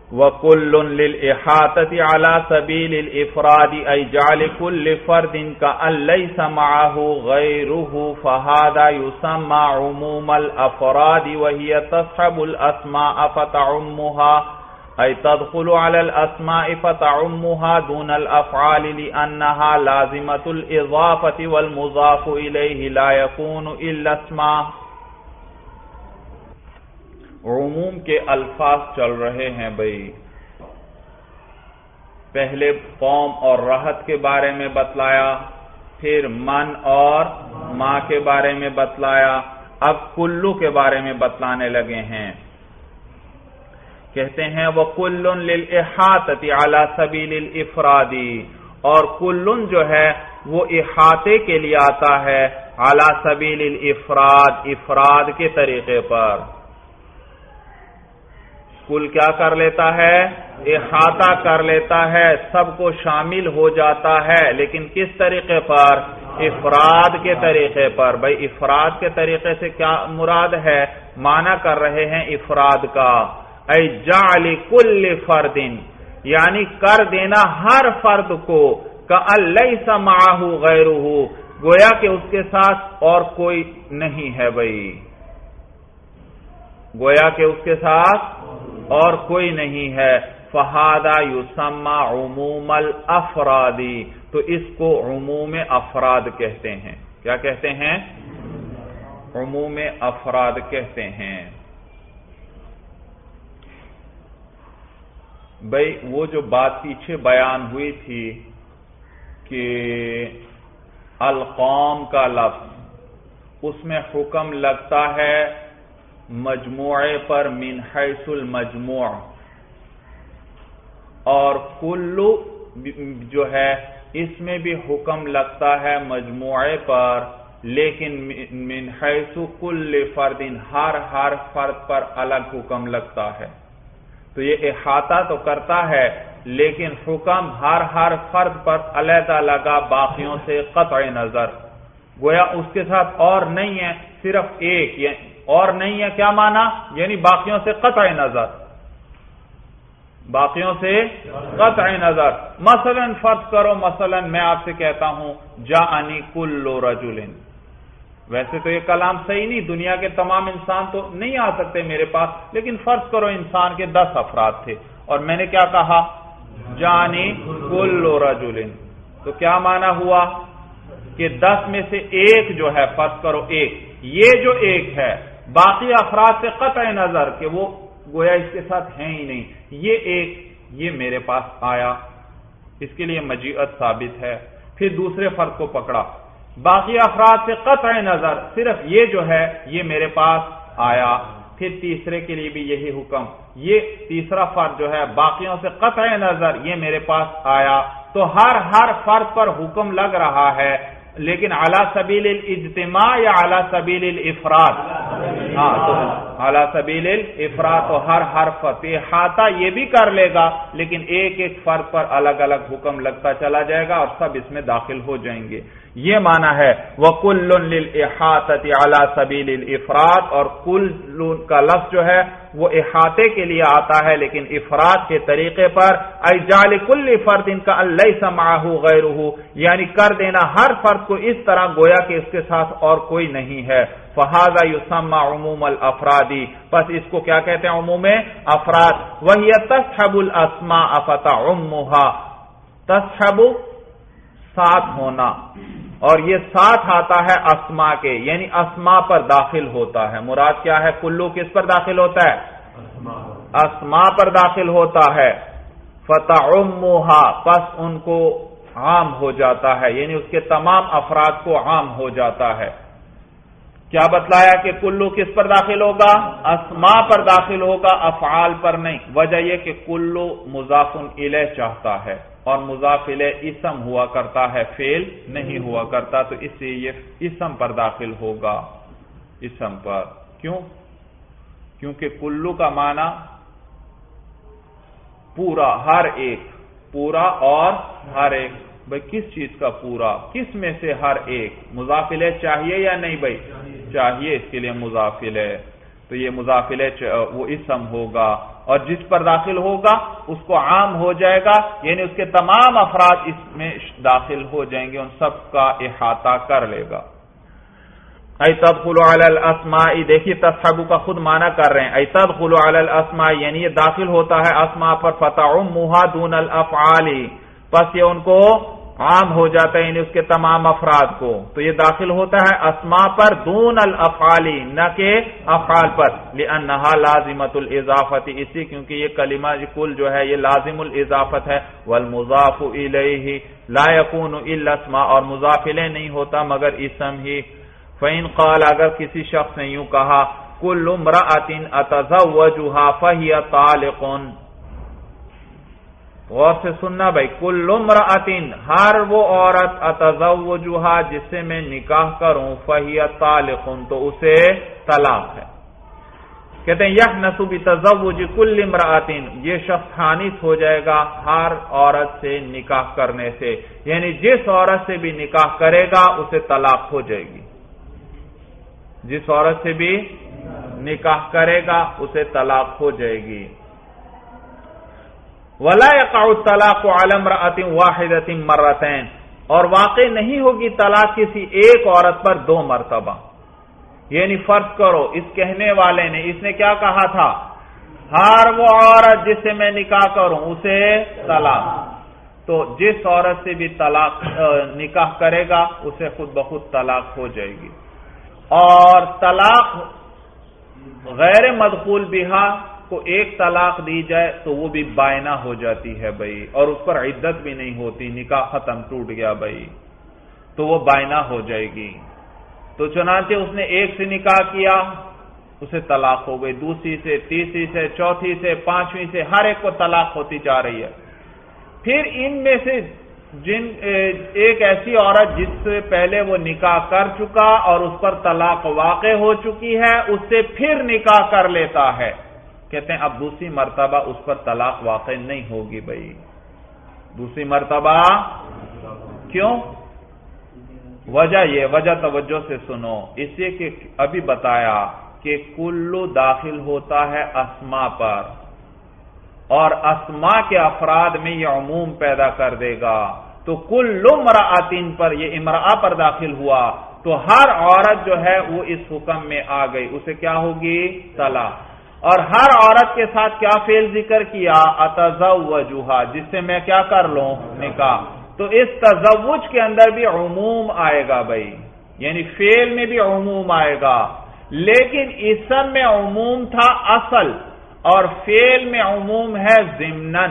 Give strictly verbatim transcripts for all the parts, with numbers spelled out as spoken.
وَكُلٌّ لِلْإِحَاطَةِ عَلَى سَبِيلِ الْإِفْرَادِ أَيْ جَعْلِ كُلِّ فَرْدٍ كَأَنْ لَيْسَ مَعَهُ غَيْرُهُ فَهَذَا يُسَمَّى عُمُومَ الْأَفْرَادِ وَهِيَ تَصْحَبُ الْأَسْمَاءَ فَتَعُمُّهَا أي تدخل على الأسماء فتعمها دون الأفعال لأنها لازمة الإضافة والمضاف إليه لا يكون إلا اسما. عموم کے الفاظ چل رہے ہیں بھائی. پہلے قوم اور رہت کے بارے میں بتلایا، پھر من اور ما کے بارے میں بتلایا، اب کلو کے بارے میں بتلانے لگے ہیں. کہتے ہیں وَكُلٌّ لِلْإِحَاطَةِ عَلَى سَبِيلِ الْإِفْرَادِ، اور کلن جو ہے وہ احاطے کے لیے آتا ہے عَلَى سَبِيلِ الْإِفْرَاد، افراد کے طریقے پر. کل کیا کر لیتا ہے؟ احاطہ کر لیتا ہے، سب کو شامل ہو جاتا ہے، لیکن کس طریقے پر؟ افراد کے طریقے پر. بھائی افراد کے طریقے سے کیا مراد ہے؟ معنی کر رہے ہیں افراد کا، اے جعل کل فرد، یعنی کر دینا ہر فرد کو کأن لیس معہ غیرہ، گویا کہ اس کے ساتھ اور کوئی نہیں ہے. بھائی گویا کہ اس کے ساتھ اور کوئی نہیں ہے. فہذا یسمى عموم الافراد، تو اس کو عموم افراد کہتے ہیں. کیا کہتے ہیں؟ عموم افراد کہتے ہیں. بھئی وہ جو بات پیچھے بیان ہوئی تھی کہ القوم کا لفظ، اس میں حکم لگتا ہے مجموعے پر من حیث المجموع، اور کلو جو ہے اس میں بھی حکم لگتا ہے مجموعے پر، لیکن من حیث کل فرد، ہر ہر فرد پر الگ حکم لگتا ہے. تو یہ احاطہ تو کرتا ہے لیکن حکم ہر ہر فرد پر علیحدہ لگا باقیوں سے قطع نظر. گویا اس کے ساتھ اور نہیں ہے، صرف ایک. اور نہیں ہے کیا معنی؟ یعنی باقیوں سے قطع نظر، باقیوں سے قطع نظر. مثلا فرض کرو، مثلا میں آپ سے کہتا ہوں جاءنی کل رجل، ویسے تو یہ کلام صحیح نہیں، دنیا کے تمام انسان تو نہیں آ سکتے میرے پاس، لیکن فرض کرو انسان کے دس افراد تھے اور میں نے کیا کہا؟ جانی کل رجل. تو کیا معنی ہوا کہ دس میں سے ایک جو ہے، فرض کرو ایک، یہ جو ایک ہے باقی افراد سے قطع نظر کہ وہ گویا اس کے ساتھ ہیں ہی نہیں، یہ ایک یہ میرے پاس آیا، اس کے لیے مجیعت ثابت ہے. پھر دوسرے فرد کو پکڑا، باقی افراد سے قطع نظر صرف یہ جو ہے یہ میرے پاس آیا. پھر تیسرے کے لیے بھی یہی حکم، یہ تیسرا فرد جو ہے باقیوں سے قطع نظر یہ میرے پاس آیا. تو ہر ہر فرد پر حکم لگ رہا ہے، لیکن علی سبیل الاجتماع یا علی سبیل الافراد؟ ہاں، تو علی سبیل الافراد. تو ہر ہر فرد احاطہ یہ بھی کر لے گا، لیکن ایک ایک فرد پر الگ الگ حکم لگتا چلا جائے گا اور سب اس میں داخل ہو جائیں گے. یہ معنی ہے وَكُلٌّ لِلْإِحَاطَةِ عَلَى سَبِيلِ الْإِفْرَادِ، اور کل کا لفظ جو ہے وہ احاطے کے لیے آتا ہے لیکن افراد کے طریقے پر. اَيْ جَعْلِ كُلِّ فَرْدٍ كَأَنْ لَيْسَ مَعَهُ غَيْرُهُ، یعنی کر دینا ہر فرد کو اس طرح گویا کہ اس کے ساتھ اور کوئی نہیں ہے. فَهَذَا يُسَمَّى عُمُومَ الْأَفْرَادِ، پس اس کو کیا کہتے ہیں؟ عموم افراد. وَهِيَ تَصْحَبُ الْأَسْمَاءَ فَتَعُمُّهَا، تصحب ساتھ ہونا، اور یہ ساتھ آتا ہے اسما کے، یعنی اسما پر داخل ہوتا ہے. مراد کیا ہے؟ کلو کس پر داخل ہوتا ہے؟ اسما پر داخل ہوتا ہے. فتعمها، پس ان کو عام ہو جاتا ہے، یعنی اس کے تمام افراد کو عام ہو جاتا ہے. کیا بتلایا کہ کلو کس پر داخل ہوگا؟ اسما پر داخل ہوگا، افعال پر نہیں. وجہ یہ کہ کلو مضاف الیہ چاہتا ہے اور مضاف الیہ اسم ہوا کرتا ہے، فعل نہیں ہوا کرتا، تو اس سے یہ اسم پر داخل ہوگا. اسم پر کیوں؟ کیونکہ کلو کا معنی پورا، ہر ایک، پورا اور ہر ایک. بھئی کس چیز کا پورا؟ کس میں سے ہر ایک؟ مضاف الیہ چاہیے یا نہیں بھئی؟ چاہیے، اس کے لیے مضاف الیہ. تو یہ مضاف الیہ وہ اسم ہوگا، اور جس پر داخل ہوگا اس کو عام ہو جائے گا، یعنی اس کے تمام افراد اس میں داخل ہو جائیں گے، ان سب کا احاطہ کر لے گا۔ ای تدخل علی الاسماء، دیکھیے تصحب کا خود معنی کر رہے ہیں، ای تدخل علی الاسماء یعنی یہ داخل ہوتا ہے اسماء پر، فتعمها دون الافعال، پس یہ ان کو عام ہو جاتا ہے، یعنی اس کے تمام افراد کو، تو یہ داخل ہوتا ہے اسماء پر دون الافعال، نہ کہ افعال پر، لانها لازمۃ الاضافۃ، اسی کیونکہ یہ کلمہ کل جو ہے یہ لازم الاضافت ہے، والمضاف الیہ لا یکون الا اسما، اور مضاف الیہ نہیں ہوتا مگر اسم ہی۔ فإن قال، اگر کسی شخص نے یوں کہا کل امرأۃ اتزوجها فهي طالق، غور سے سننا بھائی، کل امرأۃ ہر وہ عورت اتزوجها جس سے میں نکاح کروں فهي طالق تو اسے طلاق ہے۔ کہتے ہیں یحنث بتزوج کل امرأۃ، یہ شخص حانث ہو جائے گا ہر عورت سے نکاح کرنے سے، یعنی جس عورت سے بھی نکاح کرے گا اسے طلاق ہو جائے گی، جس عورت سے بھی نکاح کرے گا اسے طلاق ہو جائے گی۔ ولا يقع الطلاق على امرأة واحدة مرتين، اور واقع نہیں ہوگی طلاق کسی ایک عورت پر دو مرتبہ، یعنی فرض کرو اس کہنے والے نے، اس نے کیا کہا تھا، ہر وہ عورت جس سے میں نکاح کروں اسے طلاق، تو جس عورت سے بھی طلاق نکاح کرے گا اسے خود بخود طلاق ہو جائے گی۔ اور طلاق غیر مدخول بہا کو ایک طلاق دی جائے تو وہ بھی بائنہ ہو جاتی ہے بھائی، اور اس پر عدت بھی نہیں ہوتی، نکاح ختم ٹوٹ گیا بھائی، تو وہ بائنہ ہو جائے گی۔ تو چنانچہ اس نے ایک سے نکاح کیا اسے طلاق ہو گئی، دوسری سے، تیسری سے، چوتھی سے، پانچویں سے، ہر ایک کو طلاق ہوتی جا رہی ہے۔ پھر ان میں سے جن ایک ایسی عورت جس سے پہلے وہ نکاح کر چکا اور اس پر طلاق واقع ہو چکی ہے، اس سے پھر نکاح کر لیتا ہے، کہتے ہیں اب دوسری مرتبہ اس پر طلاق واقع نہیں ہوگی بھائی، دوسری مرتبہ کیوں؟ وجہ یہ، وجہ توجہ سے سنو، اس لیے کہ ابھی بتایا کہ کلو داخل ہوتا ہے اسما پر، اور اسما کے افراد میں یہ عموم پیدا کر دے گا، تو کل امرأۃ پر، یہ امرأہ پر داخل ہوا تو ہر عورت جو ہے وہ اس حکم میں آ گئی، اسے کیا ہوگی؟ طلاق۔ اور ہر عورت کے ساتھ کیا فعل ذکر کیا؟ اتزوجها، جس سے میں کیا کر لوں؟ نکاح۔ تو اس تزوج کے اندر بھی عموم آئے گا بھائی، یعنی فعل میں بھی عموم آئے گا، لیکن اسم میں عموم تھا اصل، اور فعل میں عموم ہے ضمناً،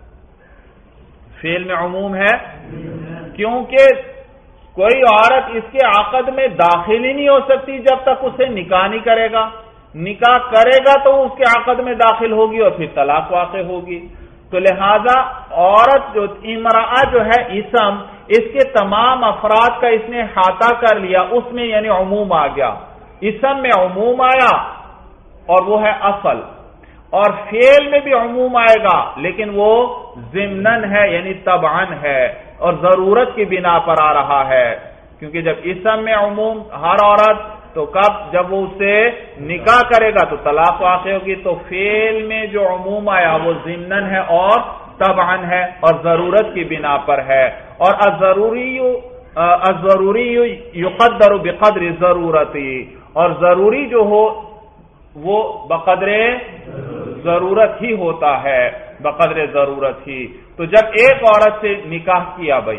فعل میں عموم ہے کیونکہ کوئی عورت اس کے عقد میں داخل ہی نہیں ہو سکتی جب تک اسے نکاح نہیں کرے گا، نکاح کرے گا تو اس کے عقد میں داخل ہوگی اور پھر طلاق واقع ہوگی۔ تو لہذا عورت جو امرأہ جو ہے اسم، اس کے تمام افراد کا اس نے احاطہ کر لیا، اس میں یعنی عموم آ گیا، اسم میں عموم آیا اور وہ ہے اصل، اور فعل میں بھی عموم آئے گا لیکن وہ ضمناً ہے یعنی تبعاً ہے، اور ضرورت کی بنا پر آ رہا ہے، کیونکہ جب اسم میں عموم ہر عورت، تو کب؟ جب وہ اس سے نکاح کرے گا تو طلاق واقع ہوگی، تو فعل میں جو عموم آیا وہ ضمناً ہے اور تبعاً ہے اور ضرورت کی بنا پر ہے، اور الضروری الضروری یقدر بقدر ضرورتی، اور ضروری جو ہو وہ بقدر ضرورت ہی ہوتا ہے، بقدر ضرورت ہی۔ تو جب ایک عورت سے نکاح کیا بھائی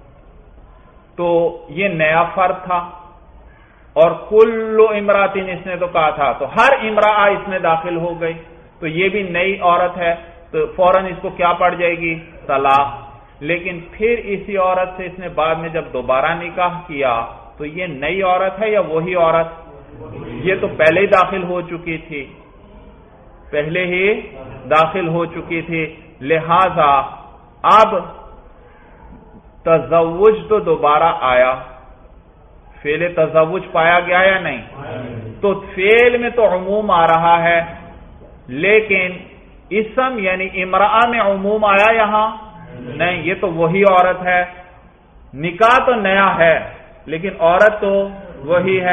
تو یہ نیا فرد تھا، اور کل امراتین اس نے تو کہا تھا، تو ہر امرأہ اس میں داخل ہو گئی، تو یہ بھی نئی عورت ہے، تو فوراً اس کو کیا پڑ جائے گی؟ طلاق۔ لیکن پھر اسی عورت سے اس نے بعد میں جب دوبارہ نکاح کیا تو یہ نئی عورت ہے یا وہی عورت؟ یہ تو پہلے ہی داخل ہو چکی تھی، پہلے ہی داخل ہو چکی تھی، لہذا اب تزوج تو دوبارہ آیا، فعل تزوج پایا گیا یا نہیں؟ تو فعل میں تو عموم آ رہا ہے، لیکن اسم یعنی امرأہ میں عموم آیا یہاں نہیں، یہ تو وہی عورت ہے، نکاح تو نیا ہے لیکن عورت تو وہی ہے،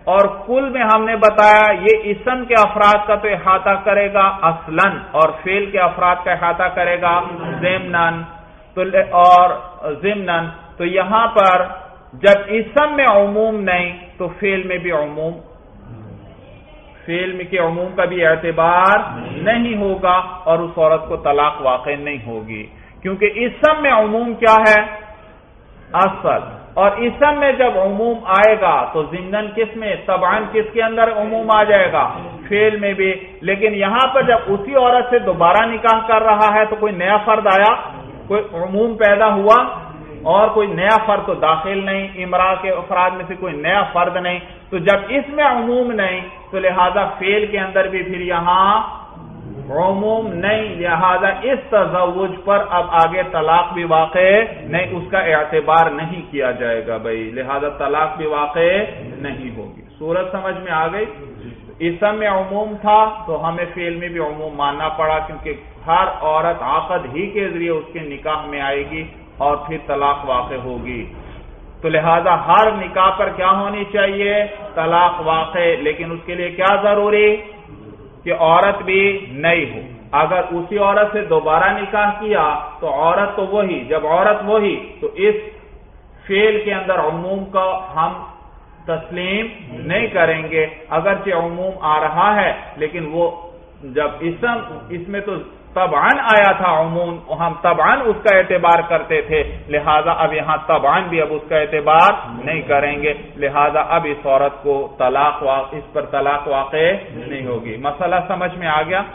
اور کل میں ہم نے بتایا یہ اسم کے افراد کا تو احاطہ کرے گا اصلاً، اور فعل کے افراد کا احاطہ کرے گا ضمناً، تو اور ضمناً تو یہاں پر جب اسم میں عموم نہیں تو فعل میں بھی عموم، فعل میں کے عموم کا بھی اعتبار نہیں ہوگا اور اس عورت کو طلاق واقع نہیں ہوگی، کیونکہ اسم میں عموم کیا ہے؟ اصل، اور اسم میں جب عموم آئے گا تو ضمناً کس میں؟ طبعاً کس کے اندر عموم آ جائے گا؟ فعل میں بھی۔ لیکن یہاں پر جب اسی عورت سے دوبارہ نکاح کر رہا ہے تو کوئی نیا فرد آیا، کوئی عموم پیدا ہوا اور کوئی نیا فرد تو داخل نہیں، امرأہ کے افراد میں سے کوئی نیا فرد نہیں، تو جب اس میں عموم نہیں تو لہذا فعل کے اندر بھی پھر یہاں عموم نہیں، لہذا اس تزوج پر اب آگے طلاق بھی واقع نہیں، اس کا اعتبار نہیں کیا جائے گا بھائی، لہذا طلاق بھی واقع نہیں ہوگی۔ صورت سمجھ میں آ گئی؟ اسم میں عموم تھا تو ہمیں فعل میں بھی عموم ماننا پڑا، کیونکہ ہر عورت عقد ہی کے ذریعے اس کے نکاح میں آئے گی اور پھر طلاق واقع ہوگی، تو لہذا ہر نکاح پر کیا ہونی چاہیے؟ طلاق واقع، لیکن اس کے لیے کیا ضروری؟ کہ عورت بھی نئی ہو۔ اگر اسی عورت سے دوبارہ نکاح کیا تو عورت تو وہی، جب عورت وہی تو اس فعل کے اندر عموم کا ہم تسلیم نہیں کریں گے، اگرچہ عموم آ رہا ہے لیکن وہ جب اسم اس میں تو طبعاً آیا تھا عموم، ہم طبعاً اس کا اعتبار کرتے تھے، لہذا اب یہاں طبعاً بھی اب اس کا اعتبار نہیں کریں گے، لہذا اب اس عورت کو طلاق واقع اس پر طلاق واقع نہیں ہوگی۔ مسئلہ سمجھ میں آ گیا؟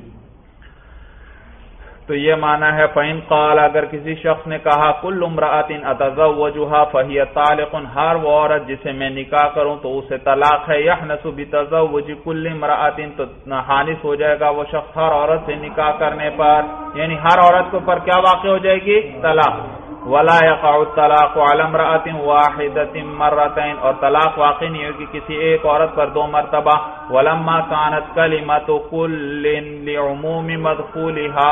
تو یہ معنی ہے فَإِنْ قَالَ، اگر کسی شخص نے کہا کُلُّ امْرَأَةٍ أَتَزَوَّجُهَا فَهِيَ طَالِقٌ، ہر وہ عورت جسے میں نکاح کروں تو اسے طلاق ہے، يَحْنَسُ بِتَزَوُّجِ كُلِّ امْرَأَةٍ، تو حانس ہو جائے گا وہ شخص ہر عورت سے نکاح کرنے پر، یعنی ہر عورت کے اوپر کیا واقع ہو جائے گی؟ طلاق۔ وَلَا يَقَعُ الطَّلَاقُ عَلَى امْرَأَةٍ وَاحِدَةٍ مَرَّتَيْنِ، اور طلاق واقع نہیں ہوگی کسی ایک عورت پر دو مرتبہ۔ وَلَمَّا كَانَتْ كَلِمَةُ كُلٍّ لِعُمُومِ مَدْخُولِهَا،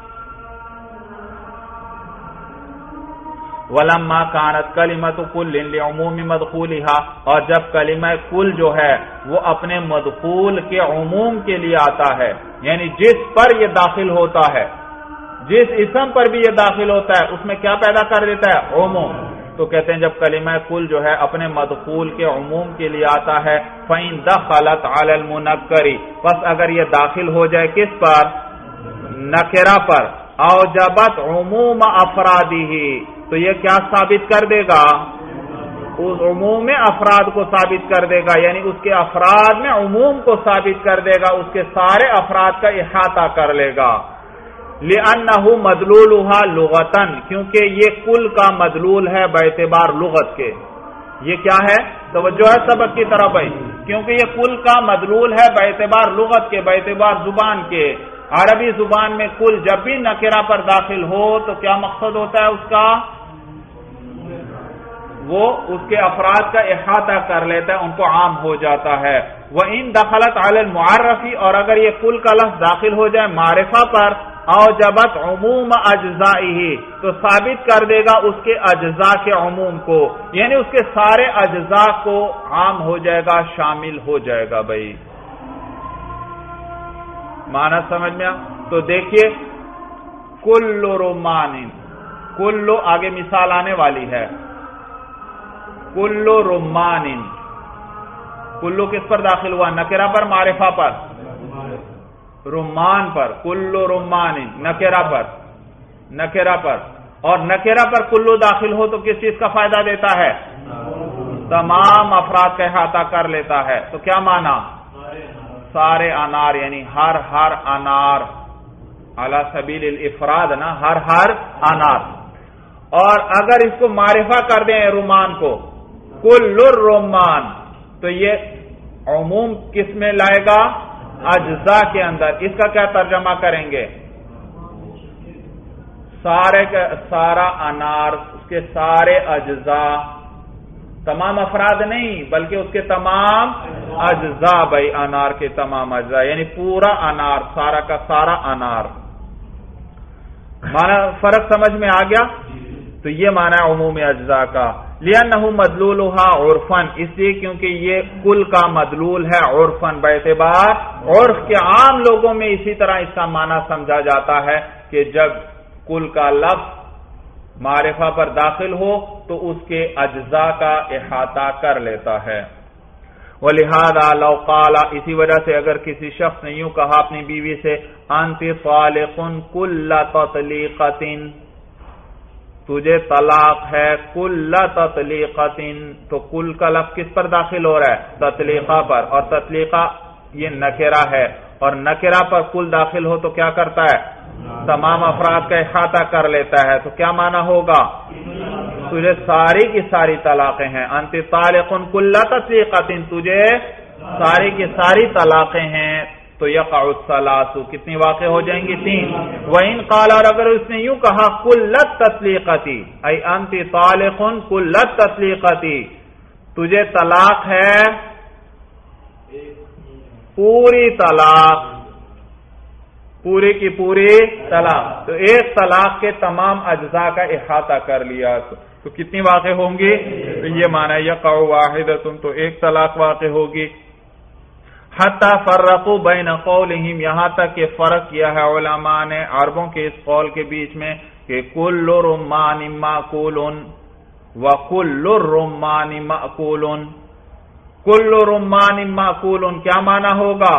وَلَمَّا كَانَتْ كَلِمَةُ كُلٍّ لِعُمُومِ مَدْخُولِهَا، اور جب کلمہ کل جو ہے وہ اپنے مدخول کے عموم کے لیے آتا ہے، یعنی جس پر یہ داخل ہوتا ہے، جس اسم پر بھی یہ داخل ہوتا ہے اس میں کیا پیدا کر دیتا ہے؟ عموم۔ تو کہتے ہیں جب کلمہ کل جو ہے اپنے مدخول کے عموم کے لیے آتا ہے، فَإِن دَخَلَتْ عَلَى الْمُنَكَّرِ، پس اگر یہ داخل ہو جائے کس پر؟ نکرہ پر، أَوْجَبَتْ عُمُومَ أَفْرَادِهِ، تو یہ کیا ثابت کر دے گا؟ اس عموم افراد کو ثابت کر دے گا، یعنی اس کے افراد میں عموم کو ثابت کر دے گا، اس کے سارے افراد کا احاطہ کر لے گا۔ لِأَنَّهُ مَدْلُولُهَا لُغَةً، کیونکہ یہ کل کا مدلول ہے باعتبار لغت کے۔ یہ کیا ہے؟ توجہ ہے سبق کی طرف بھائی، کیونکہ یہ کل کا مدلول ہے باعتبار لغت کے، باعتبار زبان کے۔ عربی زبان میں کل جب بھی نکرہ پر داخل ہو تو کیا مقصد ہوتا ہے اس کا؟ وہ اس کے افراد کا احاطہ کر لیتا ہے، ان کو عام ہو جاتا ہے۔ وَإِن دَخَلَتْ عَلَى الْمُعَرَّفِ، اور اگر یہ کل کا لفظ داخل ہو جائے معرفہ پر، أَوْجَبَتْ عُمُومَ أَجْزَائِهِ، تو ثابت کر دے گا اس کے اجزاء کے عموم کو، یعنی اس کے سارے اجزاء کو عام ہو جائے گا، شامل ہو جائے گا بھائی۔ معنی سمجھ میں؟ تو دیکھیے کل رمان، کل آگے مثال آنے والی ہے، کل رمان، کلو کس پر داخل ہوا؟ نکرہ پر، معرفہ پر؟ رمان پر، کل رمان نکرہ پر، نکرہ پر، اور نکرہ پر کلو داخل ہو تو کس چیز کا فائدہ دیتا ہے؟ تمام افراد کا احاطہ کر لیتا ہے، تو کیا معنی؟ سارے انار، یعنی ہر ہر انار، علی سبیل الافراد نا، ہر ہر انار۔ اور اگر اس کو معرفہ کر دیں رمان کو، کل الرمان، تو یہ عموم کس میں لائے گا؟ اجزاء کے اندر۔ اس کا کیا ترجمہ کریں گے؟ سارے کا سارا انار، اس کے سارے اجزاء، تمام افراد نہیں بلکہ اس کے تمام اجزاء بھائی، انار کے تمام اجزاء، یعنی پورا انار، سارا کا سارا انار۔ معنی فرق سمجھ میں آ گیا؟ تو یہ معنی ہے عموم اجزاء کا۔ لِأَنَّهُ مَدْلُولُهَا عُرْفًا، اس لیے کیونکہ یہ کل کا مدلول ہے عرفاً، باعتبار عرف کے عام لوگوں میں اسی طرح اس کا معنی سمجھا جاتا ہے کہ جب کل کا لفظ معرفہ پر داخل ہو تو اس کے اجزاء کا احاطہ کر لیتا ہے۔ وَلِهَذَا لَوْ قَالَ، اسی وجہ سے اگر کسی شخص نے یوں کہا اپنی بیوی سے أَنْتِ طَالِقٌ كُلَّ تَطْلِيقَةٍ، تجھے طلاق ہے کل تطلیقۃ، تو کل کا لفظ کس پر داخل ہو رہا ہے؟ تطلیقہ پر، اور تطلیقہ یہ نکرہ ہے، اور نکرہ پر کل داخل ہو تو کیا کرتا ہے؟ تمام افراد کا احاطہ کر لیتا ہے۔ تو کیا معنی ہوگا؟ تجھے ساری کی ساری طلاقیں ہیں، انت طالق کل تطلیقۃ، تجھے ساری کی ساری طلاقیں ہیں، تو یقع الثلاث، کتنی واقع ہو جائیں گی؟ تین۔ وَإِن قَالَ، اور اگر اس نے یوں کہا کل تطلیقۃ، ای انت طالق کل تطلیقۃ، تجھے طلاق ہے پوری طلاق، پوری کی پوری طلاق، تو ایک طلاق کے تمام اجزاء کا احاطہ کر لیا، تو کتنی واقع ہوں گی؟ تو یہ معنی یقع واحدۃ، تو ایک طلاق واقع ہوگی۔ حتی فرقوا بین قولہم، یہاں تک کہ فرق کیا ہے علماء نے عربوں کے اس قول کے بیچ میں کہ کل رمان مأکول وکل الرمان مأکول۔ کل رمان مأکول کیا معنی ہوگا؟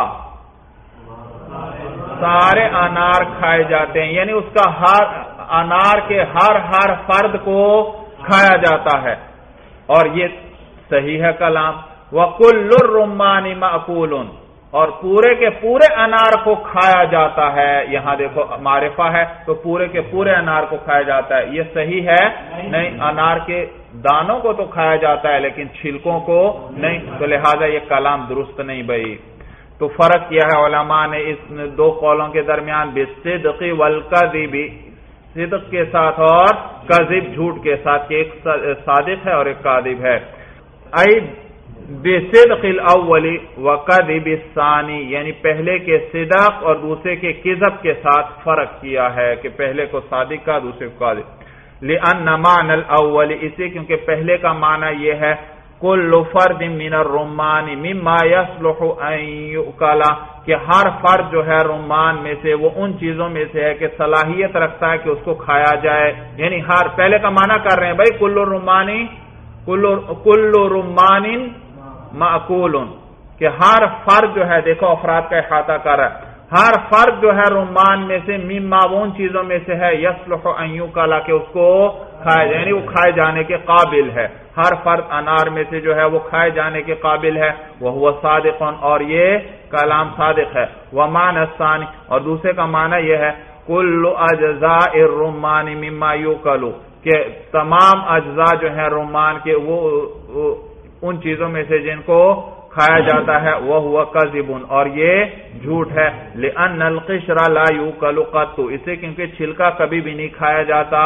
سارے انار کھائے جاتے ہیں، یعنی اس کا ہر انار کے ہر ہر فرد کو کھایا جاتا ہے، اور یہ صحیح ہے کلام۔ وَكُلُّ الرُّمَّانِ مَأْكُولٌ، اور پورے کے پورے انار کو کھایا جاتا ہے، یہاں دیکھو معرفہ ہے تو پورے کے پورے انار کو کھایا جاتا ہے، یہ صحیح ہے؟ نہیں، انار کے دانوں کو تو کھایا جاتا ہے لیکن چھلکوں کو نہیں، تو لہذا یہ کلام درست نہیں بھائی۔ تو فرق کیا ہے علماء نے اس دو قولوں کے درمیان، بالصدق والکذب، صدق کے ساتھ اور کذب جھوٹ کے ساتھ، کہ ایک صادق ہے اور ایک کاذب ہے۔ ای بصدق الاول وکذب الثانی، یعنی پہلے کے صدق اور دوسرے کے کذب کے ساتھ فرق کیا ہے کہ پہلے کو صادق کا دوسرے کو کاذب۔ لأن معنی الاول، اسے کیونکہ پہلے کا معنی یہ ہے کل فرد من الرمان مما يصلح ان يؤكل، کہ ہر فرد جو ہے رمان میں سے وہ ان چیزوں میں سے ہے کہ صلاحیت رکھتا ہے کہ اس کو کھایا جائے، یعنی ہر، پہلے کا معنی کر رہے ہیں بھائی کل رمانی کل رمان مأکول، کہ ہر فرد جو ہے، دیکھو افراد کا احاطہ کر رہا ہے، ہر فرد جو ہے رمان میں سے مما ان چیزوں میں سے ہے یصلح ان یؤکل، کہ اس کو کھایا جائے، یعنی وہ کھائے جانے کے قابل ہے، ہر فرد انار میں سے جو ہے وہ کھائے جانے کے قابل ہے۔ وہو صادق، اور یہ کلام صادق ہے۔ ومعنی الثانی، اور دوسرے کا معنی یہ ہے کل اجزاء الرمان مما یؤکل، کہ تمام اجزاء جو ہیں رمان کے وہ ان چیزوں میں سے جن کو کھایا جاتا ہے، وہ ہوا کذب، اور یہ جھوٹ ہے۔ لأن القشر لا یؤکل قط، اسے کیونکہ چھلکا کبھی بھی نہیں کھایا جاتا۔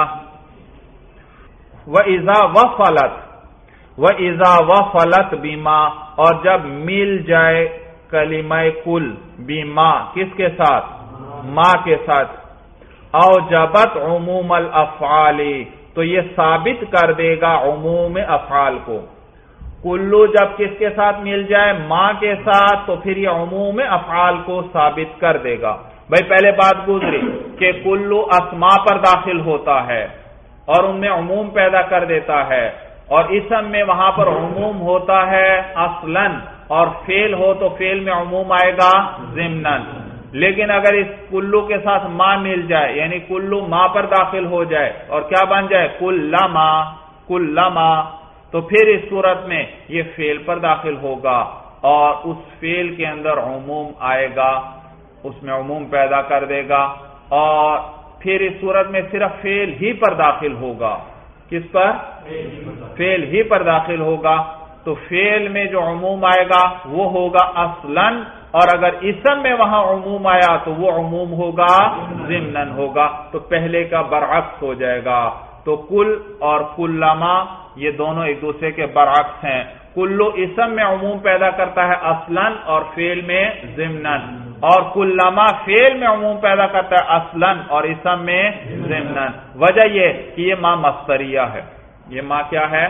وَإِذَا وَفَلَتْ وَإِذَا وَفَلَتْ بِمَا، اور جب مل جائے کلمہ کل بما، کس کے ساتھ؟ ما کے ساتھ، اوجبت عموم الافعال، تو یہ ثابت کر دے گا عموم افعال کو۔ کلو جب کس کے ساتھ مل جائے؟ ما کے ساتھ، تو پھر یہ عموم افعال کو ثابت کر دے گا۔ بھائی پہلے بات گزری کہ کلو اسماء پر داخل ہوتا ہے اور ان میں عموم پیدا کر دیتا ہے، اور اسم میں وہاں پر عموم ہوتا ہے اصلاً، اور فعل ہو تو فعل میں عموم آئے گا ضمناً۔ لیکن اگر اس کلو کے ساتھ ما مل جائے، یعنی کلو ما پر داخل ہو جائے اور کیا بن جائے؟ کلما، کلما، تو پھر اس صورت میں یہ فعل پر داخل ہوگا اور اس فعل کے اندر عموم آئے گا، اس میں عموم پیدا کر دے گا، اور پھر اس صورت میں صرف فعل ہی پر داخل ہوگا۔ کس پر؟ فعل ہی پر داخل ہوگا، تو فعل میں جو عموم آئے گا وہ ہوگا اصلاً، اور اگر اسم میں وہاں عموم آیا تو وہ عموم ہوگا ضمناً ہوگا، تو پہلے کا برعکس ہو جائے گا۔ تو کل اور کلما یہ دونوں ایک دوسرے کے برعکس ہیں۔ کلو اسم میں عموم پیدا کرتا ہے اصلاً اور فعل میں ضمناً، اور کلما فعل میں عموم پیدا کرتا ہے اصلاً اور اسم میں ضمناً۔ وجہ یہ کہ یہ ما مصدریہ ہے، یہ ما کیا ہے؟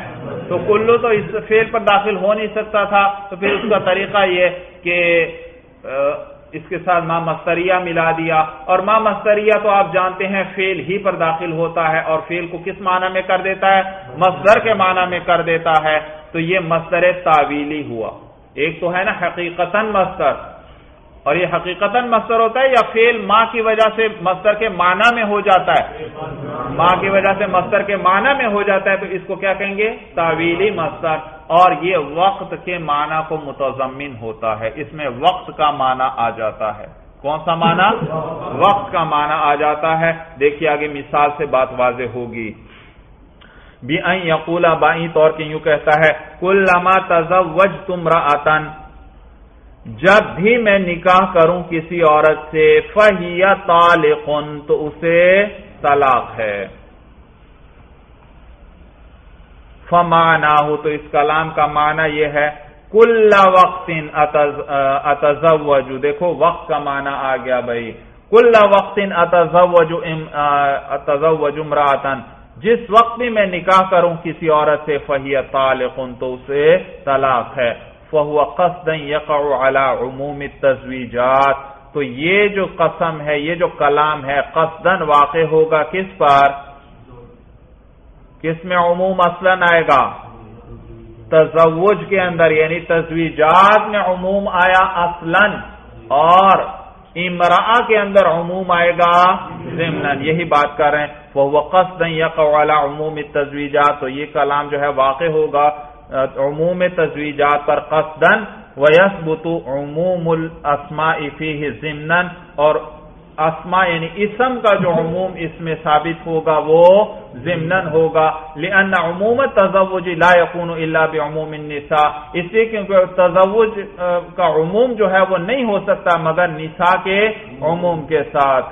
تو کلو تو اس فعل پر داخل ہو نہیں سکتا تھا، تو پھر اس کا طریقہ یہ کہ اس کے ساتھ ما مصدریہ ملا دیا، اور ما مصدریہ تو آپ جانتے ہیں فعل ہی پر داخل ہوتا ہے اور فعل کو کس معنی میں کر دیتا ہے؟ مصدر کے معنی میں کر دیتا ہے، تو یہ مصدر تعویلی ہوا۔ ایک تو ہے نا حقیقتاً مصدر، اور یہ حقیقتاً مصدر ہوتا ہے یا فعل ما کی وجہ سے مصدر کے معنی میں ہو جاتا ہے؟ ما کی وجہ سے مصدر کے معنی میں ہو جاتا ہے تو اس کو کیا کہیں گے؟ تعویلی مصدر، اور یہ وقت کے معنی کو متضمن ہوتا ہے، اس میں وقت کا معنی آ جاتا ہے۔ کون سا معنی؟ وقت کا معنی آ جاتا ہے۔ دیکھیے آگے مثال سے بات واضح ہوگی۔ بِأَن يَقُولَ بائیں طور کے یوں کہتا ہے كُلَّمَا تَزَوَّجْتُ امْرَأَةً، جب بھی میں نکاح کروں کسی عورت سے فَهِيَ طَالِقٌ، تو اسے طلاق ہے۔ فَمَعْنَاهُ، تو اس کلام کا معنی یہ ہے كُلَّ وَقْتٍ أَتَزَوَّجُ، دیکھو وقت کا معنی آ گیا بھائی، كُلَّ وَقْتٍ أَتَزَوَّجُ أَتَزَوَّجُ امْرَأَةً، جس وقت بھی میں نکاح کروں کسی عورت سے فَهِيَ طَالِقٌ، تو اسے طلاق ہے۔ فَهُوَ قَصْدًا يَقَعُ عَلَى عُمُومِ التَّزْوِيجَاتِ، تو یہ جو قسم ہے، یہ جو کلام ہے قصداً واقع ہوگا کس پر؟ کس میں عموم اصلاً آئے گا؟ تزوج کے اندر، یعنی تزویجات میں عموم آیا اصلاً، اور امرأہ کے اندر عموم آئے گا ضمناً، یہی بات کر رہے ہیں۔ فَهُوَ قَصْدًا يَقَعُ عَلَى عُمُومِ التَّزْوِيجَاتِ، تو یہ کلام جو ہے واقع ہوگا عموم تزویجات پر قصداً، وَيَثْبُتُ عُمُومُ الْأَسْمَاءِ فِيهِ ضِمْنًا، اور اسماء یعنی اسم کا جو عموم اس میں ثابت ہوگا وہ ضمناً ہوگا، لأن عموم التزوج لا يكون الا بعموم النساء، اس لیے کیونکہ تزوج کا عموم جو ہے وہ نہیں ہو سکتا مگر نساء کے عموم کے ساتھ۔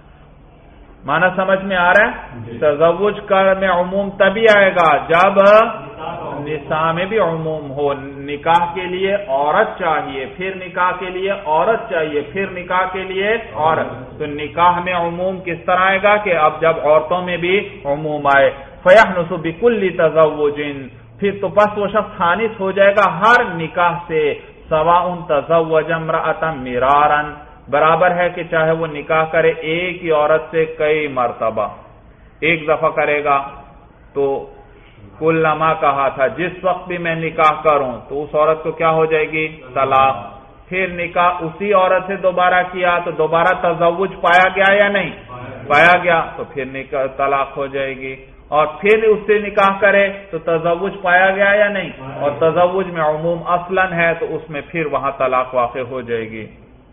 معنی سمجھ میں آ رہا ہے؟ تزوج کا میں عموم تبھی آئے گا جب نساء میں بھی عموم ہو، نکاح کے لیے عورت چاہیے، پھر نکاح کے لیے عورت چاہیے، پھر نکاح کے لیے عورت، تو نکاح میں عموم کس طرح آئے گا کہ اب جب عورتوں میں بھی عموم آئے۔ فَيَحْنُسُ بِكُلِّ تَزَوُّجٍ، پھر تو پس وہ شخص خانس ہو جائے گا ہر نکاح سے، سواء تزوج امرأة مرارا، برابر ہے کہ چاہے وہ نکاح کرے ایک ہی عورت سے کئی مرتبہ، ایک دفعہ کرے گا تو کلما کہا تھا جس وقت بھی میں نکاح کروں تو اس عورت کو کیا ہو جائے گی؟ طلاق۔ پھر نکاح اسی عورت سے دوبارہ کیا تو دوبارہ تزوج پایا گیا یا نہیں؟ پایا گیا، تو پھر نکاح طلاق ہو جائے گی، اور پھر اس سے نکاح کرے تو تزوج پایا گیا یا نہیں؟ اور تزوج میں عموم اصلاً ہے تو اس میں پھر وہاں طلاق واقع ہو جائے گی۔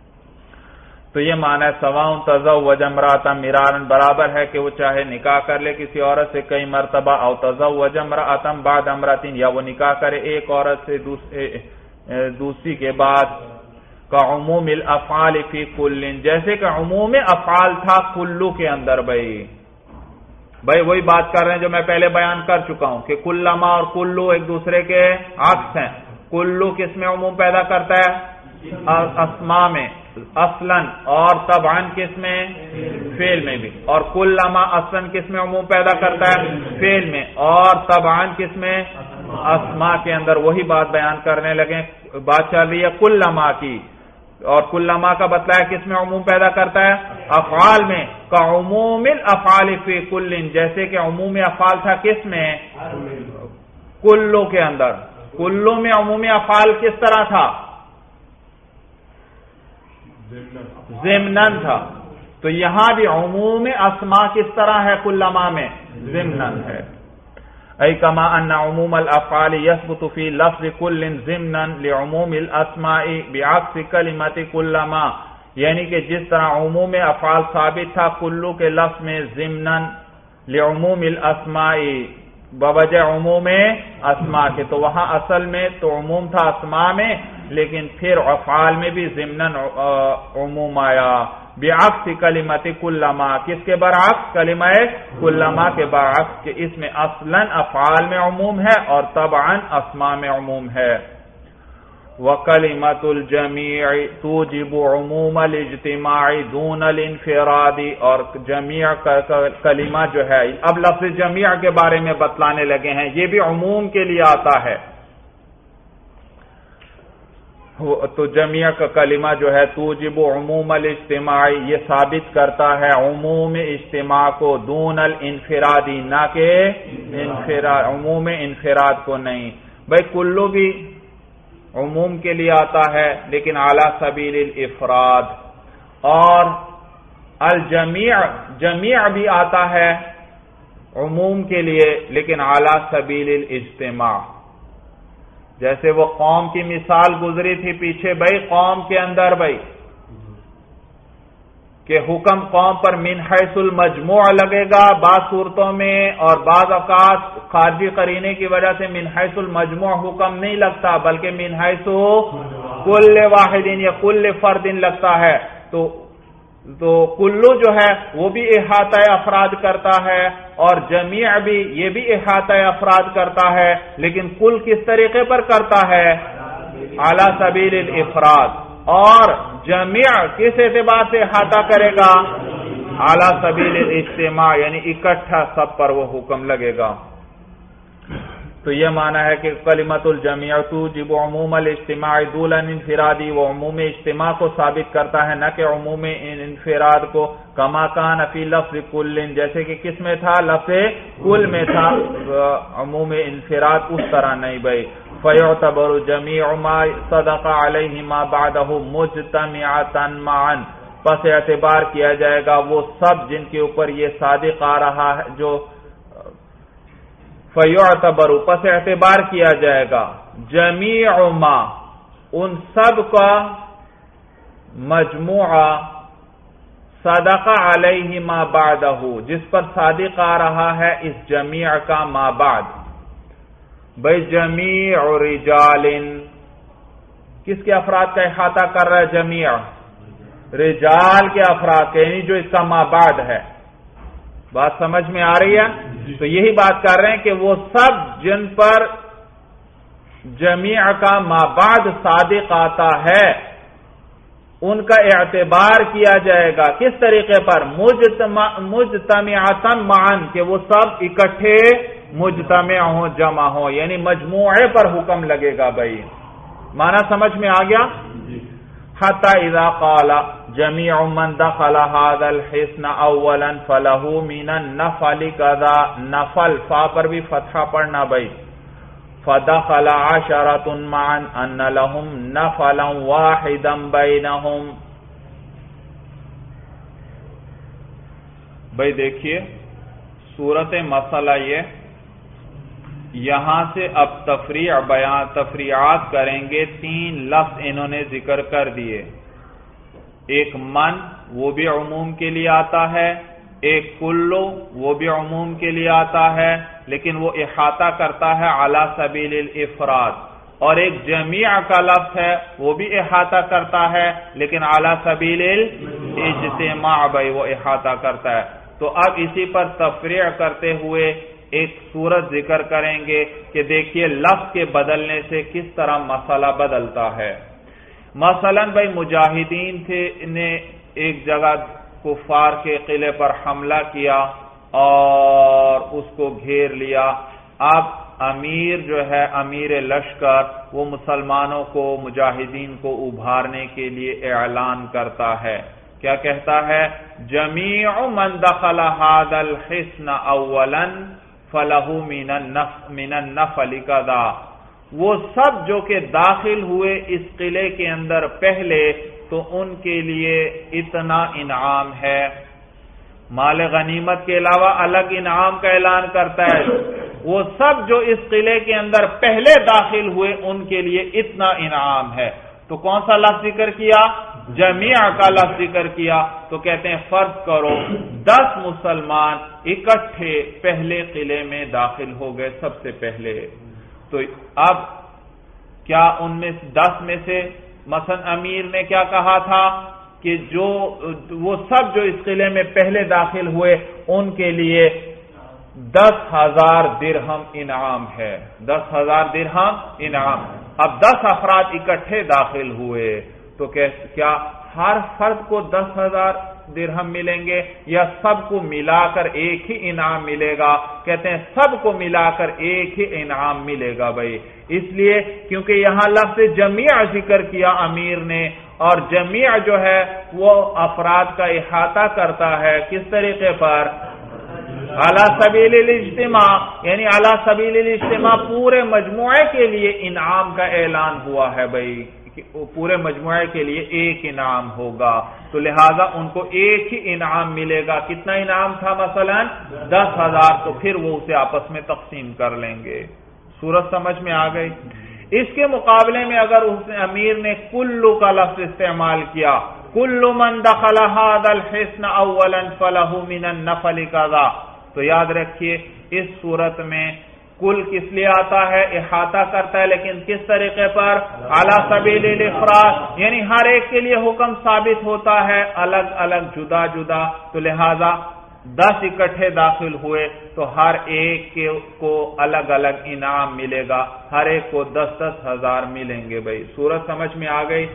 تو یہ معنی ہے سواء تزوج امرأة مرارا، برابر ہے کہ وہ چاہے نکاح کر لے کسی عورت سے کئی مرتبہ، او تزوج امرأة بعد امرأة، یا وہ نکاح کرے ایک عورت سے دوسری کے بعد، کا عموم الافعال فی کل، جیسے کہ عموم افعال تھا کلو کے اندر۔ بھائی بھائی وہی بات کر رہے ہیں جو میں پہلے بیان کر چکا ہوں کہ کلما اور کلو ایک دوسرے کے عکس ہیں۔ کلو کس میں عموم پیدا کرتا ہے؟ اسماء میں اصلاً، اور طبعاً کس میں؟ فعل میں بھی، اور کلما اصلاً کس میں عموم پیدا کرتا ہے؟ فعل میں، اور طبعاً کس میں؟ اسماء کے اندر۔ وہی بات بیان کرنے لگے، بات چل رہی ہے کلما کی، اور کلما کا بتلایا کس میں عموم پیدا کرتا ہے؟ افعال میں، کا عموم الافعال فی کل، جیسے کہ عموم افعال تھا کس میں؟ کلو کے اندر۔ کلو میں عموم افعال کس طرح تھا؟ ضمناً تھا، تو یہاں بھی عموم اسماء کس طرح ہے؟ کلما میں ضمناً ہے۔ ای کما ان عموم الافعال یثبت فی لفظ کل ضمنا لعموم الاسماء بعکس کلمت کلما، یعنی کہ جس طرح عموم افعال ثابت تھا کلو کے لفظ میں ضمنا لعموم الاسماء، بوجہ عموم اسماء کے، تو وہاں اصل میں تو عموم تھا اسماء میں، لیکن پھر افعال میں بھی ضمناً عموم آیا، بعکس کلمت کلما، کس کے برعکس؟ کلمہ کلما کے برعکس، کہ اس میں اصلاً افعال میں عموم ہے اور طبعاً اسماء میں عموم ہے۔ وَكَلِمَةُ الْجَمِيعِ تُوجِبُ عُمُومَ الْاجْتِمَاعِ دُونَ الْانْفِرَادِ، اور جمیع کا کلمہ جو ہے، اب لفظ جمیع کے بارے میں بتلانے لگے ہیں، یہ بھی عموم کے لیے آتا ہے. تو جمیع کا کلمہ جو ہے توجب عموم الاجتماع، یہ ثابت کرتا ہے عموم اجتماع کو، دون الانفرادی، نہ کہ انفراد، عموم انفراد کو نہیں. بھائی کلو بھی عموم کے لیے آتا ہے لیکن اعلی سبیل الافراد، اور الجمیع جمیع بھی آتا ہے عموم کے لیے لیکن اعلی سبیل الاجتماع. جیسے وہ قوم کی مثال گزری تھی پیچھے، بھائی قوم کے اندر بھائی کہ حکم قوم پر من حیث المجموع لگے گا بعض صورتوں میں، اور بعض اوقات خارجی قرینے کی وجہ سے من حیث المجموع حکم نہیں لگتا بلکہ من حیث کل واحد یا کل فرد لگتا ہے. تو تو کلو جو ہے وہ بھی احاطہ افراد کرتا ہے، اور جمیع بھی یہ بھی احاطہ افراد کرتا ہے، لیکن کل کس طریقے پر کرتا ہے؟ اعلی سبیل الافراد. اور جمیع کس اعتبار سے احاطہ کرے گا؟ اعلی سبیل الاجتماع، یعنی اکٹھا سب پر وہ حکم لگے گا. تو یہ معنی ہے کہ کلمۃ الجمیع توجب عموم الاجتماع دون الانفرادی، وہ عموم اجتماع کو ثابت کرتا ہے نہ کہ عموم انفراد کو. کما کان فی لفظ کل، جیسے کہ کس میں تھا؟ لفظ کل میں تھا، عموم انفراد اس طرح نہیں. بھائی فیعتبر جمیع ما صدق علیہ ما بعدہ مجتمعۃ معا، پس اعتبار کیا جائے گا وہ سب جن کے اوپر یہ صادق آ رہا ہے، جو فیعتبر پس اعتبار کیا جائے گا جمیع ما ان سب کا مجموعہ صدق علیہ ما بعدہ جس پر صادق آ رہا ہے اس جمیع کا ما بعد. بھئی جمیع رجال کس کے افراد کا احاطہ کر رہا ہے؟ جمیع رجال کے افراد کے، یعنی جو اس کا ما بعد ہے. بات سمجھ میں آ رہی ہے؟ تو یہی بات کر رہے ہیں کہ وہ سب جن پر جمیع کا ما بعد صادق آتا ہے ان کا اعتبار کیا جائے گا. کس طریقے پر؟ مجتمعۃ معا، کہ وہ سب اکٹھے مجتمع ہوں، جمع ہوں، یعنی مجموعے پر حکم لگے گا. بھائی معنی سمجھ میں آ گیا؟ حتی اذا قال جمیع من دخل هذا الحصن اولا فله من النفل كذا، نفل فا پر بھی فتحہ پڑھنا بھائی. فدخل عشرۃ معا ان لهم نفلا واحدا بینہم. بھائی دیکھیے صورت مسئلہ یہ، یہاں سے اب تفریع بیان تفریعات کریں گے. تین لفظ انہوں نے ذکر کر دیے، ایک من وہ بھی عموم کے لیے آتا ہے، ایک کلو وہ بھی عموم کے لیے آتا ہے لیکن وہ احاطہ کرتا ہے اعلی سبیل الافراد، اور ایک جمیع کا لفظ ہے وہ بھی احاطہ کرتا ہے لیکن اعلی سبیل الاجتماع بھائی وہ احاطہ کرتا ہے. تو اب اسی پر تفریع کرتے ہوئے ایک صورت ذکر کریں گے کہ دیکھیے لفظ کے بدلنے سے کس طرح مسئلہ بدلتا ہے. مثلا بھائی مجاہدین تھے نے ایک جگہ کفار کے قلعے پر حملہ کیا اور اس کو گھیر لیا. اب امیر جو ہے امیر لشکر وہ مسلمانوں کو مجاہدین کو ابھارنے کے لیے اعلان کرتا ہے. کیا کہتا ہے؟ جمیع من دخل هذا الحصن اولا فلہ من النفل کذا، وہ سب جو کہ داخل ہوئے اس قلعے کے اندر پہلے تو ان کے لیے اتنا انعام ہے. مال غنیمت کے علاوہ الگ انعام کا اعلان کرتا ہے. وہ سب جو اس قلعے کے اندر پہلے داخل ہوئے ان کے لیے اتنا انعام ہے. تو کون سا لفظ ذکر کیا؟ جمیع کا لفظ ذکر کیا. تو کہتے ہیں فرض کرو دس مسلمان اکٹھے پہلے قلعے میں داخل ہو گئے سب سے پہلے. تو اب کیا ان میں دس میں سے مثلا امیر نے کیا کہا تھا کہ جو وہ سب جو اس قلعے میں پہلے داخل ہوئے ان کے لیے دس ہزار درہم انعام ہے. دس ہزار درہم انعام. اب دس افراد اکٹھے داخل ہوئے تو کیا ہر فرد کو دس ہزار درہم ملیں گے یا سب کو ملا کر ایک ہی انعام ملے گا؟ کہتے ہیں سب کو ملا کر ایک ہی انعام ملے گا بھائی، اس لیے کیونکہ یہاں لفظ جمیع ذکر کیا امیر نے، اور جمیع جو ہے وہ افراد کا احاطہ کرتا ہے کس طریقے پر؟ علی سبیل الاجتماع، یعنی علی سبیل الاجتماع پورے مجموعے کے لیے انعام کا اعلان ہوا ہے بھائی، پورے مجموعے کے لیے ایک انعام ہوگا، تو لہذا ان کو ایک ہی انعام ملے گا۔ کتنا انعام تھا؟ مثلا دس ہزار، تو پھر وہ اسے آپس میں تقسیم کر لیں گے۔ صورت سمجھ میں آ گئی؟ اس کے مقابلے میں اگر اس نے امیر نے کلو کا لفظ استعمال کیا، کل من دخل هذا الحصن اولا فله من النفل كذا، تو یاد رکھیے اس صورت میں کل کس لیے آتا ہے؟ احاطہ کرتا ہے، لیکن کس طریقے پر؟ علی سبیل الافراد، یعنی ہر ایک کے لیے حکم ثابت ہوتا ہے الگ الگ جدا جدا، تو لہذا دس اکٹھے داخل ہوئے تو ہر ایک کو الگ الگ انعام ملے گا، ہر ایک کو دس دس ہزار ملیں گے بھائی۔ صورت سمجھ میں آ گئی؟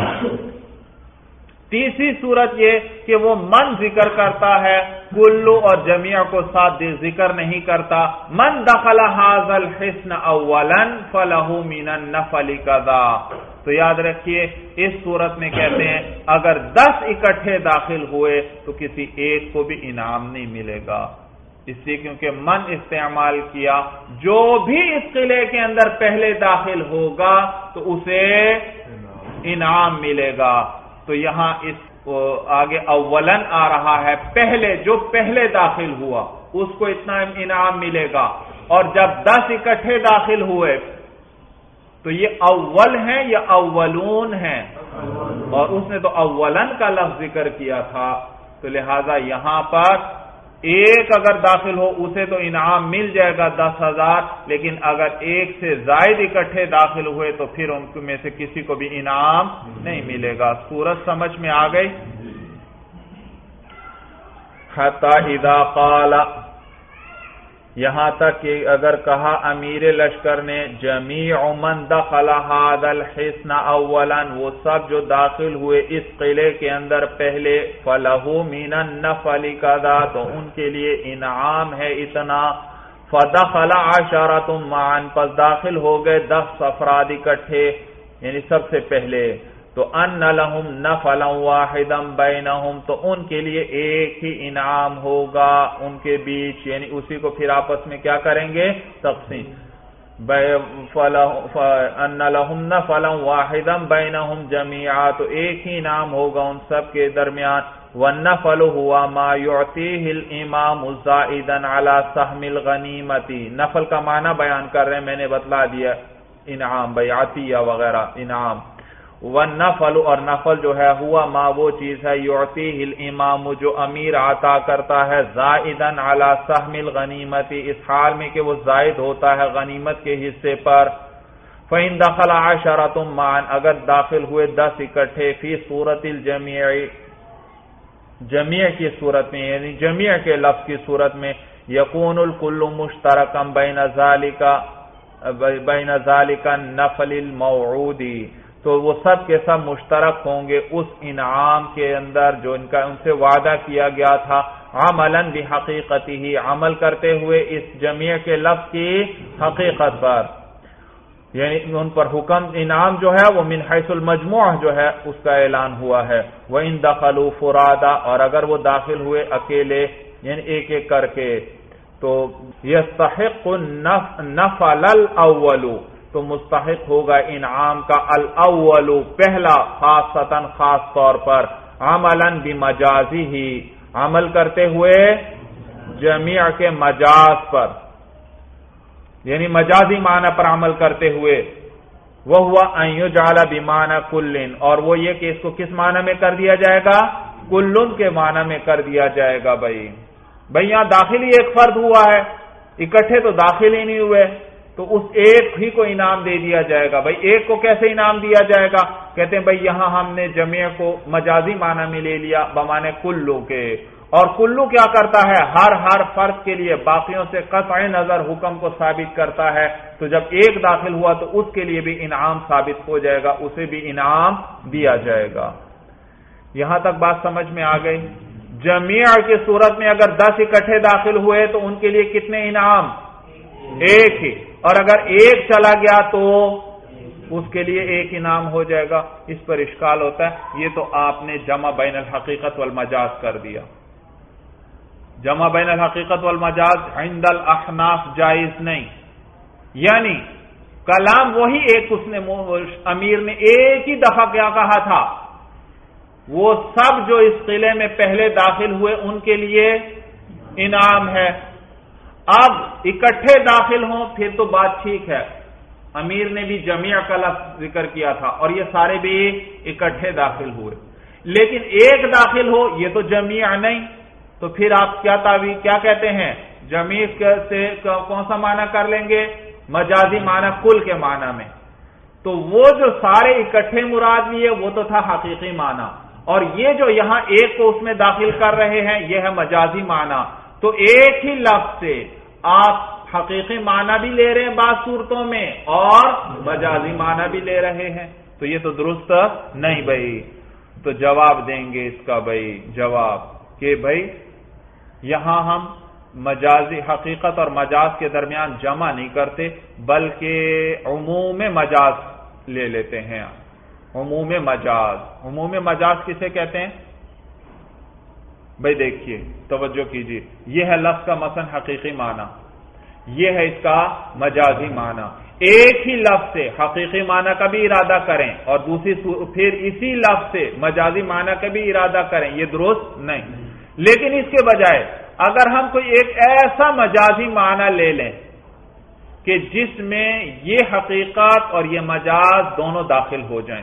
تیسری صورت یہ کہ وہ من ذکر کرتا ہے، کلو اور جمیع کو ساتھ ذکر نہیں کرتا۔ من دخل هذا الحصن اولا فله من النفل كذا، تو یاد رکھیے اس صورت میں کہتے ہیں اگر دس اکٹھے داخل ہوئے تو کسی ایک کو بھی انعام نہیں ملے گا، اس لیے کیونکہ من استعمال کیا، جو بھی اس قلعے کے اندر پہلے داخل ہوگا تو اسے انعام ملے گا۔ تو یہاں اس آگے اولن آ رہا ہے، پہلے جو پہلے داخل ہوا اس کو اتنا انعام ملے گا، اور جب دس اکٹھے داخل ہوئے تو یہ اول ہیں یا اولون ہیں؟ اور اس نے تو اولن کا لفظ ذکر کیا تھا، تو لہذا یہاں پر ایک اگر داخل ہو اسے تو انعام مل جائے گا دس ہزار، لیکن اگر ایک سے زائد اکٹھے داخل ہوئے تو پھر ان میں سے کسی کو بھی انعام نہیں ملے گا۔ صورت سمجھ میں آ گئی؟ حتی اذا قال، یہاں تک کہ اگر کہا امیر لشکر نے جمیع من دخل هذا الحصن اولا، وہ سب جو داخل ہوئے اس قلعے کے اندر پہلے، فلہ من النفل كذا، تو ان کے لیے انعام ہے اتنا، فدخل عشرۃ معا، پس داخل ہو گئے دس افراد اکٹھے، یعنی سب سے پہلے، تو ان لهم نفلا واحدا بینہم، تو ان کے لیے ایک ہی انعام ہوگا ان کے بیچ، یعنی اسی کو پھر آپس میں کیا کریں گے؟ تقسیم۔ ان لهم نفلا واحدا بینہم جمیعا، تو ایک ہی انعام ہوگا ان سب کے درمیان۔ والنفل ہوا ما یعطیہ الامام زائدا علی سہم الغنیمت، نفل کا معنی بیان کر رہے ہیں، میں نے بتلا دیا، انعام بھائی عطیہ وغیرہ انعام۔ والنفل، اور نفل جو ہے ہوا ما وہ چیز ہے یعطیہ الامام جو امیر عطا کرتا ہے، زائدا علی سہم الغنیمت، اس حال میں کہ وہ زائد ہوتا ہے غنیمت کے حصے پر۔ فإن دخل عشرۃ معا، اگر داخل ہوئے دس اکٹھے، فی صورت الجمیع، جمیع کی صورت میں، یعنی جمیع کے لفظ کی صورت میں، یکون الکل مشترکا بین ذالک بین ذالک النفل الموعودی، تو وہ سب کے سب مشترک ہوں گے اس انعام کے اندر جو ان کا ان سے وعدہ کیا گیا تھا، عملا بحقیقتہ، عمل کرتے ہوئے اس جمیع کے لفظ کی حقیقت پر، یعنی ان پر حکم انعام جو ہے وہ من حیث المجموع جو ہے اس کا اعلان ہوا ہے۔ وَإِن دَخَلُوا فُرَادًا، اور اگر وہ داخل ہوئے اکیلے یعنی ایک ایک کر کے، تو يَسْتَحِقُّ النَّفَلَ الْأَوَّلُ، تو مستحق ہوگا انعام کا الاول پہلا، خاصتاً خاص طور پر، عملاً بمجازہ، عمل کرتے ہوئے جمیع کے مجاز پر، یعنی مجازی معنی پر عمل کرتے ہوئے، وَهُوَ أَن يُجْعَلَ بِمَعْنَى كُلٍّ، اور وہ یہ کہ اس کو کس معنی میں کر دیا جائے گا؟ کلن کے معنی میں کر دیا جائے گا بھائی۔ بھائی یہاں داخل ہی ایک فرد ہوا ہے، اکٹھے تو داخل ہی نہیں ہوئے، تو اس ایک ہی کو انعام دے دیا جائے گا۔ بھائی ایک کو کیسے انعام دیا جائے گا؟ کہتے ہیں بھائی یہاں ہم نے جمیع کو مجازی معنی میں لے لیا بمانے کلو کے، اور کلو کیا کرتا ہے؟ ہر ہر فرد کے لیے باقیوں سے قطع نظر حکم کو ثابت کرتا ہے. تو جب ایک داخل ہوا تو اس کے لیے بھی انعام ثابت ہو جائے گا، اسے بھی انعام دیا جائے گا. یہاں تک بات سمجھ میں آ گئی؟ جمیع کی صورت میں اگر دس اکٹھے داخل ہوئے تو ان کے لیے کتنے انعام؟ ایک ہی. اور اگر ایک چلا گیا تو اس کے لیے ایک انعام ہو جائے گا. اس پر اشکال ہوتا ہے، یہ تو آپ نے جمع بین الحقیقت والمجاز کر دیا. جمع بین الحقیقت والمجاز عند الاحناف جائز نہیں. یعنی کلام وہی ایک اس نے امیر نے ایک ہی دفعہ کیا کہا تھا، وہ سب جو اس قلعے میں پہلے داخل ہوئے ان کے لیے انعام ہے. اب اکٹھے داخل ہوں پھر تو بات ٹھیک ہے، امیر نے بھی جمیع کا لفظ ذکر کیا تھا اور یہ سارے بھی اکٹھے داخل ہوئے. لیکن ایک داخل ہو یہ تو جمیع نہیں، تو پھر آپ کیا تعویل کیا کہتے ہیں؟ جمیع سے کون سا معنی کر لیں گے؟ مجازی معنی کل کے معنی میں. تو وہ جو سارے اکٹھے مراد لیے وہ تو تھا حقیقی معنی، اور یہ جو یہاں ایک کو اس میں داخل کر رہے ہیں یہ ہے مجازی معنی. تو ایک ہی لفظ سے آپ حقیقی معنی بھی لے رہے ہیں بعض صورتوں میں اور مجازی معنی بھی لے رہے ہیں، تو یہ تو درست نہیں بھائی. تو جواب دیں گے اس کا بھائی جواب کہ بھائی یہاں ہم مجازی حقیقت اور مجاز کے درمیان جمع نہیں کرتے بلکہ عموم مجاز لے لیتے ہیں. عموم مجاز، عموم مجاز کسے کہتے ہیں بھائی؟ دیکھیے توجہ کیجیے، یہ ہے لفظ کا مثلا حقیقی معنی، یہ ہے اس کا مجازی معنی. ایک ہی لفظ سے حقیقی معنی کا بھی ارادہ کریں اور دوسری پھر اسی لفظ سے مجازی معنی کا بھی ارادہ کریں، یہ درست نہیں. لیکن اس کے بجائے اگر ہم کوئی ایک ایسا مجازی معنی لے لیں کہ جس میں یہ حقیقت اور یہ مجاز دونوں داخل ہو جائیں،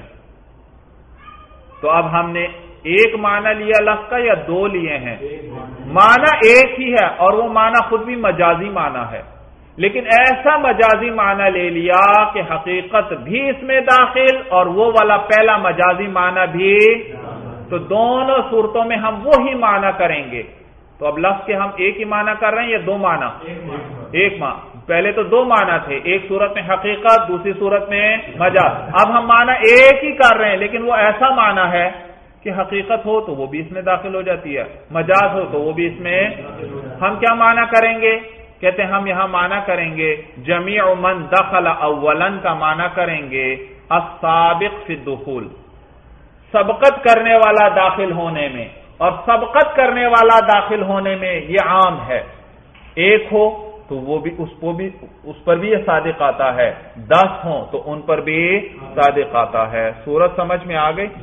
تو اب ہم نے ایک معنی لیا لفظ کا یا دو لیے ہیں؟ معنی ایک ہی ہے اور وہ معنی خود بھی مجازی معنی ہے، لیکن ایسا مجازی معنی لے لیا کہ حقیقت بھی اس میں داخل اور وہ والا پہلا مجازی معنی بھی. تو دونوں صورتوں میں ہم وہی معنی کریں گے. تو اب لفظ کے ہم ایک ہی معنی کر رہے ہیں یا دو معنی؟ ایک معنی. پہلے تو دو معنی تھے، ایک صورت میں حقیقت دوسری صورت میں مجاز. اب ہم معنی ایک ہی کر رہے ہیں لیکن وہ ایسا معنی ہے کہ حقیقت ہو تو وہ بھی اس میں داخل ہو جاتی ہے، مجاز ہو تو وہ بھی اس میں. ہم کیا معنی کریں گے؟ کہتے ہیں ہم یہاں معنی کریں گے جمیع من دخل اولا کا معنی کریں گے السابق فی الدخول، سبقت کرنے والا داخل ہونے میں. اور سبقت کرنے والا داخل ہونے میں یہ عام ہے، ایک ہو تو وہ بھی اس کو بھی اس پر بھی یہ صادق آتا ہے، دس ہوں تو ان پر بھی صادق آتا ہے. صورت سمجھ میں آ گئی؟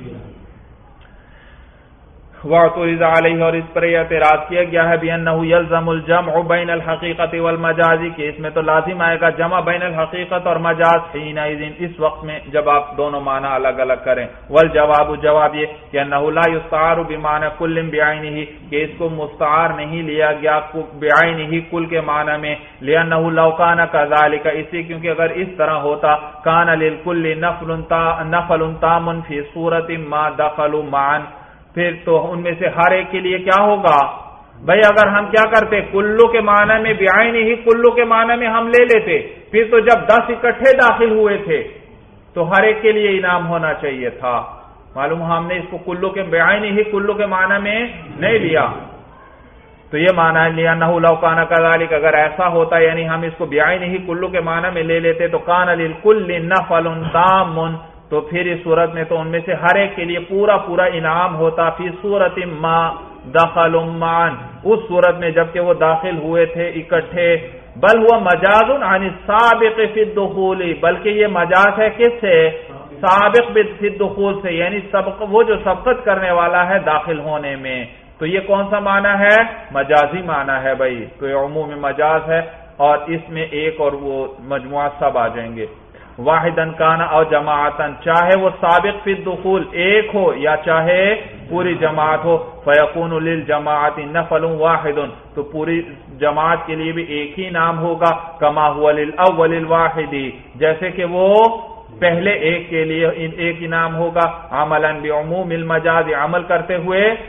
وَاعْتُرِضَ عَلَيْهِ، اور اس پر یہ اعتراض کیا گیا ہے بِأَنَّهُ يَلْزَمُ الْجَمْعُ بَيْنَ الْحَقِيقَةِ وَالْمَجَازِ، کہ اس میں تو لازم آئے گا جمع بین الحقیقت اور مجاز. حِينَئِذٍ، اس وقت میں جب آپ دونوں معنی الگ الگ کریں. وَالْجَوَابُ، جواب یہ کہ أَنَّهُ لَا يُسْتَعَارُ بِمَعْنَى كُلٍّ بِعَيْنِهِ، کہ اس کو مستعار نہیں لیا گیا بعینہ کل کے معنی میں. لِأَنَّهُ لَوْ كَانَ كَذَلِكَ، اس لیے کیونکہ اگر اس طرح ہوتا كَانَ لِلْكُلِّ نَفْلٌ تَامٌ فِي صُورَةٍ مَا دَخَلُوا مَعًا، پھر تو ان میں سے ہر ایک کے لیے کیا ہوگا بھائی؟ اگر ہم کیا کرتے کلو کے معنی میں بعین ہی کلو کے معنی میں ہم لے لیتے، پھر تو جب دس اکٹھے داخل ہوئے تھے تو ہر ایک کے لیے انعام ہونا چاہیے تھا. معلوم ہم نے اس کو کلو کے بعین ہی کلو کے معنی میں نہیں لیا. تو یہ معنی لیا نہ لو کان کذالک، اگر ایسا ہوتا یعنی ہم اس کو بعین ہی کلو کے معنی میں لے لیتے تو کان للکل نفل تام، تو پھر اس صورت میں تو ان میں سے ہر ایک کے لیے پورا پورا انعام ہوتا. فی صورت ما دخلوا معا، اس صورت میں جبکہ وہ داخل ہوئے تھے اکٹھے. بل ہوا مجاز عن السابق فی الدخول، بلکہ یہ مجاز ہے کس سے؟ سابق فی الدخول سے، یعنی سبق وہ جو سبقت کرنے والا ہے داخل ہونے میں. تو یہ کون سا معنی ہے؟ مجازی معنی ہے بھائی. تو یہ عموم مجاز ہے اور اس میں ایک اور وہ مجموعہ سب آ جائیں گے. واحدن کانا او جماعتن، چاہے وہ سابق فی الدخول ایک ہو یا چاہے پوری جماعت ہو. فیکون للجماعت نفل واحد، تو پوری جماعت کے لیے بھی ایک ہی نام ہوگا. کما هو للاول الواحد، جیسے کہ وہ پہلے ایک کے لیے ایک انعام ہوگا. عملا بعموم المجاز، عمل کرتے ہوئے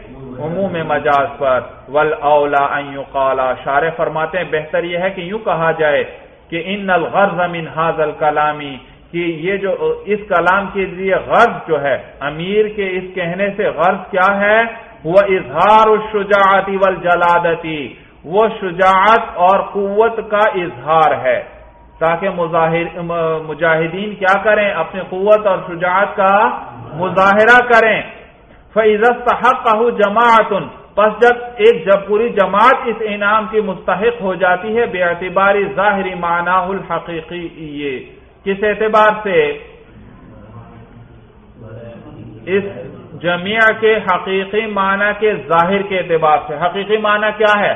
عموم مجاز پر. والاولا ان یقال، شارح فرماتے ہیں بہتر یہ ہے کہ یوں کہا جائے کہ ان الغرض من هذا الكلام، کہ یہ جو اس کلام کے لیے غرض جو ہے امیر کے اس کہنے سے غرض کیا ہے، وہ اظہار الشجاعت والجلادت، وہ شجاعت اور قوت کا اظہار ہے تاکہ مجاہدین کیا کریں، اپنی قوت اور شجاعت کا مظاہرہ کریں. فَإِذَا اسْتَحَقَّهُ جَمَاعَةٌ، پس جب ایک جب پوری جماعت اس انعام کی مستحق ہو جاتی ہے باعتبار ظاہری معناہ الحقیقی، یہ کس اعتبار سے؟ اس جمیع کے حقیقی معنی کے ظاہر کے اعتبار سے. حقیقی معنی کیا ہے؟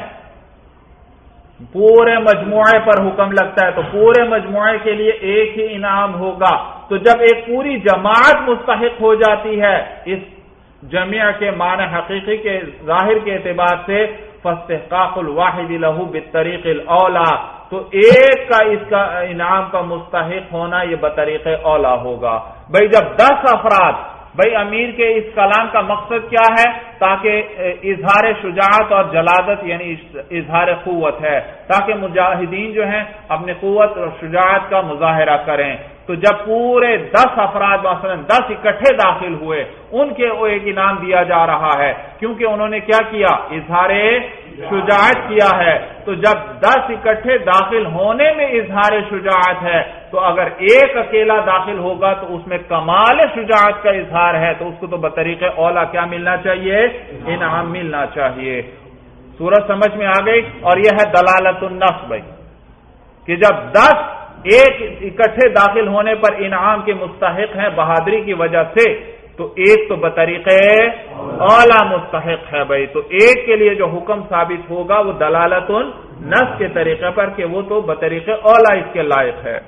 پورے مجموعے پر حکم لگتا ہے تو پورے مجموعے کے لیے ایک ہی انعام ہوگا. تو جب ایک پوری جماعت مستحق ہو جاتی ہے اس جمیع کے معنی حقیقی کے ظاہر کے اعتبار سے، فاستحقاق الواحد له بالطریق الاولا، تو ایک کا اس کا انعام کا مستحق ہونا یہ بطریق اولا ہوگا. بھئی جب دس افراد، بھئی امیر کے اس کلام کا مقصد کیا ہے؟ تاکہ اظہار شجاعت اور جلادت یعنی اظہار قوت ہے، تاکہ مجاہدین جو ہیں اپنی قوت اور شجاعت کا مظاہرہ کریں. تو جب پورے دس افراد مثلا دس اکٹھے داخل ہوئے، ان کے وہ ایک انعام دیا جا رہا ہے کیونکہ انہوں نے کیا کیا؟ اظہار شجاعت کیا ہے. تو جب دس اکٹھے داخل ہونے میں اظہار شجاعت ہے تو اگر ایک اکیلا داخل ہوگا تو اس میں کمال شجاعت کا اظہار ہے، تو اس کو تو بطریق اولا کیا ملنا چاہیے؟ انعام ملنا چاہیے. سورج سمجھ میں آ گئی؟ اور یہ ہے دلالت النص بھائی، کہ جب دس ایک اکٹھے داخل ہونے پر انعام کے مستحق ہیں بہادری کی وجہ سے، تو ایک تو بطریق اولا مستحق ہے بھائی. تو ایک کے لیے جو حکم ثابت ہوگا وہ دلالت النص کے طریقے پر کہ وہ تو بطریق اولا اس کے لائق ہے.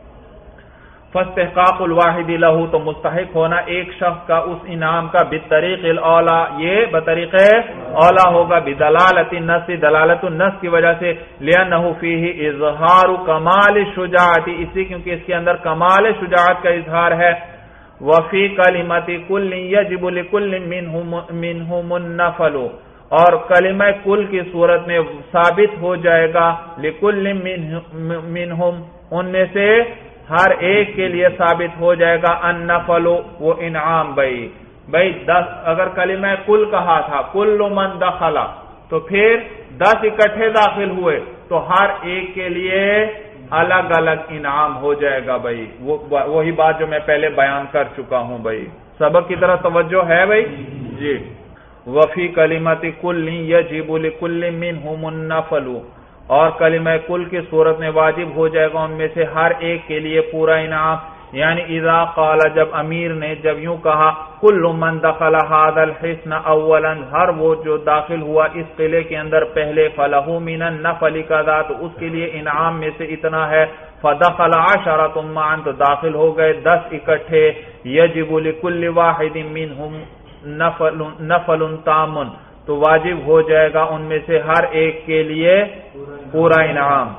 فاستحقاق الواحد له، تو مستحق ہونا ایک شخص کا اس انعام کا بالطریق الاولا، یہ بطریق اولا ہوگا. بدلالت النص، دلالت النص کی وجہ سے، لأنه فيه اظہار کمال الشجاعت، اسی کیونکہ اس کے اندر کمال شجاعت کا اظہار ہے. وفی کلمۃ کل یجب لکل منہم منہم النفل، اور کلمہ کل کی صورت میں ثابت ہو جائے گا لکل منہم، ان میں سے ہر ایک کے لیے ثابت ہو جائے گا النفل، وہ انعام. بھائی بھائی دس اگر کلمہ کل کہا تھا کل من دخلا، تو پھر دس اکٹھے داخل ہوئے تو ہر ایک کے لیے الگ الگ انعام ہو جائے گا. بھائی وہ وہی بات جو میں پہلے بیان کر چکا ہوں. بھائی سبق کی طرف توجہ ہے بھائی جی. وفی کلمۃ کل یجب لکل منہم النفل، اور کلمہ کل کی صورت میں واجب ہو جائے گا ان میں سے ہر ایک کے لیے پورا انعام. یعنی اذا قال، جب امیر نے جب یوں کہا کل من دخل هذا الحصن اولا، ہر وہ جو داخل ہوا اس قلعے کے اندر پہلے، فلہ من النفل کذا، تو اس کے لیے انعام میں سے اتنا ہے. فدخل عشرۃ معا، تو داخل ہو گئے دس اکٹھے. یجب لکل واحد منہم نفل نفل تام، تو واجب ہو جائے گا ان میں سے ہر ایک کے لیے پورا انعام.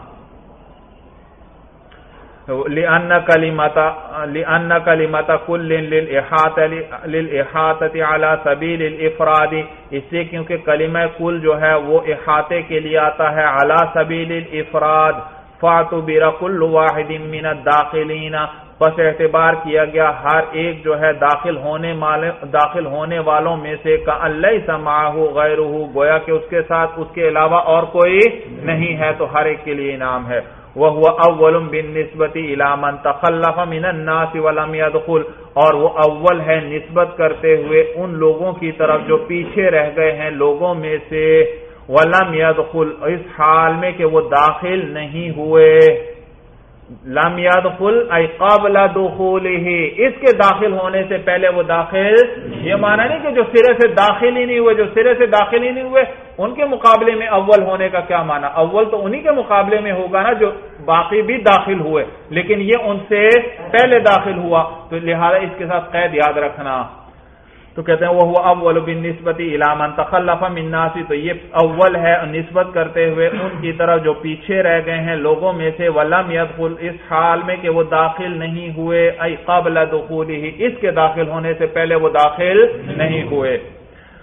لأن کلمۃ لأن کلمۃ کل للإحاطة على سبیل الافراد، اس سے کیونکہ کلمہ کل جو ہے وہ احاطے کے لیے آتا ہے على سبیل الافراد. فاعتبر كل واحد من الداخلین، پس اعتبار کیا گیا ہر ایک جو ہے داخل ہونے داخل ہونے والوں میں سے کأن لیس معه غیرہ، گویا کہ اس کے ساتھ اس کے علاوہ اور کوئی نہیں ہے، تو ہر ایک کے لیے انعام ہے. وهو اول بالنسبه الى من تخلف من الناس ولم يدخل، اور وہ اول ہے نسبت کرتے ہوئے ان لوگوں کی طرف جو پیچھے رہ گئے ہیں لوگوں میں سے، ولم يدخل، اس حال میں کہ وہ داخل نہیں ہوئے. لم يدخل ای قبل دخوله، اس کے داخل ہونے سے پہلے وہ داخل، یہ معنی نہیں کہ جو سرے سے داخل ہی نہیں ہوئے، جو سرے سے داخل ہی نہیں ہوئے ان کے مقابلے میں اول ہونے کا کیا معنی؟ اول تو انہی کے مقابلے میں ہوگا نا جو باقی بھی داخل ہوئے، لیکن یہ ان سے پہلے داخل ہوا، تو لہذا اس کے ساتھ قید یاد رکھنا. تو کہتے ہیں وہ اول بالنسبت الی من تخلف من الناس، تو یہ اول ہے نسبت کرتے ہوئے ان کی طرف جو پیچھے رہ گئے ہیں لوگوں میں سے، ولم يدخل، اس حال میں کہ وہ داخل نہیں ہوئے، ای قبل دخولہ، اس کے داخل ہونے سے پہلے وہ داخل نہیں ہوئے.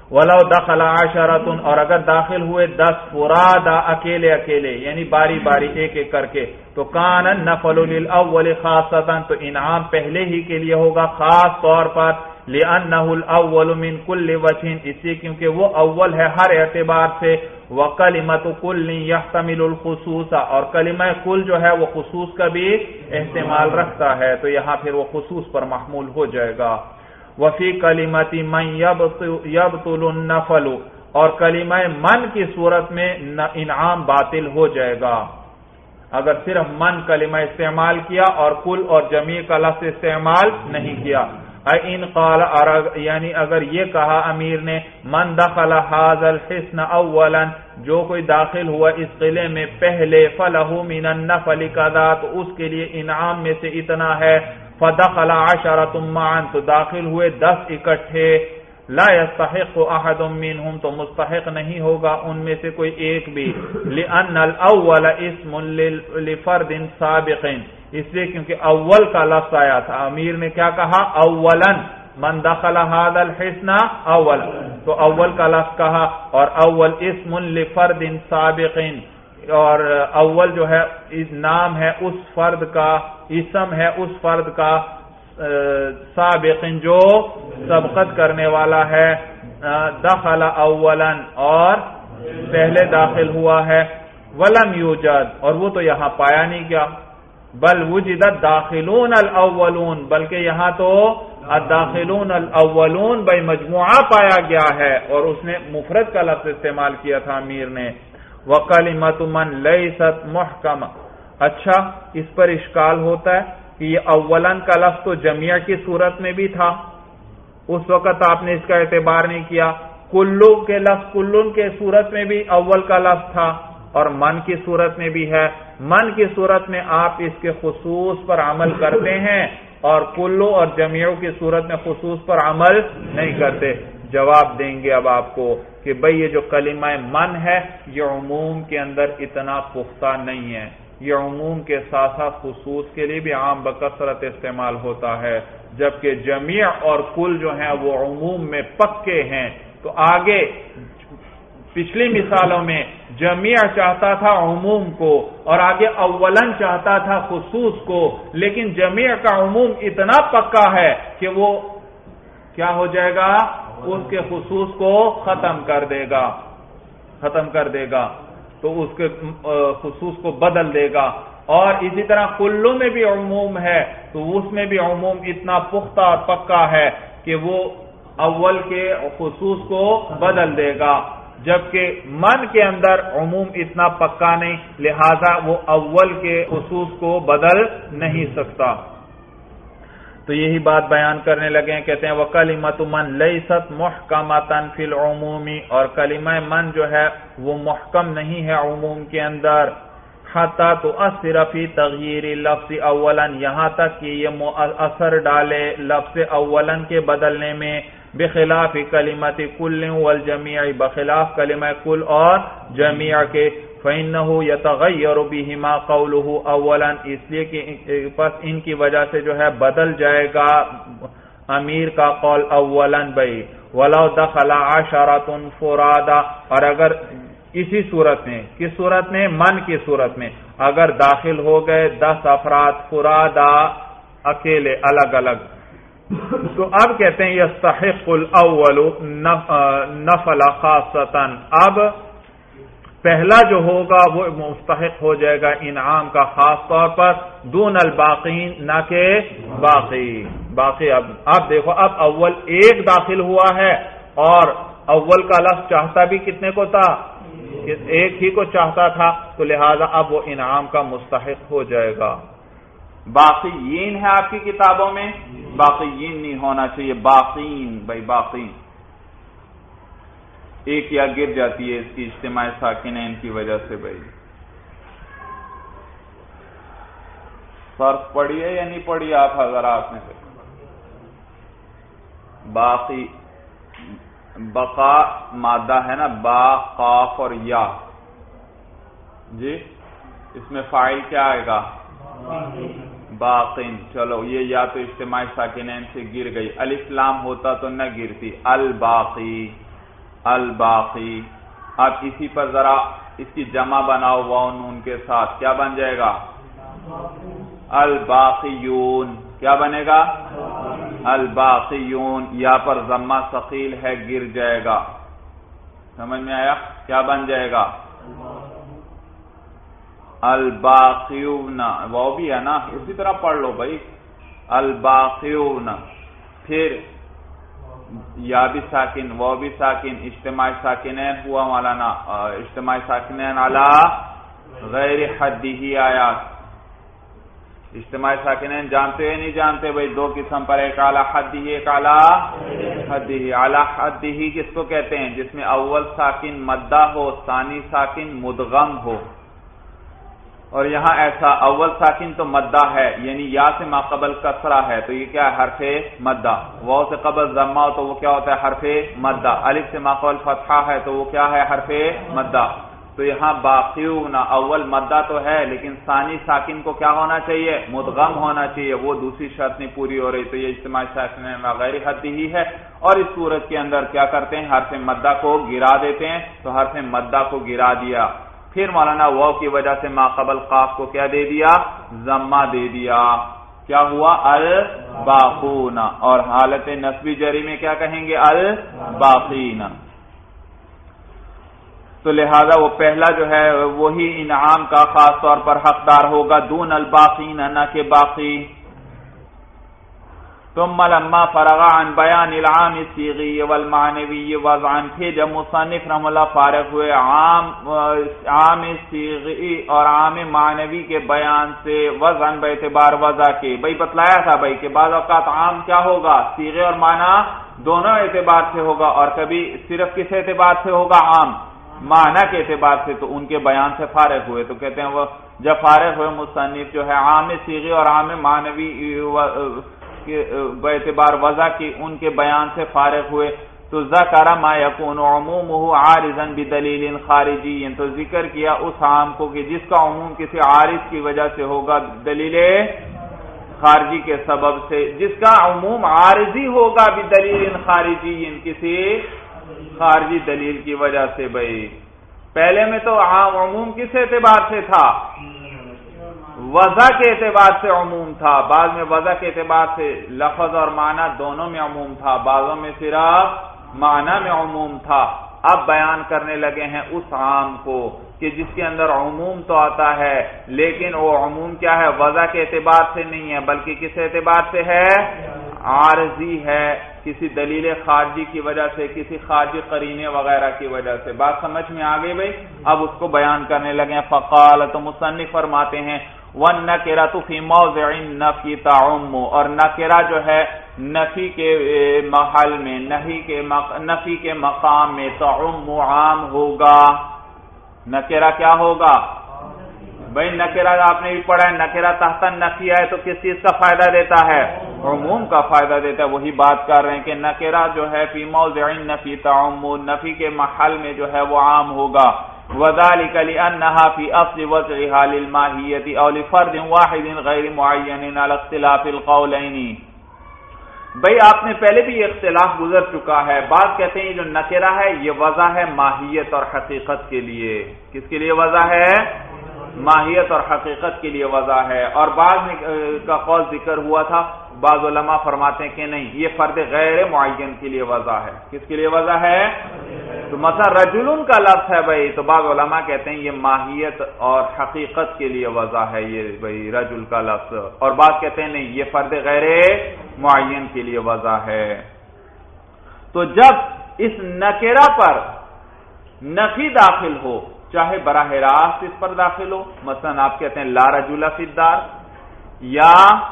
ولو دخل عشرۃ، اور اگر داخل ہوئے دس فرادا اکیلے اکیلے یعنی باری باری ایک ایک کر کے، تو کان النفل للاول خاصۃ، تو انعام پہلے ہی کے لیے ہوگا خاص طور پر، لأنہ الاول من کل وجہ، اس لیے کیونکہ وہ اول ہے ہر اعتبار سے، وکلمۃ کل یحتمل الخصوص، اور کلمہ کل جو ہے وہ خصوص کا بھی احتمال رکھتا ہے، تو یہاں پھر وہ خصوص پر محمول ہو جائے گا۔ وفی کلمۃ من یبطل النفل، اور کلمہ من کی صورت میں انعام باطل ہو جائے گا اگر صرف من کلمہ استعمال کیا اور کل اور جمیع کا لفظ استعمال نہیں کیا۔ ان قال، یعنی اگر یہ کہا امیر نے، من دخل هذا الحصن اولا، جو کوئی داخل ہوا اس قلعے میں پہلے، فلہ من النفل کذا، تو اس کے لیے انعام میں سے اتنا ہے، فدخل عشرۃ معا، تو داخل ہوئے دس اکٹھے، لا يستحق احد منهم، تو مستحق نہیں ہوگا ان میں سے کوئی ایک بھی، لان الاول اسم لفرد سابق، اس لیے کیونکہ اول کا لفظ آیا تھا، امیر نے کیا کہا؟ اولا، من دخل هذا الحصن اولا، تو اول کا لفظ کہا، اور اول اسم لفرد سابق، اور اول جو ہے نام ہے اس فرد کا، اسم ہے اس فرد کا سابق جو سبقت کرنے والا ہے، دخل اولا، اور پہلے داخل ہوا ہے، ولم یوجد، اور وہ تو یہاں پایا نہیں گیا، بل وجدت داخلون الاولون، بلکہ یہاں تو الداخلون الاولون بھائی مجموعہ پایا گیا ہے، اور اس نے مفرد کا لفظ استعمال کیا تھا امیر نے۔ وَقَلِمَةُ مَنْ لَيْسَتْ مُحْكَمَةً، اچھا اس پر اشکال ہوتا ہے کہ یہ اولن کا لفظ تو جمع کی صورت میں بھی تھا، اس وقت آپ نے اس کا اعتبار نہیں کیا، کلو کے لفظ کلن کے صورت میں بھی اول کا لفظ تھا، اور من کی صورت میں بھی ہے، من کی صورت میں آپ اس کے خصوص پر عمل کرتے ہیں، اور کلو اور جمعیوں کی صورت میں خصوص پر عمل نہیں کرتے۔ جواب دیں گے اب آپ کو کہ بھئی یہ جو کلمہ من ہے یہ عموم کے اندر اتنا پختہ نہیں ہے، یہ عموم کے ساتھ ساتھ خصوص کے لیے بھی عام بکثرت استعمال ہوتا ہے، جبکہ جمیع اور کل جو ہیں وہ عموم میں پکے ہیں۔ تو آگے پچھلی مثالوں میں جمیع چاہتا تھا عموم کو، اور آگے اولن چاہتا تھا خصوص کو، لیکن جمیع کا عموم اتنا پکا ہے کہ وہ کیا ہو جائے گا؟ اس کے خصوص کو ختم کر دے گا ختم کر دے گا تو اس کے خصوص کو بدل دے گا، اور اسی طرح کلو میں بھی عموم ہے تو اس میں بھی عموم اتنا پختہ اور پکا ہے کہ وہ اول کے خصوص کو بدل دے گا، جبکہ من کے اندر عموم اتنا پکا نہیں، لہذا وہ اول کے خصوص کو بدل نہیں سکتا۔ تو یہی بات بیان کرنے لگے ہیں، کہتے ہیں وَقَلِمَةُ مَنْ لَيْسَتْ مُحْكَمَةً فِي الْعُمُومِ، اور کلمہ من جو ہے وہ محکم نہیں ہے عموم کے اندر، حَتَّى تُؤَثِّرَ فِي تَغْيِيرِ اللَّفْظِ أَوَّلًا، یہاں تک کہ یہ اثر ڈالے لفظ اولاً کے بدلنے میں، بخلاف کلمۃ کل والجمیع، بخلاف کلمہ کل اور جمیع کے، فإنه يتغیر بهما قوله اولا، اس لیے کہ پس ان کی وجہ سے جو ہے بدل جائے گا امیر کا قول اولا بھائی، ولو دخل عشرۃ فرادا، اور اگر اسی صورت میں، کس صورت میں؟ من کی صورت میں، اگر داخل ہو گئے دس افراد فرادا اکیلے الگ الگ، تو اب کہتے ہیں یستحق الاول نفل خاصتا، اب پہلا جو ہوگا وہ مستحق ہو جائے گا انعام کا خاص طور پر، دون الباقین، نہ کہ باقی باقی اب اب دیکھو، اب اول ایک داخل ہوا ہے، اور اول کا لفظ چاہتا بھی کتنے کو تھا؟ ایک ہی کو چاہتا تھا، تو لہذا اب وہ انعام کا مستحق ہو جائے گا۔ باقیین ہے آپ کی کتابوں میں، باقیین نہیں ہونا چاہیے، باقین بھائی، باقین ایک یا گر جاتی ہے اس کی اجتماع ساکنین کی وجہ سے بھائی۔ فرق پڑی ہے یا نہیں پڑی آپ حضرات نے؟ باقی بقا مادہ ہے نا، با قاف اور یا، جی اس میں فاعل کیا آئے گا؟ باقین، چلو یہ یا تو اجتماع ساکنین سے گر گئی، الف لام ہوتا تو نہ گرتی، الباقی، الباقی. اب اسی پر ذرا اس کی جمع بناؤ واو نون کے ساتھ، کیا بن جائے گا؟ الباقیون. کیا بنے گا؟ الباقیون. یا پر ضمہ ثقیل ہے، گر جائے گا. سمجھ میں آیا؟ کیا بن جائے گا؟ الباقیون. وہ بھی ہے نا، اسی طرح پڑھ لو بھائی. الباقیون. پھر یا بھی ساکن، وہ بھی ساکن، اجتماع ساکنین ہوا مولانا، اجتماع ساکنین علی غیر حدہ آیات. اجتماع ساکنین جانتے ہیں نہیں جانتے بھائی؟ دو قسم پر، ایک اعلی حدہ، ایک اعلی حدہ. اعلی حدہ کس کو کہتے ہیں؟ جس میں اول ساکن مدہ ہو، ثانی ساکن مدغم ہو. اور یہاں ایسا اول ساکن تو مدہ ہے، یعنی یا سے ما قبل کسرہ ہے تو یہ کیا ہے؟ حرف مدہ. واو سے قبل ضمہ ہو تو وہ کیا ہوتا ہے؟ حرف مدہ. الف سے ما قبل فتحہ ہے تو وہ کیا ہے؟ حرف مدہ. تو یہاں باقیون اول مدہ تو ہے، لیکن ثانی ساکن کو کیا ہونا چاہیے؟ مدغم ہونا چاہیے. وہ دوسری شرط نہیں پوری ہو رہی، تو یہ اجتماع ساکنین غیر حدہ ہی ہے. اور اس صورت کے اندر کیا کرتے ہیں؟ حرف مدہ کو گرا دیتے ہیں. تو حرف مدہ کو گرا دیا. پھر مولانا واو کی وجہ سے ما قبل قاف کو کیا دے دیا؟ ضمہ دے دیا. کیا ہوا؟ الباقون. اور حالت نصبی جری میں کیا کہیں گے؟ الباقین. تو لہذا وہ پہلا جو ہے وہی انعام کا خاص طور پر حقدار ہوگا، دون الباقین، نہ کہ باقی. ثم لما فرغ عن بیان العام الصیغی والمعنوی وضعا. پھر جب مصنف رحمہ اللہ فارغ ہوئے عام عام صیغی اور عام معنوی کے بیان سے، وضعا باعتبار وضع کے، بھائی بتلایا تھا بھائی کہ بعض اوقات عام کیا ہوگا؟ صیغے اور معنی دونوں اعتبار سے ہوگا، اور کبھی صرف کس اعتبار سے ہوگا؟ عام معنی کے اعتبار سے. تو ان کے بیان سے فارغ ہوئے تو کہتے ہیں وہ جب فارغ ہوئے مصنف جو ہے عام صیغے اور عام معنوی باعتبار وضع کی ان کے بیان سے فارغ ہوئے تو ذکر ما یکون عمومہ عارضا بدلیل خارجی. تو ذکر کیا اس عام کو کہ جس کا عموم کسی عارض کی وجہ سے ہوگا، دلیل خارجی کے سبب سے. جس کا عموم عارضی ہوگا بدلیل خارجی، کسی خارجی دلیل کی وجہ سے. بھائی پہلے میں تو عموم کس اعتبار سے تھا؟ وضع کے اعتبار سے عموم تھا. بعض میں وضع کے اعتبار سے لفظ اور معنی دونوں میں عموم تھا، بعضوں میں صرف معنی میں عموم تھا. اب بیان کرنے لگے ہیں اس عام کو کہ جس کے اندر عموم تو آتا ہے، لیکن وہ عموم کیا ہے؟ وضع کے اعتبار سے نہیں ہے، بلکہ کس اعتبار سے ہے؟ عارضی ہے، کسی دلیل خارجی کی وجہ سے، کسی خارجی قرینے وغیرہ کی وجہ سے. بات سمجھ میں آ گئی بھائی؟ اب اس کو بیان کرنے لگے. فقال، تو مصنف فرماتے ہیں وَالنَّكِرَةُ فِي مَوْضِعِ النَّفْيِ تَعُمُّ. اور نکرہ جو ہے نفی کے محل میں، نفی کے نفی کے مقام میں تعم عام ہوگا. نکرہ کیا ہوگا بھائی؟ نکرہ آپ نے بھی پڑھا ہے، نکرہ تحت نفی ہے تو کس چیز کا فائدہ دیتا ہے؟ عموم کا فائدہ دیتا ہے. وہی بات کر رہے ہیں کہ نکرہ جو ہے فی موضع النفی تعم، نفی کے محل میں جو ہے وہ عام ہوگا. وذلك لأنها في أصل وضعها للماهية أو لفرد واحد غير معين على اختلاف القولين. بھئی آپ نے پہلے بھی یہ اختلاف گزر چکا ہے. بعض کہتے ہیں یہ جو نکرہ ہے یہ وضع ہے ماہیت اور حقیقت کے لیے. کس کے لیے وضع ہے؟ ماہیت اور حقیقت کے لیے وضع ہے. اور بعض میں کا قول ذکر ہوا تھا، بعض علماء فرماتے ہیں کہ نہیں، یہ فرد غیر معین کے لیے وضع ہے. کس کے لیے وضع ہے؟ تو مثلا رجلن کا لفظ ہے بھائی، تو بعض علماء کہتے ہیں یہ ماہیت اور حقیقت کے لیے وضع ہے یہ بھائی رجل کا لفظ. اور بعض کہتے ہیں نہیں، یہ فرد غیر معین کے لیے وضع ہے. تو جب اس نکرہ پر نفی داخل ہو، چاہے براہ راست اس پر داخل ہو، مثلا آپ کہتے ہیں لا رجل فی الدار، یا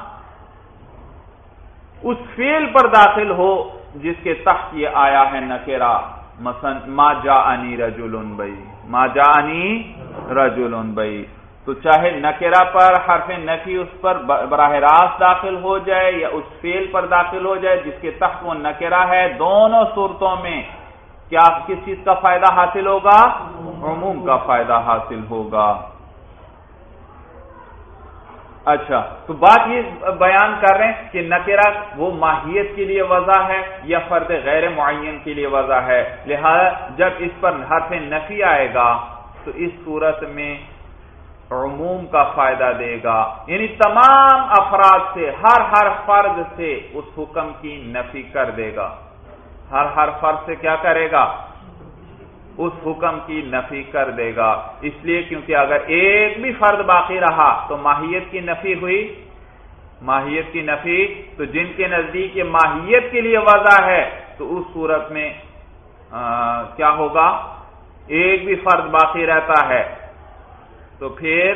اس فعل پر داخل ہو جس کے تحت یہ آیا ہے نکرہ، مثلا ما جاءنی رجل بھائی، ما جاءنی رجل بھائی. تو چاہے نکرہ پر حرف نفی اس پر براہ راست داخل ہو جائے یا اس فعل پر داخل ہو جائے جس کے تحت وہ نکرہ ہے، دونوں صورتوں میں کیا کس چیز کا فائدہ حاصل ہوگا؟ عموم کا فائدہ حاصل ہوگا. اچھا، تو بات یہ بیان کر رہے ہیں کہ نکرہ وہ ماہیت کے لیے وضع ہے یا فرد غیر معین کے لیے وضع ہے، لہذا جب اس پر حرف نفی آئے گا تو اس صورت میں عموم کا فائدہ دے گا، یعنی تمام افراد سے، ہر ہر فرد سے اس حکم کی نفی کر دے گا، ہر ہر فرد سے کیا کرے گا؟ اس حکم کی نفی کر دے گا، اس لیے کیونکہ اگر ایک بھی فرد باقی رہا تو ماہیت کی نفی ہوئی، ماہیت کی نفی، تو جن کے نزدیک یہ ماہیت کے لیے وضع ہے تو اس صورت میں آ, کیا ہوگا؟ ایک بھی فرد باقی رہتا ہے تو پھر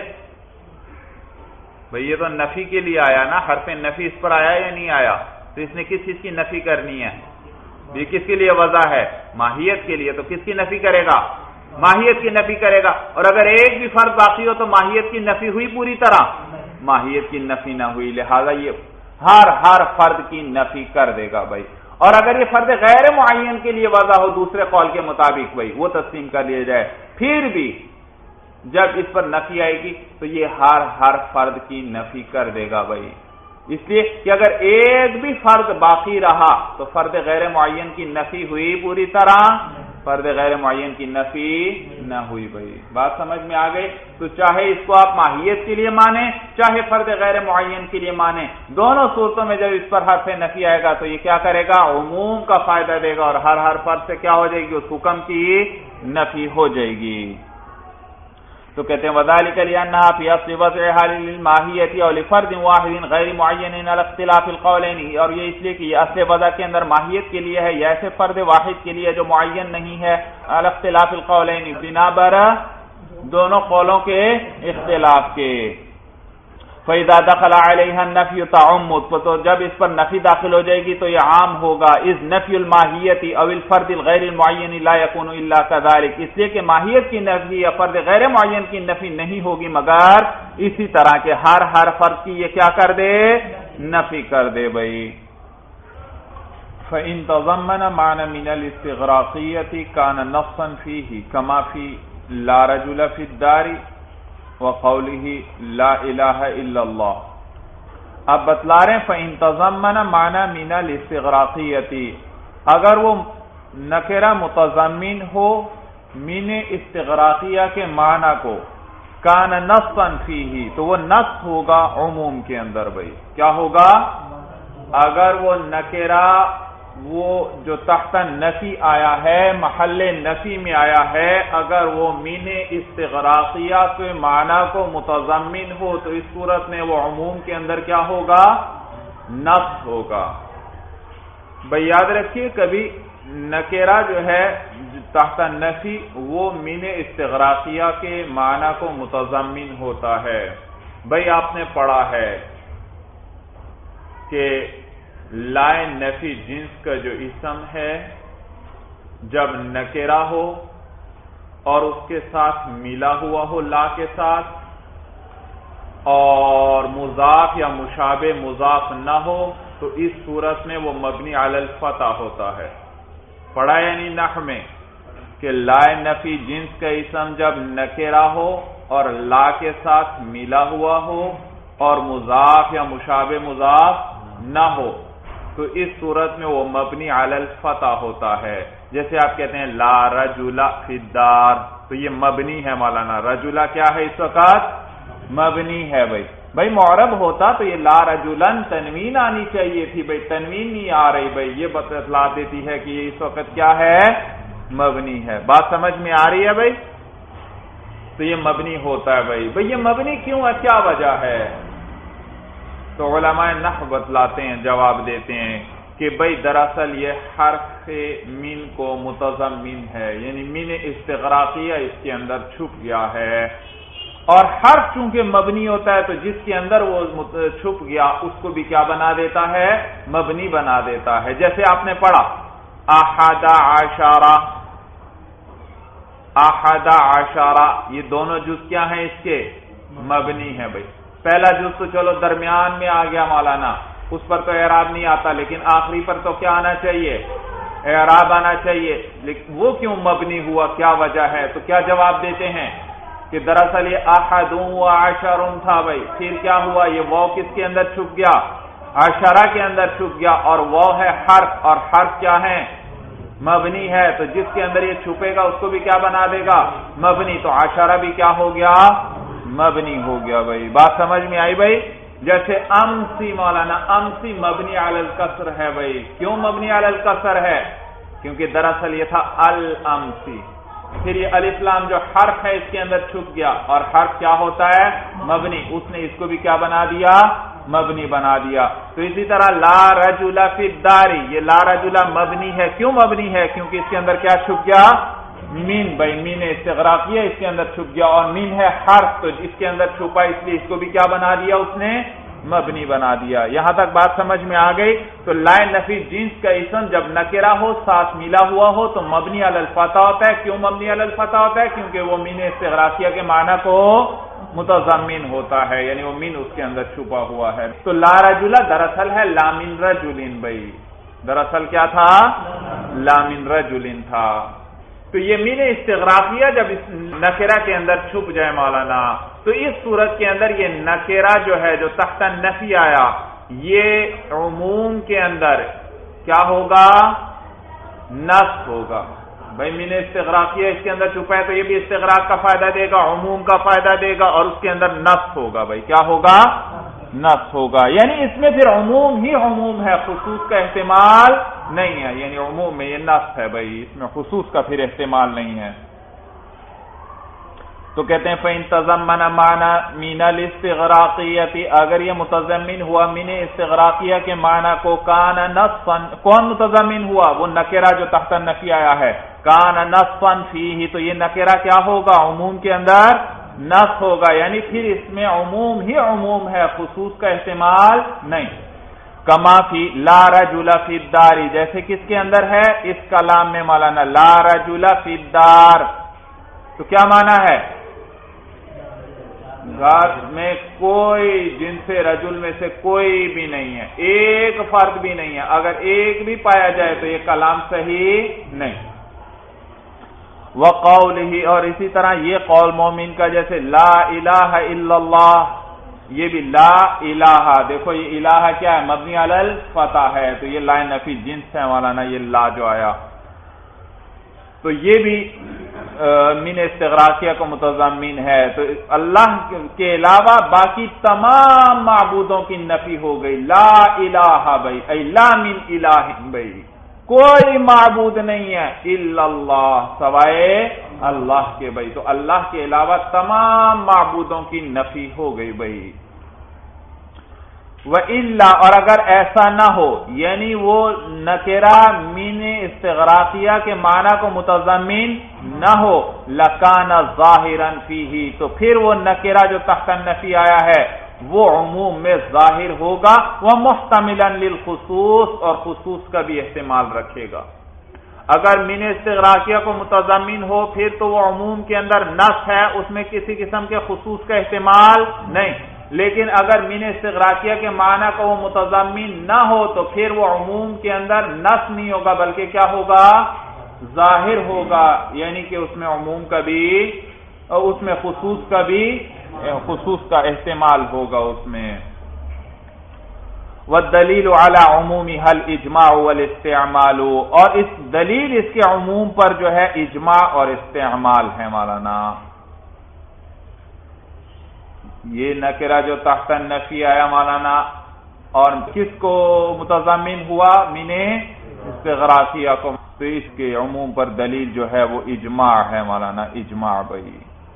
بھئی یہ تو نفی کے لیے آیا نا، حرف نفی اس پر آیا یا نہیں آیا؟ تو اس نے کس چیز کی نفی کرنی ہے؟ یہ کس کے لیے وضع ہے؟ ماہیت کے لیے، تو کس کی نفی کرے گا؟ ماہیت کی نفی کرے گا، اور اگر ایک بھی فرد باقی ہو تو ماہیت کی نفی ہوئی پوری طرح؟ ماہیت کی نفی نہ ہوئی، لہذا یہ ہر ہر فرد کی نفی کر دے گا بھائی۔ اور اگر یہ فرد غیر معین کے لیے وضع ہو دوسرے قول کے مطابق بھائی وہ تسلیم کر لیا جائے، پھر بھی جب اس پر نفی آئے گی تو یہ ہر ہر فرد کی نفی کر دے گا بھائی، اس لیے کہ اگر ایک بھی فرد باقی رہا تو فرد غیر معین کی نفی ہوئی پوری طرح، فرد غیر معین کی نفی نہ ہوئی بھائی۔ بات سمجھ میں آ گئی؟ تو چاہے اس کو آپ ماہیت کے لیے مانیں چاہے فرد غیر معین کے لیے مانیں، دونوں صورتوں میں جب اس پر حرف نفی آئے گا تو یہ کیا کرے گا؟ عموم کا فائدہ دے گا، اور ہر ہر فرد سے کیا ہو جائے گی؟ اس حکم کی نفی ہو جائے گی۔ تو کہتے ہیں وذالک لأنها في اصل وضعها للماہیت اور لفرد واحد غیر معین على اختلاف القولین، اور یہ اس لیے کہ یہ اصل وضع کے اندر ماہیت کے لیے ہے یا ایسے فرد واحد کے لیے جو معین نہیں ہے، على اختلاف القولین بنا بر دونوں قولوں کے اختلاف کے۔ فَإِذَا دَخَلَ عَلَيْهَا النَّفْيُ تَعُمُّ، تو جب اس پر نفی داخل ہو جائے گی تو یہ عام ہوگا، اذ نفی الماہیت او الفرد الغیر المعین لا يكون الا كذلك، اس لیے کہ ماہیت کی نفی یا فرد غیر معین کی نفی نہیں ہوگی مگر اسی طرح کے ہر ہر فرد کی یہ کیا کر دے؟ نفی کر دے بھائی۔ فَإِن تَضَمَّنَ مَعْنَى مِنَ الْإِسْتِغْرَاقِيَّةِ كَانَ نَصًّا فِيهِ كَمَا فِي لَا رَجُلَ فِي الدَّارِ وَقَوْلِهِ لَا إِلَٰهَ إِلَّا اللَّهُ۔ اب بتلا رہے ہیں فَإِن تَضَمَّنَ مَعْنَى مِنَ الْإِسْتِغْرَاقِيَّةِ، اگر وہ نکرہ متضمن ہو من استغراقیہ کے معنی کو، کان نصا فیہ، تو وہ نص ہوگا عموم کے اندر بھائی۔ کیا ہوگا؟ اگر وہ نکرہ وہ جو تحت نفی آیا ہے، محل نفی میں آیا ہے، اگر وہ من استغراقیہ کے معنی کو متضمن ہو تو اس صورت میں وہ عموم کے اندر کیا ہوگا؟ نص ہوگا بھائی۔ یاد رکھیے کبھی نکرہ جو ہے تحت نفی وہ من استغراقیہ کے معنی کو متضمن ہوتا ہے بھائی۔ آپ نے پڑھا ہے کہ لائے نفی جنس کا جو اسم ہے جب نکرہ ہو اور اس کے ساتھ ملا ہوا ہو لا کے ساتھ، اور مضاف یا مشابہ مضاف نہ ہو تو اس صورت میں وہ مبنی علی الفتح ہوتا ہے۔ پڑھا یعنی نحو میں کہ لائے نفی جنس کا اسم جب نکرہ ہو اور لا کے ساتھ ملا ہوا ہو اور مضاف یا مشابہ مضاف نہ ہو تو اس صورت میں وہ مبنی علی الفتح ہوتا ہے۔ جیسے آپ کہتے ہیں لا رجل فی الدار، تو یہ مبنی ہے مولانا، رجل کیا ہے اس وقت؟ مبنی ہے بھائی۔ بھائی معرب ہوتا تو یہ لا رجلن تنوین آنی چاہیے تھی بھائی، تنوین نہیں آ رہی بھائی، یہ بتلا دیتی ہے کہ یہ اس وقت کیا ہے؟ مبنی ہے۔ بات سمجھ میں آ رہی ہے بھائی؟ تو یہ مبنی ہوتا ہے بھائی۔ بھائی یہ مبنی کیوں ہے؟ کیا وجہ ہے؟ تو علماء نحو بتلاتے ہیں، جواب دیتے ہیں کہ بھئی دراصل یہ حرف من کو متضمن ہے، یعنی من استغراقیہ اس کے اندر چھپ گیا ہے، اور حرف چونکہ مبنی ہوتا ہے تو جس کے اندر وہ چھپ گیا اس کو بھی کیا بنا دیتا ہے؟ مبنی بنا دیتا ہے۔ جیسے آپ نے پڑھا احد عشرہ، احد عشرہ، یہ دونوں جز کیا ہیں اس کے؟ مبنی ہے بھئی۔ پہلا جز تو چلو درمیان میں آ گیا مولانا، اس پر تو اعراب نہیں آتا، لیکن آخری پر تو کیا آنا چاہیے؟ اعراب آنا چاہیے، لیکن وہ کیوں مبنی ہوا؟ کیا وجہ ہے؟ تو کیا جواب دیتے ہیں کہ دراصل یہ احد و عشر تھا بھائی، پھر کیا ہوا، یہ واو کس کے اندر چھپ گیا، عشرہ کے اندر چھپ گیا، اور واو ہے حرف، اور حرف کیا ہے، مبنی ہے، تو جس کے اندر یہ چھپے گا اس کو بھی کیا بنا دے گا، مبنی، تو عشرہ بھی کیا ہو گیا، مبنی ہو گیا بھائی۔ بات سمجھ میں آئی بھائی؟ جیسے امسی مولانا، امسی مبنی علی الکسر ہے بھائی، کیوں مبنی علی الکسر ہے، کیونکہ دراصل یہ تھا الامسی، پھر یہ الف لام جو حرف ہے اس کے اندر چھپ گیا، اور حرف کیا ہوتا ہے، مبنی، اس نے اس کو بھی کیا بنا دیا، مبنی بنا دیا۔ تو اسی طرح لا رجل فی الدار، یہ لا رجل مبنی ہے، کیوں مبنی ہے، کیونکہ اس کے اندر کیا چھپ گیا، مین بھائی، مین استغراقیہ اس کے اندر چھپ گیا، اور مین ہے حرف، تو اس کے اندر چھپا، اس لیے اس کو بھی کیا بنا دیا اس نے، مبنی بنا دیا۔ یہاں تک بات سمجھ میں آ گئی؟ تو لا نفی جنس کا اسم جب نکرہ ہو، ساتھ ملا ہوا ہو، تو مبنی علی الفتح ہوتا ہے۔ کیوں مبنی علی الفتح ہوتا ہے؟ کیونکہ وہ مین استغراقیہ کے معنی کو متضمن ہوتا ہے، یعنی وہ مین اس کے اندر چھپا ہوا ہے۔ تو لا رجل دراصل ہے لا من رجل بھائی، دراصل کیا تھا، لا من رجل تھا۔ تو یہ مین استغراقیہ جب اس نکرہ کے اندر چھپ جائے مولانا، تو اس صورت کے اندر یہ نکرہ جو ہے جو تحت نفی آیا، یہ عموم کے اندر کیا ہوگا، نصب ہوگا بھائی، مین استغراقیہ اس کے اندر چھپا ہے تو یہ بھی استغراق کا فائدہ دے گا، عموم کا فائدہ دے گا، اور اس کے اندر نصب ہوگا بھائی، کیا ہوگا، نصب ہوگا، یعنی اس میں پھر عموم ہی عموم ہے، خصوص کا احتمال نہیں ہے، یعنی عموم میں یہ نصب ہے بھائی، اس میں خصوص کا پھر احتمال نہیں ہے۔ تو کہتے ہیں فَإِن تَضَمَّنَ مَعْنَى مِنَ الْإِسْتِغْرَاقِيَّةِ، اگر یہ متضمن ہوا من استغراقیہ کے معنی کو، کان نصفا، کون متضمن ہوا، وہ نکرہ جو تحت نفی آیا ہے، کان نصفا فیہ، تو یہ نکرہ کیا ہوگا، عموم کے اندر نصف ہوگا، یعنی پھر اس میں عموم ہی عموم ہے، خصوص کا احتمال نہیں۔ کما فی لا رجل فی الدار، جیسے کس کے اندر ہے، اس کلام میں مولانا لا رجل فی الدار، تو کیا معنی ہے، گھر میں کوئی جن سے رجل میں سے کوئی بھی نہیں ہے، ایک فرد بھی نہیں ہے، اگر ایک بھی پایا جائے تو یہ کلام صحیح نہیں۔ وقولہ، اور اسی طرح یہ قول مومن کا، جیسے لا الہ الا اللہ، یہ بھی لا الہ، دیکھو یہ الہ کیا ہے، مبنی علی الفتح ہے، تو یہ لا نفی جنس ہے مولانا، یہ لا جو آیا، تو یہ بھی من استغراقیہ کو متضمن ہے، تو اللہ کے علاوہ باقی تمام معبودوں کی نفی ہو گئی، لا الہ بھائی، ای لا من الہ بھائی، کوئی معبود نہیں ہے الا اللہ، سوائے اللہ کے بھائی، تو اللہ کے علاوہ تمام معبودوں کی نفی ہو گئی بھائی۔ وَإِلَّا، اور اگر ایسا نہ ہو، یعنی وہ نکرہ مین استغراقیہ کے معنی کو متضمن نہ ہو، لَكَانَ ظَاهِرًا فِيهِ، تو پھر وہ نکرہ جو تحت نفی آیا ہے وہ عموم میں ظاہر ہوگا، وَمُحْتَمِلًا لِلْخُصُوص، اور خصوص کا بھی احتمال رکھے گا۔ اگر مین استغراقیہ کو متضمن ہو پھر تو وہ عموم کے اندر نص ہے، اس میں کسی قسم کے خصوص کا احتمال نہیں، لیکن اگر مین استغراقیہ کے معنی کو وہ متضمن نہ ہو تو پھر وہ عموم کے اندر نص نہیں ہوگا، بلکہ کیا ہوگا، ظاہر ہوگا، یعنی کہ اس میں عموم کا بھی، اس میں خصوص کا بھی، خصوص کا احتمال ہوگا اس میں۔ والدلیل علی عمومها الاجماع والاستعمال، اور اس دلیل اس کے عموم پر جو ہے اجماع اور استعمال ہے مولانا۔ یہ نکرہ جو تحت نفی آیا مولانا، اور کس کو متضمن ہوا، من استغراقیہ کو، تو اس کے عموم پر دلیل جو ہے وہ اجماع ہے مولانا، اجماع بھائی،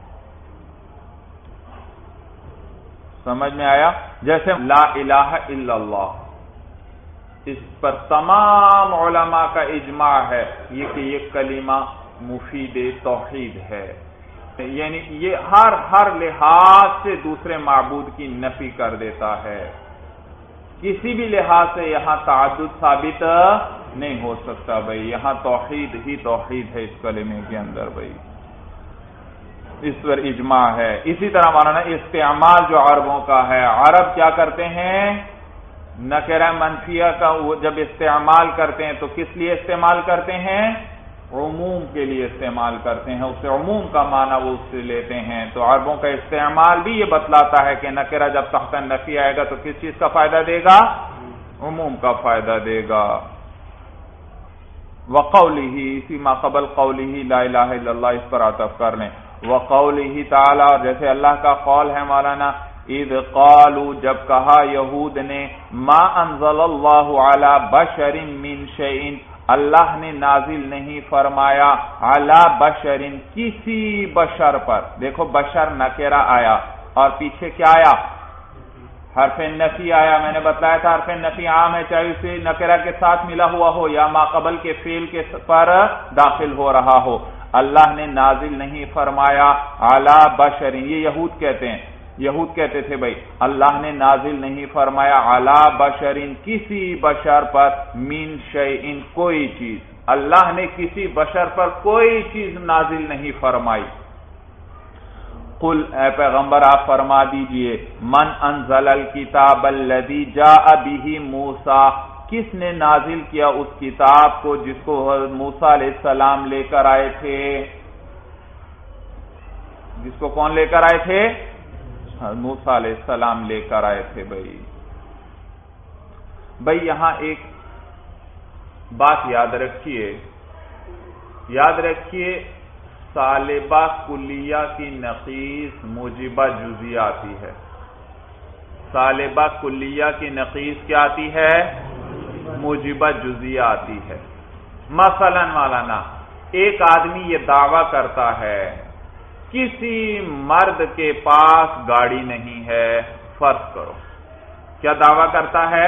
سمجھ میں آیا؟ جیسے لا الہ الا اللہ، اس پر تمام علماء کا اجماع ہے یہ کہ یہ کلمہ مفید توحید ہے، یعنی یہ ہر ہر لحاظ سے دوسرے معبود کی نفی کر دیتا ہے، کسی بھی لحاظ سے یہاں تعدد ثابت نہیں ہو سکتا بھائی، یہاں توحید ہی توحید ہے اس کلمے کے اندر بھائی، اس پر اجماع ہے۔ اسی طرح مولانا استعمال جو عربوں کا ہے، عرب کیا کرتے ہیں، نکرہ منفیہ کا وہ جب استعمال کرتے ہیں تو کس لیے استعمال کرتے ہیں، عموم کے لیے استعمال کرتے ہیں، اسے عموم کا معنی وہ اس سے لیتے ہیں، تو عربوں کا استعمال بھی یہ بتلاتا ہے کہ نکرہ جب تحت نفی آئے گا تو کس چیز کا فائدہ دے گا؟ عموم کا فائدہ دے گا۔ وقولہ، اسی ما قبل قولہ لا الہ الا اللہ، اس پر عطف کر لیں۔ وقولہ تعالی، اور جیسے اللہ کا قول ہے مولانا، اذ قالوا، جب کہا یہود نے، ما انزل اللہ علی بشر من شیء، اللہ نے نازل نہیں فرمایا علی بشر، کسی بشر پر۔ دیکھو بشر نکرہ آیا اور پیچھے کیا آیا؟ حرف نفی آیا۔ میں نے بتلایا تھا حرف نفی عام ہے، چاہے اسے نکرہ کے ساتھ ملا ہوا ہو یا ما قبل کے فعل کے پر داخل ہو رہا ہو۔ اللہ نے نازل نہیں فرمایا علی بشر، یہ یہود کہتے ہیں، یہود کہتے تھے بھائی اللہ نے نازل نہیں فرمایا علی بشر، کسی بشر پر، من شیء، کوئی چیز، اللہ نے کسی بشر پر کوئی چیز نازل نہیں فرمائی۔ قل، اے پیغمبر آپ فرما دیجئے، من انزل الکتاب الذی جاء بہ موسیٰ، کس نے نازل کیا اس کتاب کو جس کو حضرت موسیٰ علیہ السلام لے کر آئے تھے؟ جس کو کون لے کر آئے تھے؟ موسیٰ علیہ السلام لے کر آئے تھے۔ بھائی بھائی یہاں ایک بات یاد رکھیے، یاد رکھیے سالبہ کلیہ کی نقیض موجبہ جزیہ آتی ہے۔ سالبہ کلیہ کی نقیض کیا آتی ہے؟ موجبہ جزیہ آتی ہے۔ مثلا مولانا ایک آدمی یہ دعویٰ کرتا ہے کسی مرد کے پاس گاڑی نہیں ہے، فرض کرو، کیا دعویٰ کرتا ہے؟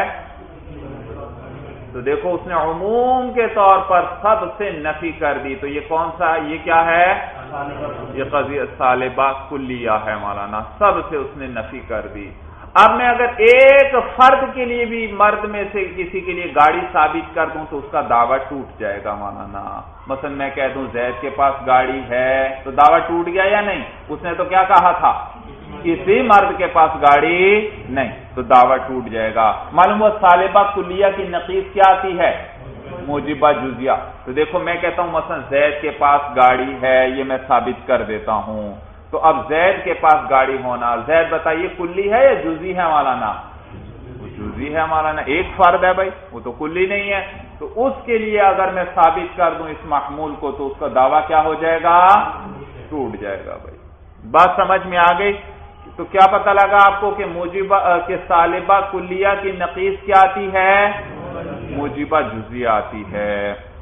تو دیکھو اس نے عموم کے طور پر سب سے نفی کر دی، تو یہ کون سا، یہ کیا ہے؟ یہ قضیہ سالبہ کلیہ ہے مولانا، سب سے اس نے نفی کر دی۔ اب میں اگر ایک فرد کے لیے بھی مرد میں سے کسی کے لیے گاڑی ثابت کر دوں تو اس کا دعویٰ ٹوٹ جائے گا مولانا۔ مثلا میں کہہ دوں زید کے پاس گاڑی ہے، تو دعویٰ ٹوٹ گیا یا نہیں؟ اس نے تو کیا کہا تھا؟ کسی مرد کے پاس گاڑی نہیں، تو دعویٰ ٹوٹ جائے گا۔ معلوم ہوا سالبہ کلیہ کی نقیض کیا آتی ہے؟ موجبہ جزیہ۔ تو دیکھو میں کہتا ہوں مثلا زید کے پاس گاڑی ہے، یہ میں ثابت کر دیتا ہوں، تو اب زید کے پاس گاڑی ہونا، زید بتائیے کلی ہے یا جزئی ہے مولانا؟ وہ جزئی ہے مولانا، ایک فرد ہے بھائی، وہ تو کلی نہیں ہے، تو اس کے لیے اگر میں ثابت کر دوں اس محمول کو تو اس کا دعویٰ کیا ہو جائے گا؟ ٹوٹ جائے گا بھائی۔ بات سمجھ میں آ گئی؟ تو کیا پتہ لگا آپ کو کہ موجبہ کہ سالبہ کلیہ کی نقیض کیا آتی ہے؟ موجبہ جزیہ آتی ہے۔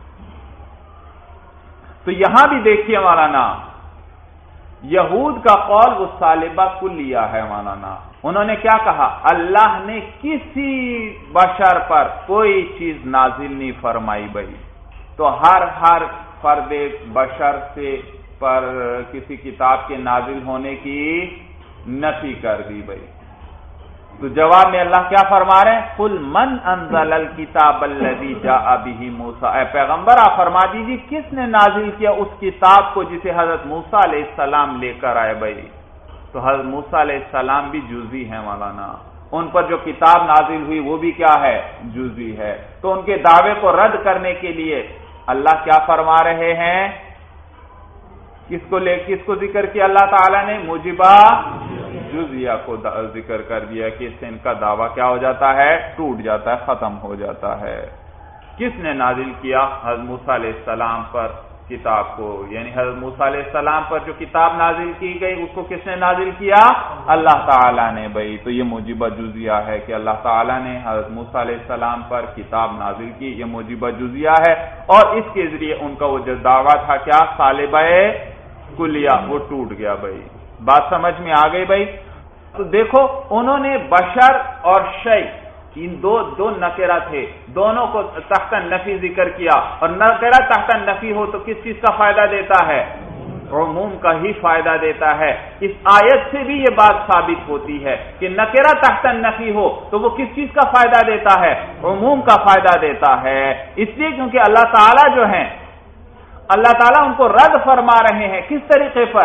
تو یہاں بھی دیکھیے مولانا یہود کا قول وہ سالبہ کلیہ ہے مولانا، انہوں نے کیا کہا؟ اللہ نے کسی بشر پر کوئی چیز نازل نہیں فرمائی بھائی، تو ہر ہر فرد بشر سے پر کسی کتاب کے نازل ہونے کی نفی کر دی بھائی۔ تو جواب میں اللہ کیا فرما رہے ہیں؟ قل من انزل الکتاب الذی جاء بہ موسیٰ، اے پیغمبر آپ فرما دیجیے کس نے نازل کیا اس کتاب کو جسے حضرت موسیٰ علیہ السلام لے کر آئے بھائی؟ تو حضرت موسیٰ علیہ السلام بھی جزئی ہیں مولانا، ان پر جو کتاب نازل ہوئی وہ بھی کیا ہے؟ جزئی ہے۔ تو ان کے دعوے کو رد کرنے کے لیے اللہ کیا فرما رہے ہیں؟ کس کو لے کس کو ذکر کیا اللہ تعالیٰ نے؟ موجبہ جزیہ کو ذکر کر دیا کہ اس سے ان کا دعویٰ کیا ہو جاتا ہے؟ ٹوٹ جاتا ہے، ختم ہو جاتا ہے۔ کس نے نازل کیا؟ حضرت موسیٰ علیہ السلام پر کتاب کو، یعنی حضرت موسیٰ علیہ السلام پر جو کتاب نازل کی گئی اس کو کس نے نازل کیا؟ اللہ تعالیٰ نے بھائی۔ تو یہ موجبہ جزیہ ہے کہ اللہ تعالیٰ نے حضرت موسیٰ علیہ السلام پر کتاب نازل کی، یہ موجبہ جزیہ ہے، اور اس کے ذریعے ان کا وہ جو دعویٰ تھا کیا؟ سالبہ کلیہ، وہ ٹوٹ گیا بھائی۔ بات سمجھ میں آ گئی بھائی؟ تو دیکھو انہوں نے بشر اور شیء، ان دو دو نکرہ تھے، دونوں کو تحت نفی ذکر کیا، اور نکرہ تحت نفی ہو تو کس چیز کا فائدہ دیتا ہے؟ عموم کا ہی فائدہ دیتا ہے۔ اس آیت سے بھی یہ بات ثابت ہوتی ہے کہ نکرہ تحت نفی ہو تو وہ کس چیز کا فائدہ دیتا ہے؟ عموم کا فائدہ دیتا ہے، اس لیے کیونکہ اللہ تعالیٰ جو ہیں، اللہ تعالیٰ ان کو رد فرما رہے ہیں، کس طریقے پر؟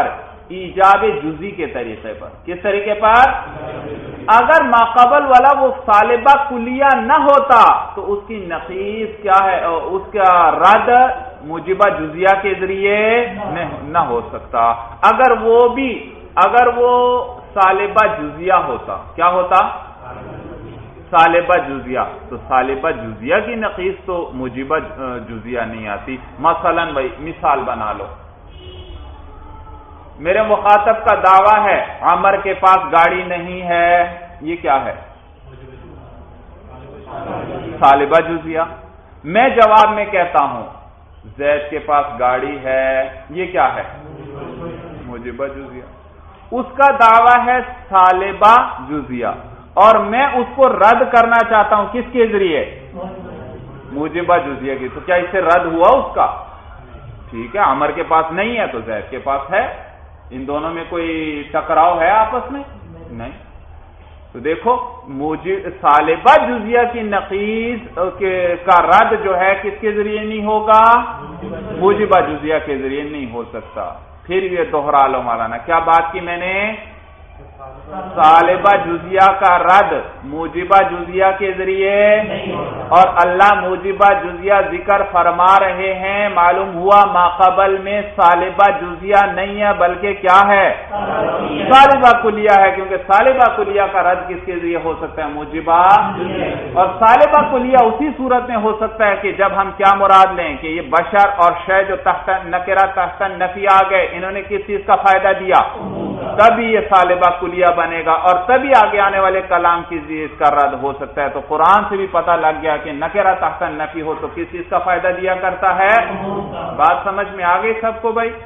ایجاب جزی کے طریقے پر. کس طریقے پر؟ اگر ماقبل والا وہ سالبہ کلیہ نہ ہوتا تو اس کی نقیص کیا ہے؟ اس کا رد موجبہ جزیہ کے ذریعے نہ ہو سکتا. اگر وہ بھی اگر وہ سالبہ جزیہ ہوتا، کیا ہوتا؟ سالبہ جزیہ، تو سالبہ جزیہ کی نقیص تو موجبہ جزیہ نہیں آتی. مثلا بھائی مثال بنا لو، میرے مخاطب کا دعویٰ ہے عمر کے پاس گاڑی نہیں ہے، یہ کیا ہے؟ سالبہ جزیہ. میں جواب میں کہتا ہوں زید کے پاس گاڑی ہے، یہ کیا ہے؟ موجبہ جزیہ. اس کا دعویٰ ہے سالبہ جزیہ اور میں اس کو رد کرنا چاہتا ہوں، کس کے ذریعے؟ موجبہ جزیہ کی. تو کیا اس سے رد ہوا اس کا؟ ٹھیک ہے، عمر کے پاس نہیں ہے تو زید کے پاس ہے. ان دونوں میں کوئی ٹکراؤ ہے آپس میں؟ نہیں. تو دیکھو سالبہ جزیہ کی نقیص کا رد جو ہے کس کے ذریعے نہیں ہوگا؟ موجبہ جزیہ کے ذریعے نہیں ہو سکتا. پھر یہ دوہرا لو مولانا، کیا بات کی میں نے؟ سالبہ جزیہ کا رد موجبہ جزیہ کے ذریعے، اور اللہ موجبہ جزیہ ذکر فرما رہے ہیں. معلوم ہوا ماقبل میں سالبہ جزیہ نہیں ہے بلکہ کیا ہے؟ سالبہ کلیہ ہے، کیونکہ سالبہ کلیہ کا رد کس کے ذریعے ہو سکتا ہے؟ موجبہ. اور سالبہ کلیہ اسی صورت میں ہو سکتا ہے کہ جب ہم کیا مراد لیں کہ یہ بشر اور شے جو تحت نکرہ تحت نفی آ گئے، انہوں نے کس چیز کا فائدہ دیا، تبھی یہ سالبہ کلیہ بنے گا اور تبھی آگے آنے والے کلام کی اس کا رد ہو سکتا ہے. تو قرآن سے بھی پتہ لگ گیا کہ نکرہ تحت نفی ہو تو کس چیز کا فائدہ دیا کرتا ہے. بات سمجھ میں آ گئی سب کو بھائی؟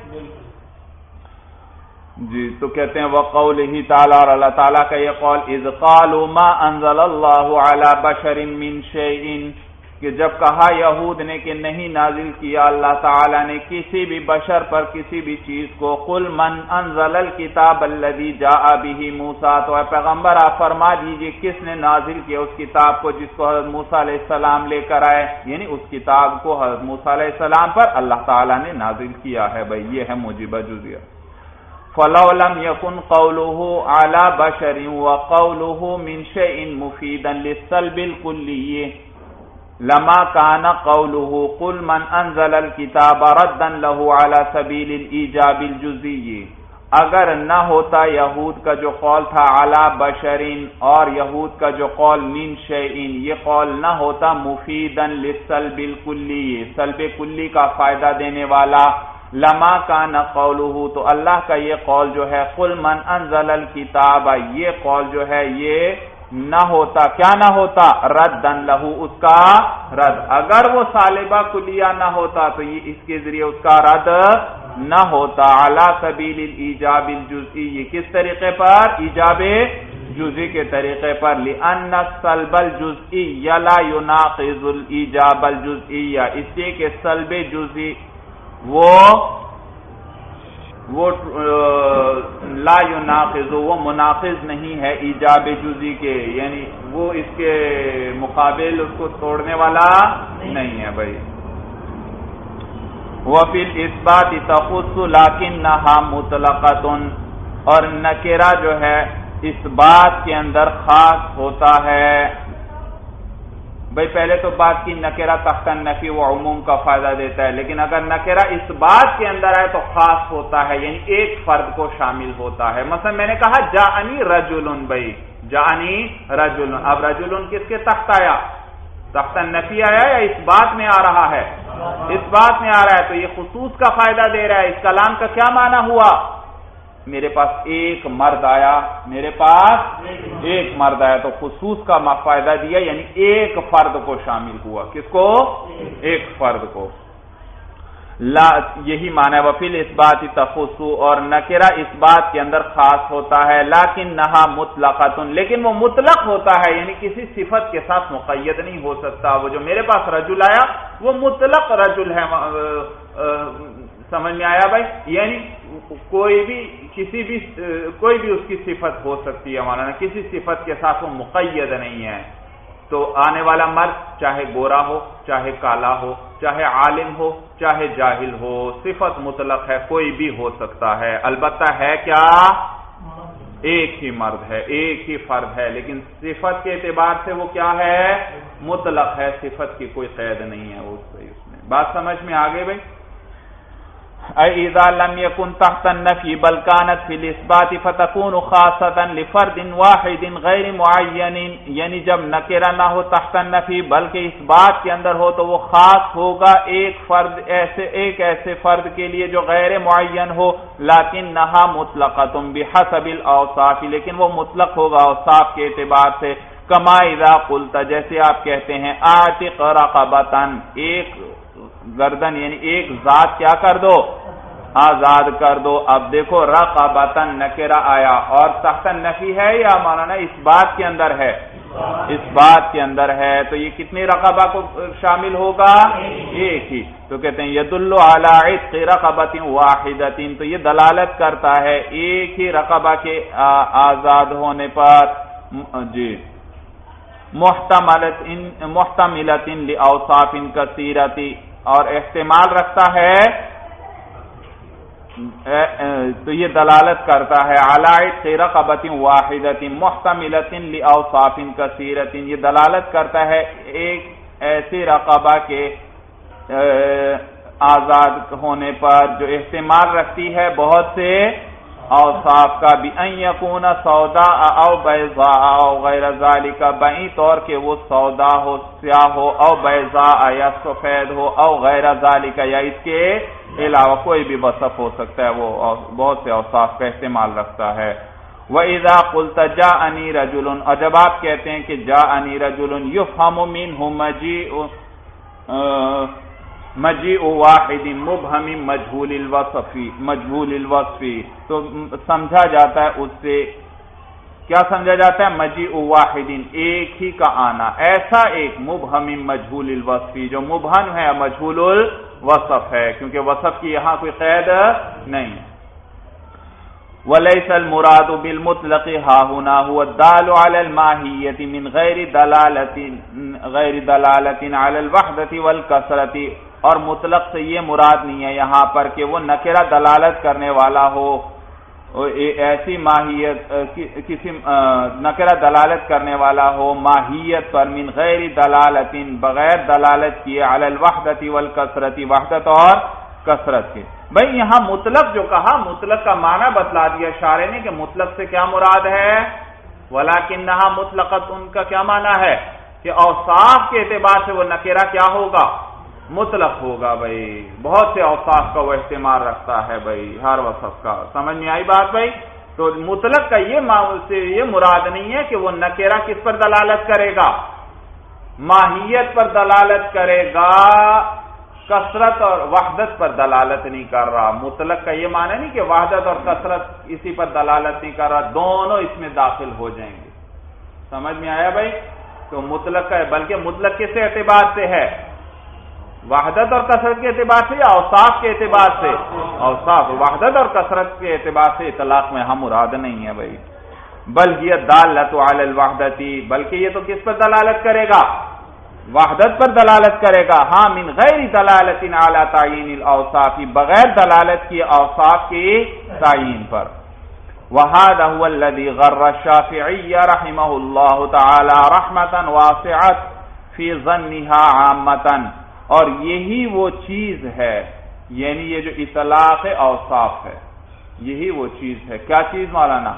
جی تو کہتے ہیں وَقَوْلِهِ تعالیٰ، اور اللہ تعالیٰ کا یہ قول، اِذْ قَالُوا مَا أَنزَلَ اللَّهُ عَلَى بَشَرٍ مِّن شَيْءٍ، کہ جب کہا یہود نے کہ نہیں نازل کیا اللہ تعالیٰ نے کسی بھی بشر پر کسی بھی چیز کو. قُلْ مَنْ أَنزَلَ الْكِتَابَ الَّذِي جَاءَ بِهِ مُوسَىٰ، تو اے پیغمبر آپ فرما دیجئے کس نے نازل کیا اس کتاب کو جس کو حضرت موسیٰ علیہ السلام لے کر آئے، یعنی اس کتاب کو حضرت موسیٰ علیہ السلام پر اللہ تعالیٰ نے نازل کیا ہے. بھائی یہ ہے موجبہ جزیہ. فَلَوْ لَمْ يَكُنْ قَوْلُهُ عَلَى بَشَرٍ وَقَوْلُهُ مِنْ شَيْءٍ مُفِيدًا لِلسَّلْبِ الْكُلِّيِّ لما كان قوله قل من انزل الكتاب ردا له على سبيل الايجاب الجزئي. اگر نہ ہوتا یہود کا جو قول تھا علی بشرین اور یہود کا جو قول من شیئن، یہ قول نہ ہوتا مفیدا للسلب الکلی، سلب کلی کا فائدہ دینے والا، لما کان قوله، تو اللہ کا یہ قول جو ہے قل من انزل الکتاب، یہ قول جو ہے یہ نہ ہوتا، کیا نہ ہوتا؟ ردن لہو، اس کا رد. اگر وہ سالبہ کلیہ نہ ہوتا تو یہ اس کے ذریعے اس کا رد نہ ہوتا. علی سبیل الایجاب الجزئی، یہ کس طریقے پر؟ ایجاب جزئی کے طریقے پر. لأن السلب الجزئی لا يناقض الایجاب الجزئی، اس لیے کہ سلب جزئی وہ وہ لا يناقض، وہ مناقض نہیں ہے ایجاب جزئی کے، یعنی وہ اس کے مقابل اس کو توڑنے والا نہیں ہے. بھائی وفی الاثبات تخص لکنھا مطلقۃ، اور نکرہ جو ہے اس بات کے اندر خاص ہوتا ہے. بھائی پہلے تو بات کی نکرہ تحت نفی وہ عموم کا فائدہ دیتا ہے، لیکن اگر نکرہ اس بات کے اندر آئے تو خاص ہوتا ہے، یعنی ایک فرد کو شامل ہوتا ہے. مثلا میں نے کہا جاءنی رجل، بھائی جاءنی رجل، اب رجل کس کے تحت آیا؟ تحت نفی آیا یا اس بات میں آ رہا ہے؟ اس بات میں آ رہا ہے، تو یہ خصوص کا فائدہ دے رہا ہے. اس کلام کا کیا معنی ہوا؟ میرے پاس ایک مرد آیا، میرے پاس ایک مرد آیا، تو خصوص کا فائدہ دیا، یعنی ایک فرد کو شامل ہوا. کس کو؟ ایک فرد کو. لا یہی معنی ہے وفی الاثبات تخص، اور نکرہ اس بات کے اندر خاص ہوتا ہے. لکنھا مطلقۃ، لیکن وہ مطلق ہوتا ہے، یعنی کسی صفت کے ساتھ مقید نہیں ہو سکتا. وہ جو میرے پاس رجل آیا وہ مطلق رجل ہے. سمجھ میں آیا بھائی؟ یعنی کوئی بھی کسی بھی کوئی بھی اس کی صفت ہو سکتی ہے مولانا، کسی صفت کے ساتھ وہ مقید نہیں ہے. تو آنے والا مرد چاہے گورا ہو، چاہے کالا ہو، چاہے عالم ہو، چاہے جاہل ہو، صفت مطلق ہے، کوئی بھی ہو سکتا ہے، البتہ ہے کیا؟ ایک ہی مرد ہے، ایک ہی فرد ہے، لیکن صفت کے اعتبار سے وہ کیا ہے؟ مطلق ہے، صفت کی کوئی قید نہیں ہے وہ اس میں۔ بات سمجھ میں آگے بھائی؟ اذا لم يكن تحت النفي بل كانت في الاثبات فتكون خاصة لفرد واحد غیر معین، یعنی جب نکرہ نہ ہو تحت النفی بلکہ اس بات کے اندر ہو تو وہ خاص ہوگا ایک فرد، ایسے ایک ایسے فرد کے لیے جو غیر معین ہو، لکنھا مطلقۃ بحسب الاوصاف، لیکن وہ مطلق ہوگا اوصاف کے اعتبار سے، کما اذا قلت، جیسے آپ کہتے ہیں اعتق رقبۃ، ایک گردن یعنی ایک ذات کیا کر دو؟ آزاد کر دو۔ اب دیکھو رقبۃ نکرہ آیا اور تحت النفی ہے یا مولانا اس بات کے اندر ہے؟ اس بات کے اندر ہے، تو یہ کتنی رقبہ کو شامل ہوگا؟ ایک ہی۔ تو کہتے ہیں یدل علی عتق رقبۃ واحدۃ، تو یہ دلالت کرتا ہے ایک ہی رقبہ کے آزاد ہونے پر، جی، محتملۃ محتملۃ لاوصاف کثیرۃ، اور احتمال رکھتا ہے، تو یہ دلالت کرتا ہے علی عتق رقبۃ واحدۃ محتملۃ لاوصاف کثیرۃ، یہ دلالت کرتا ہے ایک ایسی رقبہ کے آزاد ہونے پر جو احتمال رکھتی ہے بہت سے اوصاف کا، بأن یکون سوداء او بیضاء او غیر ذالک، بئی طور کہ وہ سودا ہو، سیاہ ہو، او بیضاء یا سفید ہو، او غیر ذالک یا اس کے علاوہ کوئی بھی وصف ہو سکتا ہے، وہ بہت سے اوصاف کا استعمال رکھتا ہے۔ وَإِذَا قُلْتَ جَاءَنِي رَجُلٌ، اور جب آپ کہتے ہیں کہ جَاءَنِي رَجُلٌ يُفْهَمُ مِنْهُ مَجِيءُ مجیء واحد مبہم مجہول الوصف، مجہول الوصف، تو سمجھا جاتا ہے اس سے، کیا سمجھا جاتا ہے؟ مجیء واحد، ایک ہی کا آنا، ایسا ایک مبہم مجہول الوصف جو مبہم ہے، مجہول الوصف ہے، کیونکہ وصف کی یہاں کوئی قید نہیں۔ وَلَيْسَ الْمُرَادُ بِالْمُطْلَقِ هَاهُنَا هُوَ الدَّالُ عَلَى الْمَاهِيَّةِ مِنْ غَيْرِ دَلَالَةٍ غَيْرِ دَلَالَةٍ عَلَى الْوَحْدَةِ وَالْكَثْرَةِ، اور مطلق سے یہ مراد نہیں ہے یہاں پر کہ وہ نکرہ دلالت کرنے والا ہو، ایسی ماہیت، کسی نکرہ دلالت کرنے والا ہو ماہیت پر، من غیر دلالت، بغیر دلالت کیے، علی الوحدۃ والکثرۃ، وحدت اور کثرت کے۔ بھئی یہاں مطلق جو کہا، مطلق کا معنی بتلا دیا شارح نے کہ مطلق سے کیا مراد ہے، ولکنھا مطلقۃ، ان کا کیا معنی ہے کہ اوصاف کے اعتبار سے وہ نکرہ کیا ہوگا؟ مطلق ہوگا۔ بھائی بہت سے اوصاف کا وہ استعمال رکھتا ہے، بھائی ہر وصف کا، سمجھ میں آئی بات بھائی؟ تو مطلق کا یہ سے یہ مراد نہیں ہے کہ وہ نکرہ کس پر دلالت کرے گا؟ ماہیت پر دلالت کرے گا، کثرت اور وحدت پر دلالت نہیں کر رہا۔ مطلق کا یہ معنی نہیں کہ وحدت اور کثرت اسی پر دلالت نہیں کر رہا، دونوں اس میں داخل ہو جائیں گے، سمجھ میں آیا بھائی؟ تو مطلق کا ہے، بلکہ مطلق کس اعتبار سے ہے؟ وحدت اور کثرت کے اعتبار سے یا اوصاف کے اعتبار سے؟ اوصاف، وحدت اور کثرت کے اعتبار سے اطلاق میں ہم مراد نہیں ہے بھائی۔ بل یہ دالۃ علی الوحدۃ، بلکہ یہ تو کس پر دلالت کرے گا؟ وحدت پر دلالت کرے گا، ہاں، من غیر دلالت علی تعیین الاوصاف، بغیر دلالت کی اوصاف کی تعیین پر۔ وهذا هو الذي غر الشافعي رحمه الله تعالى رحمة واسعة في ظنها عامة، اور یہی وہ چیز ہے، یعنی یہ جو اطلاق اوصاف ہے، یہی وہ چیز ہے، کیا چیز مولانا؟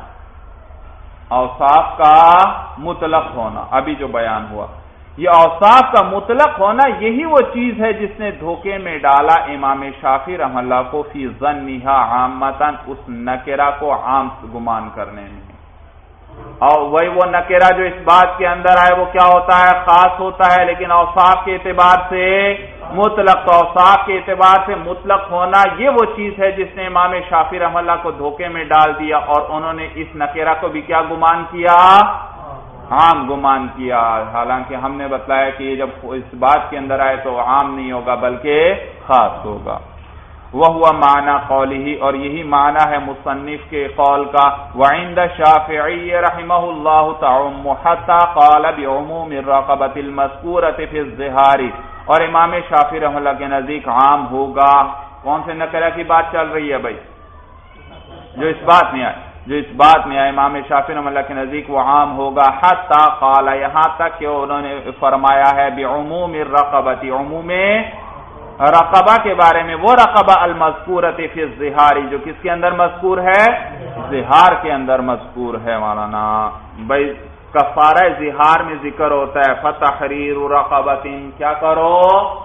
اوصاف کا مطلق ہونا، ابھی جو بیان ہوا، یہ اوصاف کا مطلق ہونا یہی وہ چیز ہے جس نے دھوکے میں ڈالا امام شافعی رحمہ اللہ کو فی ظنھا عامتاً، اس نکرہ کو عام گمان کرنے میں، اور وہی وہ نکرہ جو اس بات کے اندر آئے وہ کیا ہوتا ہے؟ خاص ہوتا ہے، لیکن اوصاف کے اعتبار سے مطلق، تو اوصاف کے اعتبار سے مطلق ہونا یہ وہ چیز ہے جس نے امام شافعی رحمہ اللہ کو دھوکے میں ڈال دیا، اور انہوں نے اس نکرہ کو بھی کیا گمان کیا؟ عام گمان کیا، حالانکہ ہم نے بتلایا کہ یہ جب اس بات کے اندر آئے تو عام نہیں ہوگا بلکہ خاص ہوگا۔ وہو معنی قولہ، اور یہی معنی ہے مصنف کے قول کا، وعند الشافعی رحمہ اللہ تعم حتی قال بعموم الرقبۃ المذکورۃ فی الظہار، اور امام شافعی رحمہ اللہ کے نزدیک عام ہوگا۔ کون سے نکرہ کی بات چل رہی ہے بھائی؟ جو اس بات میں آئے جو اس بات میں آئے امام شافعی رحمہ اللہ کے نزدیک وہ عام ہوگا، حتی قال، یہاں تک کہ انہوں نے فرمایا ہے بعموم الرقبۃ، عموم رقبہ کے بارے میں، وہ رقبہ المذکورۃ فی الظہار جو کس کے اندر مذکور ہے؟ ظہار کے اندر مذکور ہے مولانا۔ بھائی کفارہ ظہار میں ذکر ہوتا ہے فتحریر رقبۃ، کیا کرو؟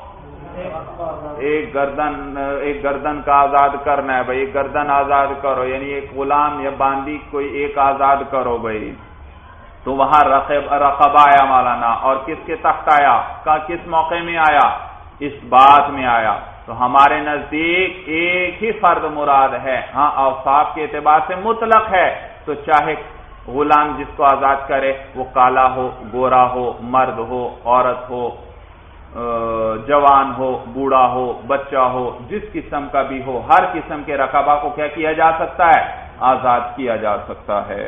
ایک گردن ایک گردن کا آزاد کرنا ہے بھائی، ایک گردن آزاد کرو، یعنی ایک غلام یا باندی کوئی ایک آزاد کرو بھائی، تو وہاں رقبہ آیا مولانا، اور کس کے تحت آیا؟ کس موقع میں آیا؟ اس بات میں آیا۔ تو ہمارے نزدیک ایک ہی فرد مراد ہے، ہاں اوصاف کے اعتبار سے مطلق ہے، تو چاہے غلام جس کو آزاد کرے وہ کالا ہو، گورا ہو، مرد ہو، عورت ہو، جوان ہو، بوڑھا ہو، بچہ ہو، جس قسم کا بھی ہو، ہر قسم کے رقبہ کو کیا کیا جا سکتا ہے؟ آزاد کیا جا سکتا ہے۔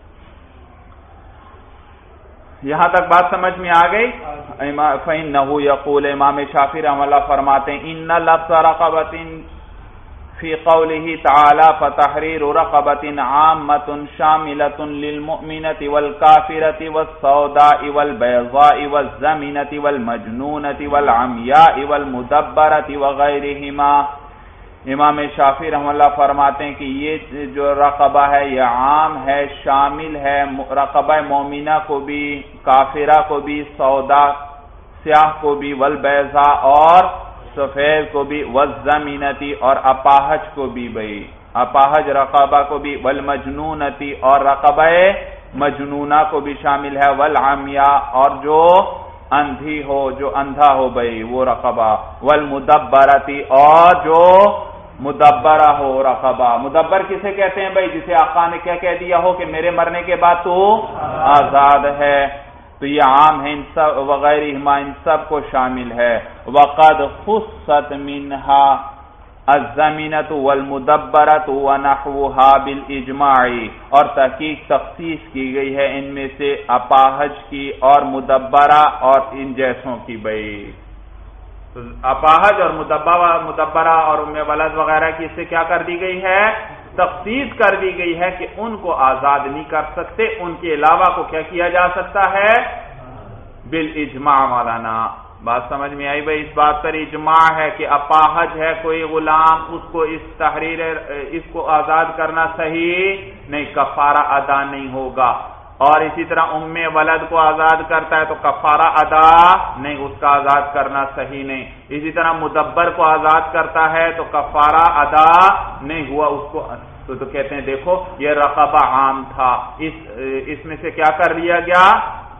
یہاں تک بات سمجھ میں آ گئی؟ فَإِنَّهُ يَقُولُ، امام شافعی رحمہ اللہ فرماتے ہیں، إِنَّ لَفْظَ رَقَبَةٍ فِي قَوْلِهِ تَعَالَى فَتَحْرِيرُ رَقَبَةٍ عَامَّةٌ شَامِلَةٌ لِلْمُؤْمِنَةِ وَالْكَافِرَةِ وَالسَّوْدَاءِ وَالْبَيْضَاءِ وَالزَّمِنَةِ وَالْمَجْنُونَةِ وَالْعَمْيَاءِ وَالْمُدَبَّرَةِ وَغَيْرِهِمَا۔ امام شافعی رحمہ اللہ فرماتے ہیں کہ یہ جو رقبہ ہے یہ عام ہے، شامل ہے رقبہ مومنہ کو بھی، کافرہ کو بھی، سودا سیاہ کو بھی، والبیضاء اور سفید کو بھی، والزمینتی اور اپاہج کو بھی، بھائی اپاہج رقبہ کو بھی، والمجنونتی اور رقبہ مجنونہ کو بھی شامل ہے، والعمیاء اور جو اندھی ہو، جو اندھا ہو بھائی وہ رقبہ، والمدبرتی اور جو مدبرہ ہو رقبہ۔ مدبر کسے کہتے ہیں بھائی؟ جسے آقا نے کیا کہہ دیا ہو کہ میرے مرنے کے بعد تو آزاد ہے، تو یہ عام ہے، ان سب وغیرہ ان سب کو شامل ہے۔ وقد خصت منها الزمینۃ والمدبرۃ ونحوها بالاجماع، اور تحقیق تخصیص کی گئی ہے ان میں سے اپاہج کی اور مدبرہ اور ان جیسوں کی بھائی۔ اپاہج اور مدبرہ مدبرہ اور ام ولد وغیرہ کی اس سے کیا کر دی گئی ہے؟ تخصیص کر دی گئی ہے کہ ان کو آزاد نہیں کر سکتے، ان کے علاوہ کو کیا کیا جا سکتا ہے؟ بالاجماع مولانا۔ بات سمجھ میں آئی بھائی؟ اس بات پر اجماع ہے کہ اپاہج ہے کوئی غلام، اس کو اس تحریر اس کو آزاد کرنا صحیح نہیں، کفارہ ادا نہیں ہوگا، اور اسی طرح ام ولد کو آزاد کرتا ہے تو کفارہ ادا نہیں، اس کا آزاد کرنا صحیح نہیں، اسی طرح مدبر کو آزاد کرتا ہے تو کفارہ ادا نہیں ہوا اس کو، تو, تو کہتے ہیں دیکھو یہ رقبہ عام تھا، اس اس میں سے کیا کر لیا گیا؟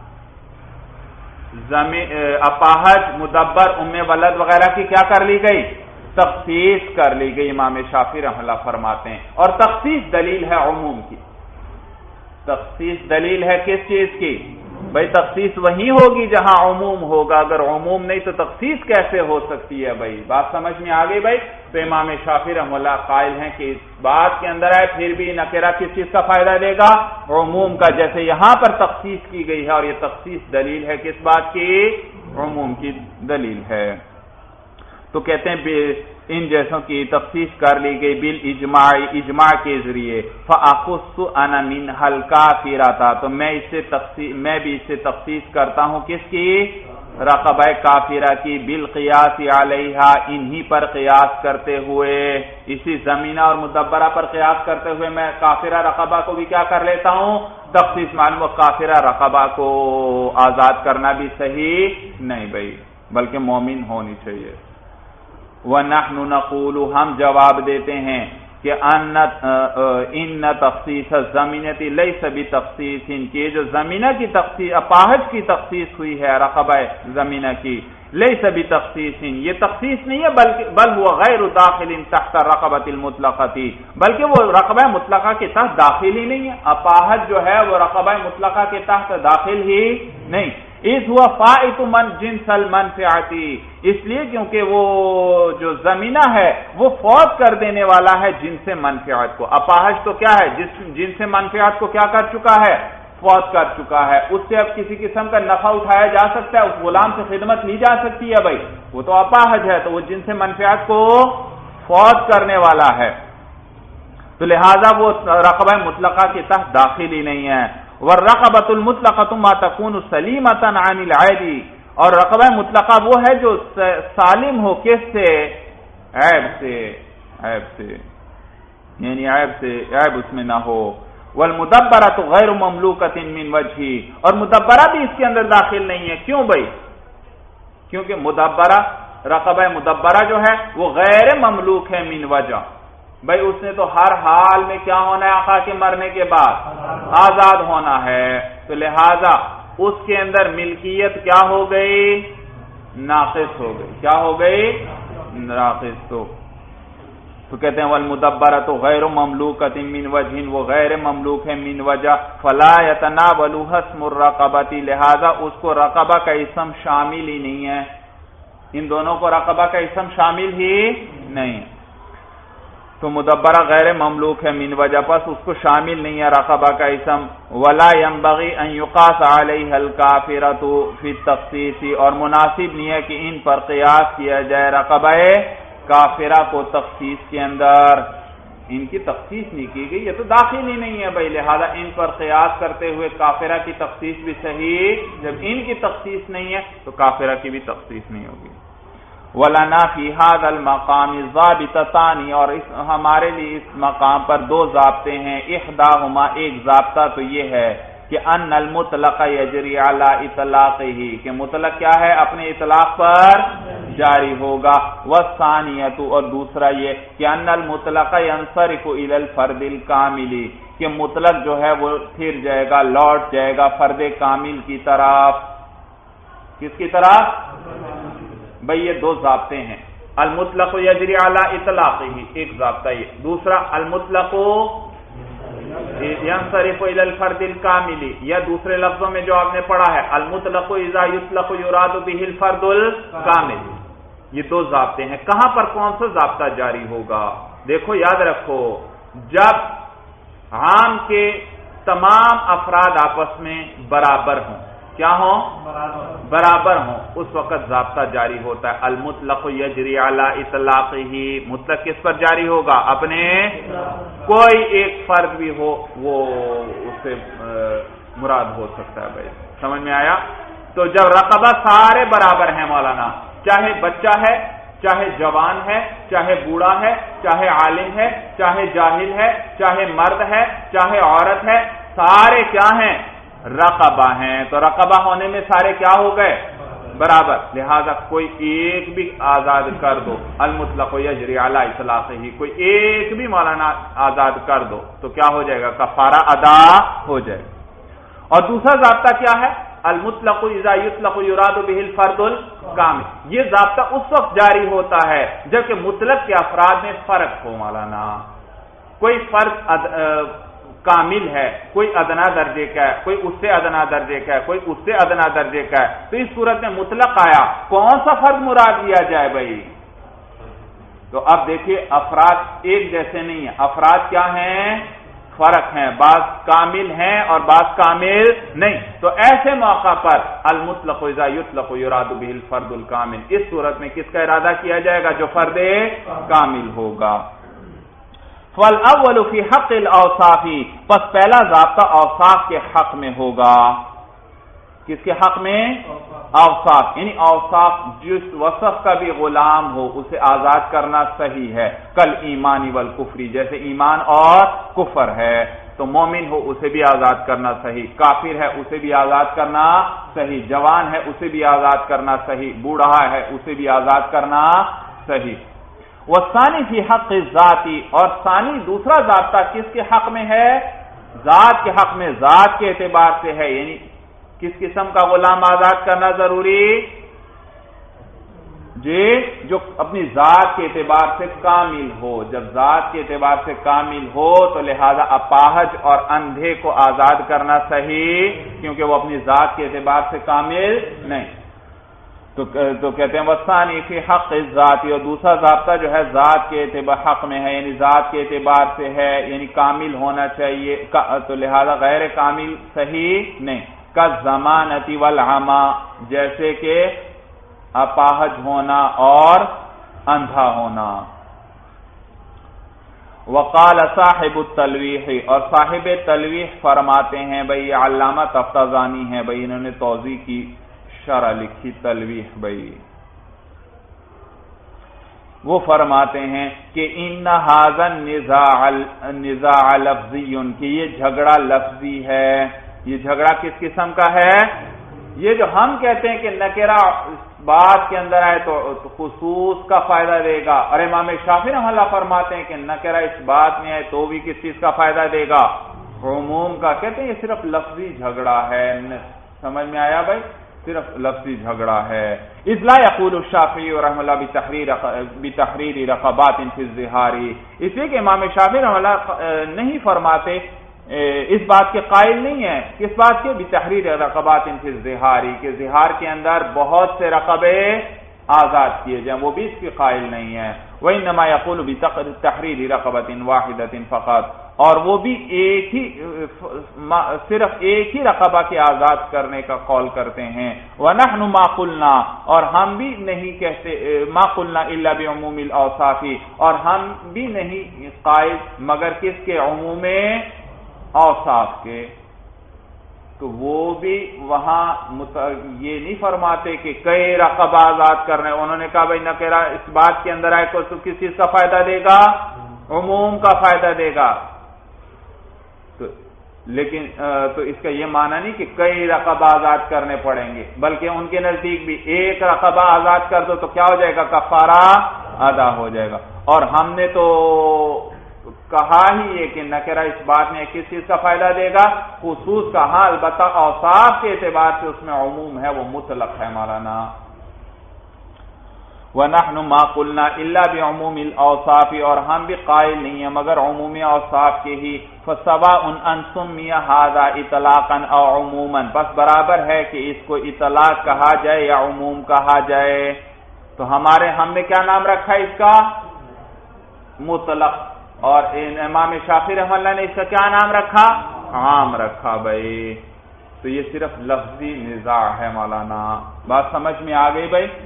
اپاہج، مدبر، ام ولد وغیرہ کی کیا کر لی گئی؟ تخصیص کر لی گئی، امام شافعی رحمہ اللہ فرماتے ہیں۔ اور تخصیص دلیل ہے عموم کی، تخصیص دلیل ہے کس چیز کی؟ بھائی تخصیص وہی ہوگی جہاں عموم ہوگا، اگر عموم نہیں تو تخصیص کیسے ہو سکتی ہے بھائی؟ بات سمجھ میں آ گئی بھائی؟ تو امام شافعی رحمہ اللہ قائل ہیں کہ اس بات کے اندر ہے پھر بھی نکرہ کس چیز کا فائدہ دے گا؟ عموم کا، جیسے یہاں پر تخصیص کی گئی ہے، اور یہ تخصیص دلیل ہے کس بات کی؟ عموم کی دلیل ہے۔ تو کہتے ہیں ان جیسوں کی تخصیص کر لی گئی بالاجماع، اجماع کے ذریعے، فاخص انا منها الکافرۃ، تو میں اس سے تخصیص میں بھی اس سے تخصیص کرتا ہوں کس کی؟ رقبہ کافرہ کی، بالقیاس علیہا، انہی پر قیاس کرتے ہوئے، اسی زمینہ اور مدبرہ پر قیاس کرتے ہوئے میں کافرہ رقبہ کو بھی کیا کر لیتا ہوں؟ تخصیص۔ معلوم ہے کافرہ رقبہ کو آزاد کرنا بھی صحیح نہیں بھائی، بلکہ مومن ہونی چاہیے۔ وَنَحْنُ نَقُولُ، ہم جواب دیتے ہیں کہ ان تخصیص الزمینۃ لیس بتخصیص، کہ جو زمینہ کی تخصیص، اپاہج کی تخصیص ہوئی ہے رقبہ زمینہ کی، لیس بتخصیص، یہ تخصیص نہیں ہے، بلکہ بل هو غیر داخل تحت الرقبۃ المطلقۃ، بلکہ وہ رقبہ مطلقہ کے تحت داخل ہی نہیں ہے، اپاہج جو ہے وہ رقبہ مطلقہ کے تحت داخل ہی نہیں، اس ہوا فائت من جنس المنفعتی، اس لیے کیونکہ وہ جو زمینہ ہے وہ فوت کر دینے والا ہے جن سے منفعت کو. اپاہج تو کیا ہے؟ جس جن سے منفعت کو کیا کر چکا ہے؟ فوت کر چکا ہے. اس سے اب کسی قسم کا نفع اٹھایا جا سکتا ہے؟ اس غلام سے خدمت لی جا سکتی ہے؟ بھائی وہ تو اپاہج ہے، تو وہ جن سے منفعت کو فوت کرنے والا ہے، تو لہذا وہ رقبہ مطلقہ کے تحت داخل ہی نہیں ہے. والرقبۃ المطلقۃ ما تكون سلیمۃ عن العیب، اور رقبہ مطلقہ وہ ہے جو سالم ہو کس سے؟ عیب سے. عیب سے یعنی عیب سے عیب اس میں نہ ہو. والمدبرۃ غیر مملوکۃ من وجہ، اور مدبرہ بھی اس کے اندر داخل نہیں ہے. کیوں بھائی؟ کیونکہ مدبرہ رقبہ مدبرہ جو ہے وہ غیر مملوک ہے من وجہ. بھائی اس نے تو ہر حال میں کیا ہونا ہے؟ آقا کے مرنے کے بعد آزاد ہونا ہے، تو لہذا اس کے اندر ملکیت کیا ہو گئی؟ ناقص ہو گئی. کیا ہو گئی؟ ناقص. تو تو کہتے ہیں والمدبرۃ غیر مملوکۃ من وجہ، وہ غیر مملوک ہے من وجہ. فلا یتناولها اسم الرقبۃ، لہذا اس کو رقبہ کا اسم شامل ہی نہیں ہے. ان دونوں کو رقبہ کا اسم شامل ہی نہیں. تو مدبرہ غیر مملوک ہے من وجہ، پس اس کو شامل نہیں ہے رقبہ کا اسم. ولا ينبغي ان يقاس عليها الكافرۃ فی التخصیص، اور مناسب نہیں ہے کہ ان پر قیاس کیا جائے رقبہ کافرہ کو تخصیص کے اندر. ان کی تخصیص نہیں کی گئی، یہ تو داخل ہی نہیں ہے بھائی، لہذا ان پر قیاس کرتے ہوئے کافرہ کی تخصیص بھی صحیح. جب ان کی تخصیص نہیں ہے تو کافرہ کی بھی تخصیص نہیں ہوگی. وَلَنَا فِي هَذَا الْمَقَامِ ضَابِطَتَانِ، اور اس ہمارے لیے اس مقام پر دو ضابطے ہیں. احداہما، ایک ضابطہ تو یہ ہے کہ ان المطلق یجری علی اطلاقہ، کہ مطلق کیا ہے؟ اپنے اطلاق پر جاری ہوگا. والثانیۃ، اور دوسرا یہ کہ ان المطلق ینصرف الی الفرد الکامل، کہ مطلق جو ہے وہ پھر جائے گا، لوٹ جائے گا فرد کامل کی طرف. کس کی طرف؟ بھئی یہ دو ضابطے ہیں. المطلق یجری علی اطلاقہ ایک ضابطہ یہ، دوسرا المطلق ینصرف الی الفرد الکامل، یا دوسرے لفظوں میں جو آپ نے پڑھا ہے المطلق اذا یطلق یراد به الفرد الکامل. یہ دو ضابطے ہیں. کہاں پر کون سا ضابطہ جاری ہوگا؟ دیکھو یاد رکھو، جب عام کے تمام افراد آپس میں برابر ہوں، کیا ہوں؟ برابر ہوں، اس وقت ضابطہ جاری ہوتا ہے. المطلق یجری علی اطلاقہ، مطلق کس پر جاری ہوگا؟ اپنے. کوئی ایک فرد بھی ہو وہ اس سے مراد ہو سکتا ہے. بھائی سمجھ میں آیا؟ تو جب رقبہ سارے برابر ہیں مولانا، چاہے بچہ ہے، چاہے جوان ہے، چاہے بوڑھا ہے، چاہے عالم ہے، چاہے جاہل ہے، چاہے مرد ہے، چاہے عورت ہے، سارے کیا ہیں؟ رقبہ ہیں. تو رقبہ ہونے میں سارے کیا ہو گئے؟ برابر. لہذا کوئی ایک بھی آزاد کر دو، المطلق یجری علی اطلاقہ، کوئی ایک بھی مولانا آزاد کر دو تو کیا ہو جائے گا؟ کفارہ ادا ہو جائے گا. اور دوسرا ضابطہ کیا ہے؟ المطلق اذا یطلق یراد به الفرد الکامل. یہ ضابطہ اس وقت جاری ہوتا ہے جبکہ مطلق کے افراد میں فرق ہو مولانا. کوئی فرد کامل ہے، کوئی ادنا درجے کا ہے، کوئی اس سے ادنا درجے کا ہے، کوئی اس سے ادنا درجے کا ہے. تو اس صورت میں مطلق آیا، کون سا فرد مراد لیا جائے بھائی؟ تو اب دیکھیے افراد ایک جیسے نہیں ہیں، افراد کیا ہیں؟ فرق ہیں، بعض کامل ہیں اور بعض کامل نہیں. تو ایسے موقع پر المطلق اذا یطلق یراد به الفرد الکامل، اس صورت میں کس کا ارادہ کیا جائے گا؟ جو فرد کامل ہوگا. فالاول فی حق الاوصاف، پس پہلا ضابطہ اوصاف کے حق میں ہوگا. کس کے حق میں؟ اوصاف، یعنی اوصاف جس وصف کا بھی غلام ہو اسے آزاد کرنا صحیح ہے. کل ایمان والکفری، جیسے ایمان اور کفر ہے. تو مومن ہو اسے بھی آزاد کرنا صحیح، کافر ہے اسے بھی آزاد کرنا صحیح، جوان ہے اسے بھی آزاد کرنا صحیح، بوڑھا ہے اسے بھی آزاد کرنا صحیح. والثانی فی حق الذاتی، اور ثانی دوسرا ضابطہ کس کے حق میں ہے؟ ذات کے حق میں، ذات کے اعتبار سے ہے. یعنی کس قسم کا غلام آزاد کرنا ضروری؟ جی جو اپنی ذات کے اعتبار سے کامل ہو. جب ذات کے اعتبار سے کامل ہو تو لہذا اپاہج اور اندھے کو آزاد کرنا صحیح، کیونکہ وہ اپنی ذات کے اعتبار سے کامل نہیں. تو تو کہتے ہیں وثانی فی حق الذاتی، اور دوسرا ضابطہ جو ہے ذات کے اعتبار حق میں ہے، یعنی ذات کے اعتبار سے ہے، یعنی کامل ہونا چاہیے، تو لہذا غیر کامل صحیح نہیں. کالضمانۃ والعمی، جیسے کہ اپاہج ہونا اور اندھا ہونا. وقال صاحب التلویح، اور صاحب تلویح فرماتے ہیں، بھئی علامہ تفتازانی ہیں، بھئی انہوں نے توضیح کی، شرح لکھی تلویح. بھئی وہ فرماتے ہیں کہ ان ھذا النزاع النزاع لفظی، کہ یہ جھگڑا لفظی ہے. یہ جھگڑا کس قسم کا ہے؟ یہ جو ہم کہتے ہیں کہ نکرہ بات کے اندر آئے تو خصوص کا فائدہ دے گا، اور امام شافعی رحمہ اللہ فرماتے ہیں کہ نکرہ اس بات میں آئے تو بھی کس چیز کا فائدہ دے گا؟ عموم کا. کہتے ہیں یہ صرف لفظی جھگڑا ہے. سمجھ میں آیا بھائی؟ صرف لفظی جھگڑا ہے. اذ لا یقول الشافعی رحمہ اللہ بتحریر بتحریر رقبات فی الظہار، اس لیے کہ امام شافعی رحمہ اللہ نہیں فرماتے، اس بات کے قائل نہیں ہے. کس بات کے؟ بتحریر رقبات فی الظہار، کہ ظہار کے اندر بہت سے رقبے آزاد کیے جائیں، وہ بھی اس کے قائل نہیں ہے. وانما یقول بتحریر رقبۃ واحدۃ فقط، اور وہ بھی ایک ہی صرف ایک ہی رقبہ کے آزاد کرنے کا قول کرتے ہیں. ونحن ما قلنا، اور ہم بھی نہیں کہتے، ما قلنا الا بعموم الاوصاف، اور ہم بھی نہیں قائل مگر کس کے؟ عموم اوصاف کے. تو وہ بھی وہاں یہ نہیں فرماتے کہ کئی رقبہ آزاد کرنے. انہوں نے کہا بھائی نکرہ اس بات کے اندر آئے تو کس چیز کا فائدہ دے گا؟ عموم کا فائدہ دے گا. تو لیکن تو اس کا یہ معنی نہیں کہ کئی رقبہ آزاد کرنے پڑیں گے، بلکہ ان کے نزدیک بھی ایک رقبہ آزاد کر دو تو کیا ہو جائے گا؟ کفارہ ادا ہو جائے گا. اور ہم نے تو کہا ہی یہ کہ نکرہ اس بات میں کس چیز کا فائدہ دے گا؟ خصوص کا. ہاں البتہ اوصاف کے اعتبار سے اس میں عموم ہے، وہ مطلق ہے مولانا. وَنَحْنُ مَا قُلْنَا إِلَّا بِعُمُومِ الْأَوْصَافِ، اور ہم بھی قائل نہیں ہیں مگر عمومی اوصاف کے ہی. فَسَوَاءٌ أَن سُمِّيَ هَذَا إِطْلَاقًا أَوْ عُمُومًا، بس برابر ہے کہ اس کو اطلاق کہا جائے یا عموم کہا جائے. تو ہمارے ہم نے کیا نام رکھا اس کا؟ مطلق. اور امام شافعی رحمہ اللہ نے اس کا کیا نام رکھا؟ عام رکھا. بھائی تو یہ صرف لفظی نزاع ہے مولانا. بات سمجھ میں آ گئی بھائی؟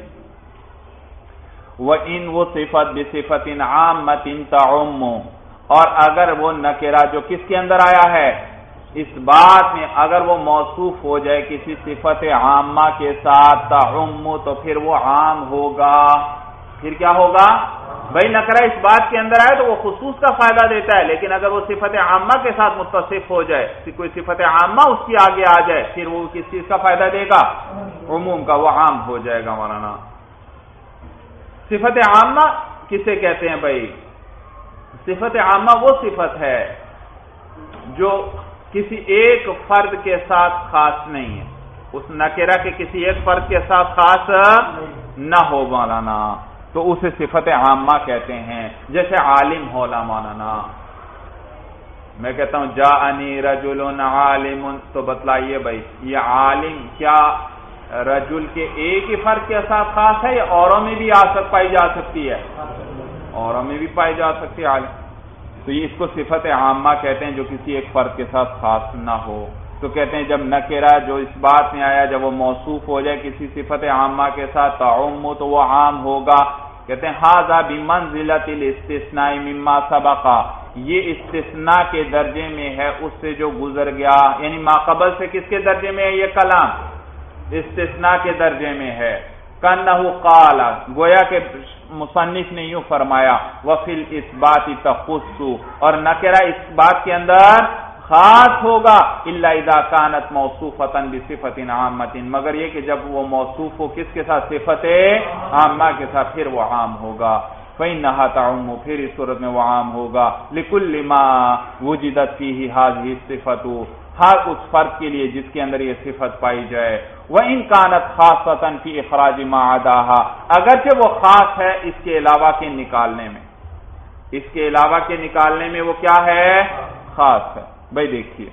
وَإِنْ وُصِفَتْ بِصِفَةٍ عَامَّةٍ تَعُمُّ، اور اگر وہ نکرہ جو کس کے اندر آیا ہے؟ اس بات میں اگر وہ موصوف ہو جائے کسی صفت عامہ کے ساتھ، تعم، تو پھر وہ عام ہوگا. پھر کیا ہوگا؟ بھائی نکرہ اس بات کے اندر آئے تو وہ خصوص کا فائدہ دیتا ہے، لیکن اگر وہ صفت عامہ کے ساتھ متصف ہو جائے، کوئی صفت عامہ اس کی آگے آ جائے، پھر وہ کس چیز کا فائدہ دے گا؟ عموم کا. وہ عام ہو جائے گا مولانا. صفت عامہ کسے کہتے ہیں بھائی؟ صفت عامہ وہ صفت ہے جو کسی ایک فرد کے ساتھ خاص نہیں ہے، اس نکرہ کے کسی ایک فرد کے ساتھ خاص نہ ہو مولانا، تو اسے صفت عامہ کہتے ہیں. جیسے عالم ہونا مولانا، میں کہتا ہوں جاءنی رجل عالم، تو بتلائیے بھائی یہ عالم کیا رجل کے ایک ہی فرد کے ساتھ خاص ہے یا اوروں میں بھی آ سک پائی جا سکتی ہے؟ اوروں میں بھی پائی جا سکتی ہے عالم. تو یہ اس کو صفت عامہ کہتے ہیں جو کسی ایک فرد کے ساتھ خاص نہ ہو. تو کہتے ہیں جب نکرہ جو اس بات میں آیا جب وہ موصوف ہو جائے کسی صفت عامہ کے ساتھ تعم، تو وہ عام ہوگا. کہتے ہیں ھذا بمنزلۃ الاستثناء مما سبق، یہ استثناء کے درجے میں ہے اس سے جو گزر گیا. یعنی ما قبل سے کس کے درجے میں ہے یہ کلام؟ استثناء کے درجے میں ہے. کَأَنَّهُ قَالَ، گویا کہ مصنف نے یوں فرمایا وَفِي الْإِثْبَاتِ تَخُصُّ، اور نکرہ اس بات کے اندر خاص ہوگا الا اذا كانت موصوفة بصفة عامة، مگر یہ کہ جب وہ موصوف ہو کس کے ساتھ؟ صفت عامہ کے ساتھ، پھر وہ عام ہوگا. فإنها تعم، پھر اس صورت میں وہ عام ہوگا، لكل ما وجدت فيه هذه الصفة، ہر اس فرد کے لیے جس کے اندر یہ صفت پائی جائے، وَإِن كَانَتْ خَاصَّةً فِي إِخْرَاجِ مَا عَدَاهَا، اگرچہ وہ خاص ہے اس کے علاوہ کے نکالنے میں، اس کے علاوہ کے نکالنے میں وہ کیا ہے؟ خاص ہے۔ بھائی دیکھیے،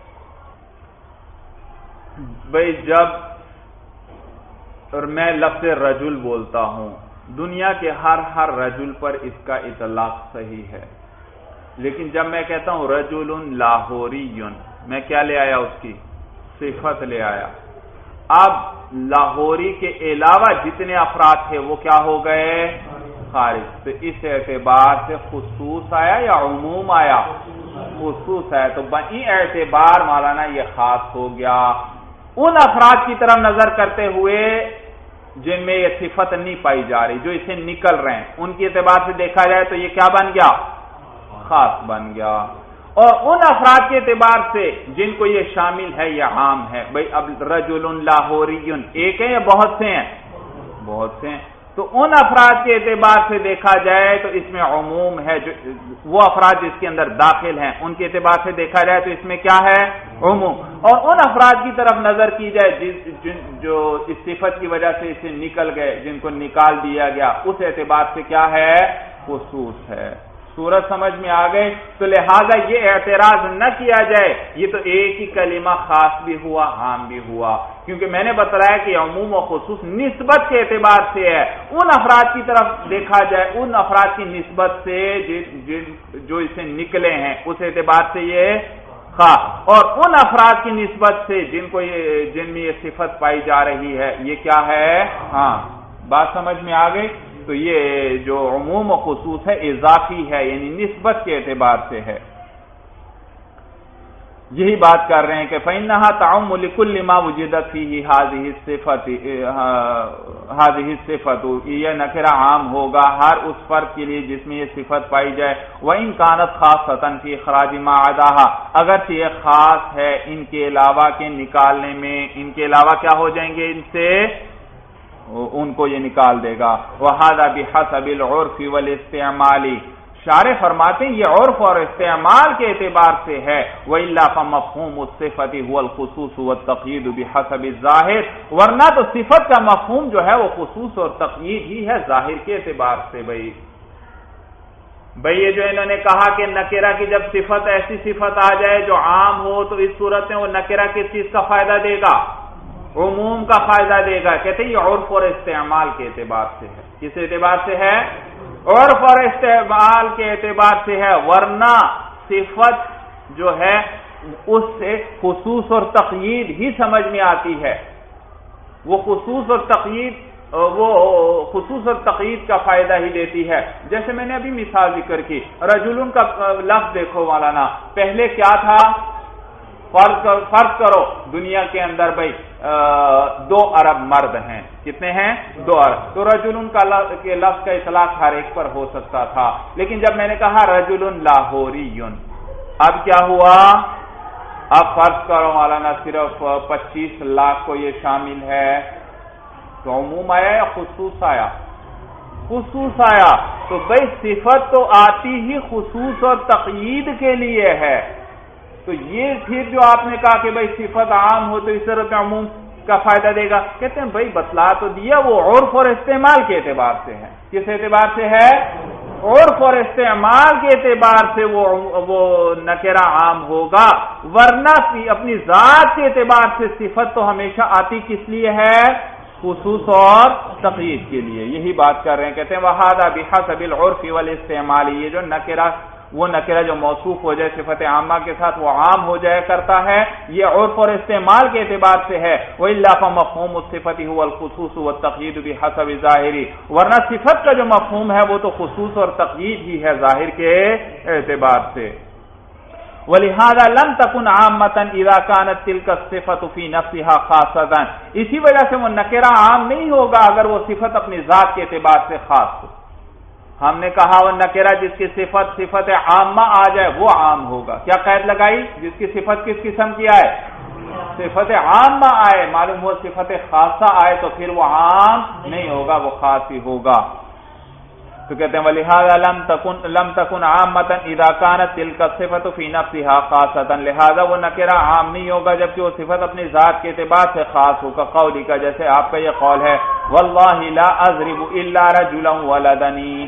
بھائی جب اور میں لفظ رجل بولتا ہوں، دنیا کے ہر ہر رجل پر اس کا اطلاق صحیح ہے، لیکن جب میں کہتا ہوں رجل لاہوری، میں کیا لے آیا؟ اس کی صفت لے آیا۔ اب لاہوری کے علاوہ جتنے افراد تھے وہ کیا ہو گئے؟ خارج۔ تو اس اعتبار سے خصوص آیا یا عموم آیا؟ خصوص ہے، تو بئی اعتبار مولانا یہ خاص ہو گیا ان افراد کی طرف نظر کرتے ہوئے جن میں یہ صفت نہیں پائی جا رہی، جو اسے نکل رہے ہیں، ان کے اعتبار سے دیکھا جائے تو یہ کیا بن گیا؟ خاص بن گیا۔ اور ان افراد کے اعتبار سے جن کو یہ شامل ہے یہ عام ہے۔ بھئی اب رجل لاہوری ایک ہے یا بہت سے ہیں؟ بہت سے ہیں، تو ان افراد کے اعتبار سے دیکھا جائے تو اس میں عموم ہے، جو وہ افراد جس کے اندر داخل ہیں ان کے اعتبار سے دیکھا جائے تو اس میں کیا ہے؟ عموم۔ اور ان افراد کی طرف نظر کی جائے جن جو اس صفت کی وجہ سے اسے نکل گئے، جن کو نکال دیا گیا، اس اعتبار سے کیا ہے؟ خصوص ہے۔ صورت سمجھ میں آ گئے؟ تو لہذا یہ اعتراض نہ کیا جائے یہ تو ایک ہی کلمہ خاص بھی ہوا عام بھی ہوا، کیونکہ میں نے بتایا کہ عموم و خصوص نسبت کے اعتبار سے ہے، ان افراد کی طرف دیکھا جائے ان افراد کی نسبت سے جن جو اسے نکلے ہیں اس اعتبار سے یہ خاص، اور ان افراد کی نسبت سے جن کو یہ جن میں یہ صفت پائی جا رہی ہے یہ کیا ہے؟ ہاں، بات سمجھ میں آ گئی؟ تو یہ جو عموم و خصوص ہے اضافی ہے، یعنی نسبت کے اعتبار سے ہے۔ یہی بات کر رہے ہیں کہ فَإِنَّهَا تَعُمُّ لِكُلِّ مَا وُجِدَتْ فِيهِ هَذِهِ الصِّفَةُ هَذِهِ الصِّفَةُ، یہ نکرہ عام ہوگا ہر اس فرد کے لیے جس میں یہ صفت پائی جائے، وَإِن كَانَتْ خَاصَّةً فِي إِخْرَاجِ مَا عَدَاهَا، اگرچہ یہ خاص ہے ان کے علاوہ کے نکالنے میں، ان کے علاوہ کیا ہو جائیں گے؟ ان سے ان کو یہ نکال دے گا۔ وَهَذَا بِحَسَبِ الْعُرْفِ وَالِاسْتِعْمَالِ، شارح فرماتے ہیں یہ عرف اور استعمال کے اعتبار سے ہے، وَإِلَّا فَمَفْهُومُ الصِّفَةِ هُوَ الْخُصُوصُ وَالتَّقْيِيدُ بِحَسَبِ الظَّاهِرِ، ورنہ تو صفت کا مفہوم جو ہے وہ خصوص اور تقیید ہی ہے ظاہر کے اعتبار سے۔ بھئی بھئی یہ جو انہوں نے کہا کہ نکرہ کی جب صفت ایسی صفت آ جائے جو عام ہو تو اس صورت میں وہ نکرہ کس چیز کا فائدہ دے گا؟ عموم کا فائدہ دے گا۔ کہتے ہیں یہ عرف اور استعمال کے اعتبار سے ہے۔ کس اعتبار سے ہے؟ عرف اور استعمال کے اعتبار سے ہے، ورنہ صفت جو ہے اس سے خصوص اور تقیید ہی سمجھ میں آتی ہے، وہ خصوص اور تقیید وہ خصوص اور تقیید کا فائدہ ہی دیتی ہے۔ جیسے میں نے ابھی مثال ذکر کی، رجلن کا لفظ دیکھو مولانا، پہلے کیا تھا؟ فرض کرو دنیا کے اندر بھائی دو ارب مرد ہیں، کتنے ہیں؟ دو ارب، تو رجلن کا لفظ کا اطلاق ہر ایک پر ہو سکتا تھا، لیکن جب میں نے کہا رجلن لاہوری، اب کیا ہوا؟ اب فرض کرو مولانا صرف پچیس لاکھ کو یہ شامل ہے، تو عموم آیا یا خصوص آیا؟ خصوص آیا، تو بھائی صفت تو آتی ہی خصوص اور تقیید کے لیے ہے، تو یہ پھر جو آپ نے کہا کہ بھائی صفت عام ہو تو اس طرح کا عموم کا فائدہ دے گا، کہتے ہیں بھائی بتلا تو دیا، وہ عرف اور استعمال کے اعتبار سے ہے۔ کس اعتبار سے ہے؟ عرف اور استعمال کے اعتبار سے وہ وہ نکرہ عام ہوگا، ورنہ اپنی ذات کے اعتبار سے صفت تو ہمیشہ آتی کس لیے ہے؟ خصوص اور تقیید کے لیے۔ یہی بات کر رہے ہیں، کہتے ہیں وَهَذَا بِحَسَبِ الْعُرْفِ وَالِاسْتِعْمَالِ، یہ جو نکرہ وہ نکرہ جو موصوف ہو جائے صفت عامہ کے ساتھ وہ عام ہو جایا کرتا ہے، یہ عرف اور استعمال کے اعتبار سے ہے۔ وَإِلَّا فَمَفْهُومُ الصِّفَةِ هُوَ الْخُصُوصُ وَالتَّقْيِيدُ بِحَسَبِ الظَّاهِرِ، ورنہ صفت کا جو مفہوم ہے وہ تو خصوص اور تقیید ہی ہے ظاہر کے اعتبار سے۔ وَلِهَذَا لَمْ تَكُنْ عَامَّةً إِذَا كَانَتْ تِلْكَ الصِّفَةُ فِي نَفْسِهَا خَاصَّةً، اسی وجہ سے وہ نکرہ عام نہیں ہوگا اگر وہ صفت اپنی ذات کے اعتبار سے خاص ہو۔ ہم نے کہا وہ نکرہ جس کی صفت صفت عامہ آ جائے وہ عام ہوگا، کیا قید لگائی؟ جس کی صفت کس قسم کی آئے؟ صفت عامہ آئے، معلوم ہو صفت خاصہ آئے تو پھر وہ عام نہیں ہوگا، وہ خاص ہی ہوگا۔ تو کہتے ہیں وَلِهَذَا لَمْ تَكُنْ لَمْ تَكُنْ عَامَّةً إِذَا كَانَتْ تِلْكَ الصِّفَةُ فِي نَفْسِهَا خَاصَّةً، لہذا وہ نکرہ عام نہیں ہوگا جبکہ وہ صفت اپنی ذات کے اعتبار سے خاص ہوگا، قولی کا جیسے آپ کا یہ قول ہے وَاللَّهِ لَا أَضْرِبُ إِلَّا رَجُلًا وَلَدَنِي،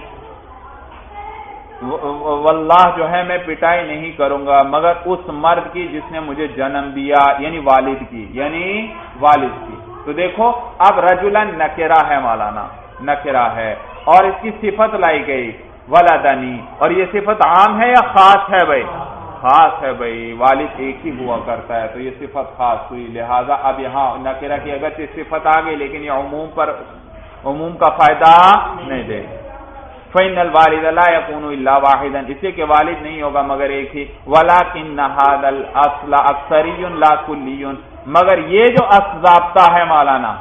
واللہ جو ہے میں پٹائی نہیں کروں گا مگر اس مرد کی جس نے مجھے جنم دیا، یعنی والد کی، یعنی والد کی۔ تو دیکھو اب رجلن نکرہ ہے مولانا، نکرہ ہے اور اس کی صفت لائی گئی ولدنی، اور یہ صفت عام ہے یا خاص ہے بھائی؟ خاص ہے بھائی، والد ایک ہی ہوا کرتا ہے تو یہ صفت خاص ہوئی، لہذا اب یہاں نکرہ کی اگر صفت آ گئی لیکن یہ عموم پر عموم کا فائدہ نہیں دے۔ فَإِنَّ الْوَالِدَ لَا يَكُونُ إِلَّا وَاحِدًا، اس لیے کہ والد نہیں ہوگا مگر ایک ہی، وَلَكِنَّ هَذَا الْأَصْلَ أَكْثَرِيٌّ لَا كُلِّيٌّ، مگر یہ جو اصل ضابطہ ہے مولانا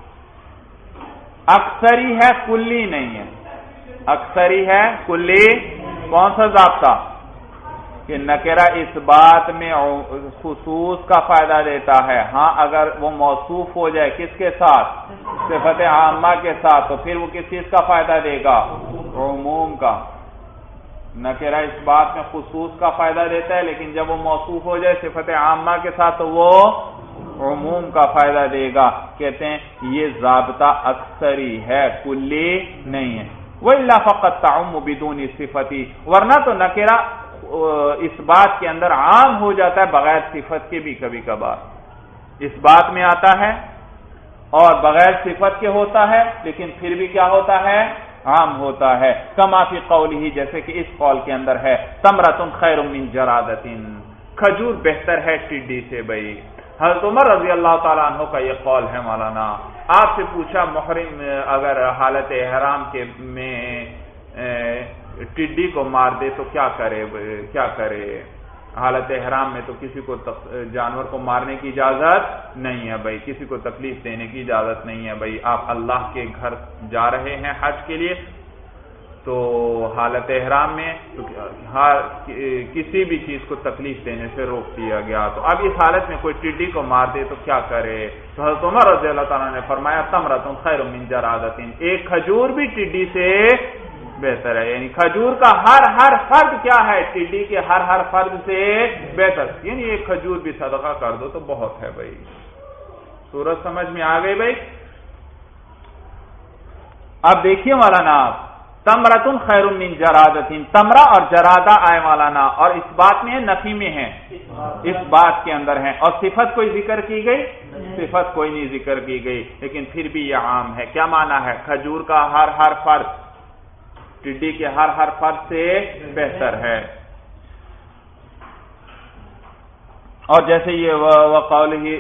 اکثری ہے کلی نہیں ہے، اکثری ہے کلی کون سا ضابطہ؟ کہ نکرہ اس بات میں خصوص کا فائدہ دیتا ہے، ہاں اگر وہ موصوف ہو جائے کس کے ساتھ؟ صفت عامہ کے ساتھ، تو پھر وہ کس چیز کا فائدہ دے گا؟ عموم کا۔ نکرہ اس بات میں خصوص کا فائدہ دیتا ہے لیکن جب وہ موصوف ہو جائے صفت عامہ کے ساتھ تو وہ عموم کا فائدہ دے گا۔ کہتے ہیں یہ ضابطہ اکثری ہے کلی نہیں ہے۔ وَإِلَّا فَقَدْ تَعُمُّ بِدُونِ صِفَتِ، ورنہ تو نکرہ اس بات کے اندر عام ہو جاتا ہے بغیر صفت کے بھی، کبھی کبھار اس بات میں آتا ہے اور بغیر صفت کے ہوتا ہے لیکن پھر بھی کیا ہوتا ہے؟ عام ہوتا ہے۔ کما فی قولہ، جیسے کہ اس قول کے اندر ہے تمرۃ خیر من جرادۃ، کھجور بہتر ہے ٹڈی سے بھائی۔ حضرت عمر رضی اللہ تعالیٰ عنہ کا یہ قول ہے مولانا۔ آپ سے پوچھا محرم اگر حالت احرام کے میں ٹڈی کو مار دے تو کیا کرے؟ کیا کرے حالت احرام میں؟ تو کسی کو جانور کو مارنے کی اجازت نہیں ہے بھائی، کسی کو تکلیف دینے کی اجازت نہیں ہے بھائی۔ آپ اللہ کے گھر جا رہے ہیں حج کے لیے تو حالت احرام میں تو ہر کسی بھی چیز کو تکلیف دینے سے روک دیا گیا، تو اب اس حالت میں کوئی ٹڈی کو مار دے تو کیا کرے؟ تو حضرت عمر رضی اللہ تعالیٰ نے فرمایا تمرۃ خیر من جرادۃ، ایک کھجور بھی ٹڈی سے بہتر ہے، یعنی کھجور کا ہر ہر فرد کیا ہے؟ ٹڈی کے ہر ہر فرد سے بہتر، یعنی ایک کھجور بھی صدقہ کر دو تو بہت ہے بھائی۔ سورج سمجھ میں آ گئی بھائی؟ اب دیکھیے مولانا آپ تمرۃ خیر من جرادۃ، تمرہ اور جرادہ آئے مولانا، اور اس بات میں نفی میں ہے، اس بات کے اندر ہے، اور صفت کوئی ذکر کی گئی؟ صفت کوئی نہیں ذکر کی گئی، لیکن پھر بھی یہ عام ہے۔ کیا معنی ہے؟ کھجور کا ہر ہر فرد ٹڈی کے ہر ہر فرد سے بہتر ہے۔ اور جیسے یہ وقول ہی،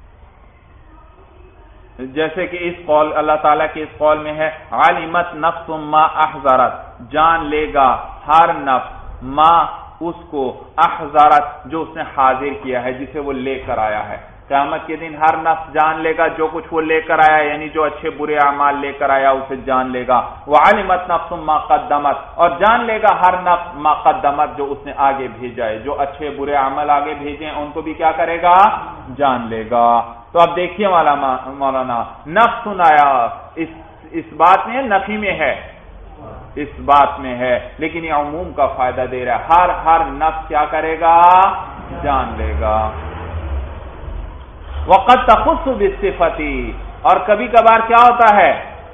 جیسے کہ اس قول اللہ تعالیٰ کے اس قول میں ہے علمت نفس ما احضرت، جان لے گا ہر نفس ما اس کو احضرت جو اس نے حاضر کیا ہے، جسے وہ لے کر آیا ہے۔ قیامت کے دن ہر نفس جان لے گا جو کچھ وہ لے کر آیا، یعنی جو اچھے برے اعمال لے کر آیا اسے جان لے گا۔ وعلمت نفس ما قدمت، اور جان لے گا ہر نفس ما قدمت جو اس نے آگے بھیجا ہے، جو اچھے برے عمل آگے بھیجے ہیں ان کو بھی کیا کرے گا؟ جان لے گا۔ تو اب دیکھیے مولانا نفس آیا اس اس بات میں نفی میں ہے، اس بات میں ہے، لیکن یہ عموم کا فائدہ دے رہا ہے، ہر ہر نفس کیا کرے گا؟ جان لے گا۔ وقت تخص بالصفتی، اور کبھی کبھار کیا ہوتا ہے؟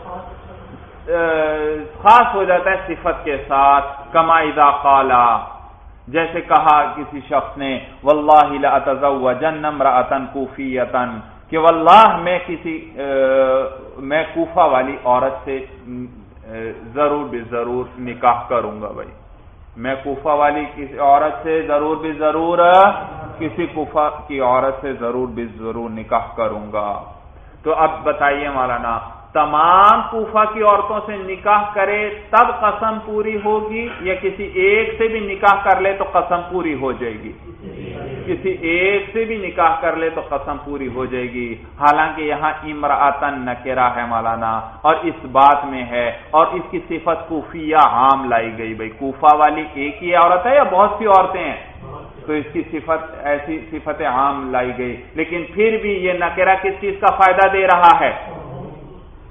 خاص ہو جاتا ہے صفت کے ساتھ، کما اذا قال، جیسے کہا کسی شخص نے واللہ لاتزوجن امرأۃ کوفیۃ، کہ واللہ میں کسی میں کوفہ والی عورت سے ضرور بھی ضرور نکاح کروں گا بھائی، میں کوفہ والی کسی عورت سے ضرور بھی ضرور کسی کوفہ کی عورت سے ضرور بھی ضرور نکاح کروں گا۔ تو اب بتائیے مولانا تمام کوفہ کی عورتوں سے نکاح کرے تب قسم پوری ہوگی یا کسی ایک سے بھی نکاح کر لے تو قسم پوری ہو جائے گی؟ کسی ایک سے بھی نکاح کر لے تو قسم پوری ہو جائے گی، حالانکہ یہاں امرأتن نکرہ ہے مولانا اور اس بات میں ہے، اور اس کی صفت کوفیہ عام لائی گئی بھائی، کوفہ والی ایک ہی عورت ہے یا بہت سی عورتیں ہیں؟ تو اس کی صفت ایسی صفت عام لائی گئی، لیکن پھر بھی یہ نکرہ کس چیز کا فائدہ دے رہا ہے؟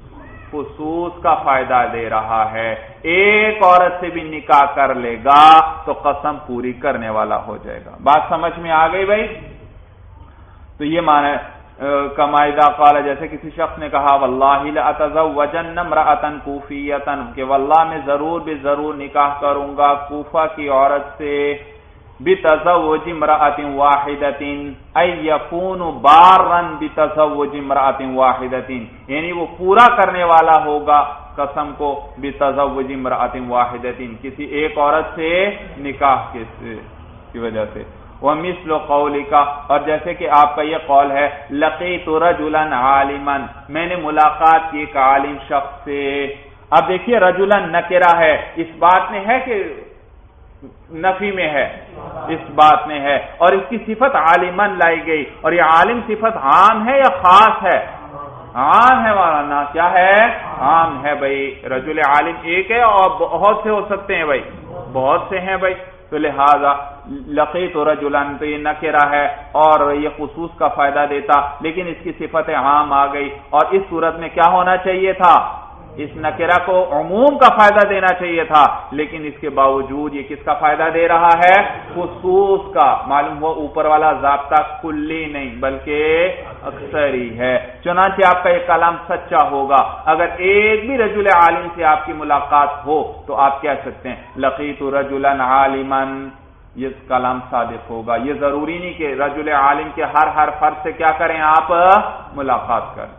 خصوص کا فائدہ دے رہا ہے. ایک عورت سے بھی نکاح کر لے گا تو قسم پوری کرنے والا ہو جائے گا. بات سمجھ میں آ گئی بھائی؟ تو یہ معنی کما اذا قال، جیسے کسی شخص نے کہا واللہ لاتزوجن امرأۃ کوفیۃ، کہ واللہ میں ضرور بے ضرور نکاح کروں گا کوفہ کی عورت سے، بتزوج امرأۃ واحدۃ ای یکون بارا بتزوج امرأۃ واحدۃ، یعنی وہ پورا کرنے والا ہوگا قسم کو بتزوج امرأۃ واحدۃ، کسی ایک عورت سے نکاح کی وجہ سے. وَمِثْلُ قَوْلِكَ، اور جیسے کہ آپ کا یہ قول ہے لَقِيتُ رَجُلًا عَالِمًا، میں نے ملاقات کی ایک عالم شخص سے. اب دیکھیے رجلا نکرہ ہے، اس بات میں ہے کہ نفی میں ہے؟ اس بات میں ہے، اور اس کی صفت عالمن لائی گئی، اور یہ عالم صفت عام ہے یا خاص ہے؟ عام ہے مولانا. کیا ہے؟ عام ہے بھائی. رجل عالم ایک ہے اور بہت سے ہو سکتے ہیں بھائی، بہت سے ہیں بھائی. تو لہذا لقیت رجلا، تو یہ نکرہ ہے اور یہ خصوص کا فائدہ دیتا، لیکن اس کی صفت عام آ گئی، اور اس صورت میں کیا ہونا چاہیے تھا؟ اس نکرہ کو عموم کا فائدہ دینا چاہیے تھا، لیکن اس کے باوجود یہ کس کا فائدہ دے رہا ہے؟ خصوص کا. معلوم ہو اوپر والا ضابطہ کلی نہیں بلکہ اکثری ہے. چنانچہ آپ کا یہ کلام سچا ہوگا. اگر ایک بھی رجل عالم سے آپ کی ملاقات ہو تو آپ کہہ سکتے ہیں لقیت رجلا عالما، یہ کلام صادق ہوگا. یہ ضروری نہیں کہ رجل عالم کے ہر ہر فرد سے کیا کریں آپ؟ ملاقات کریں.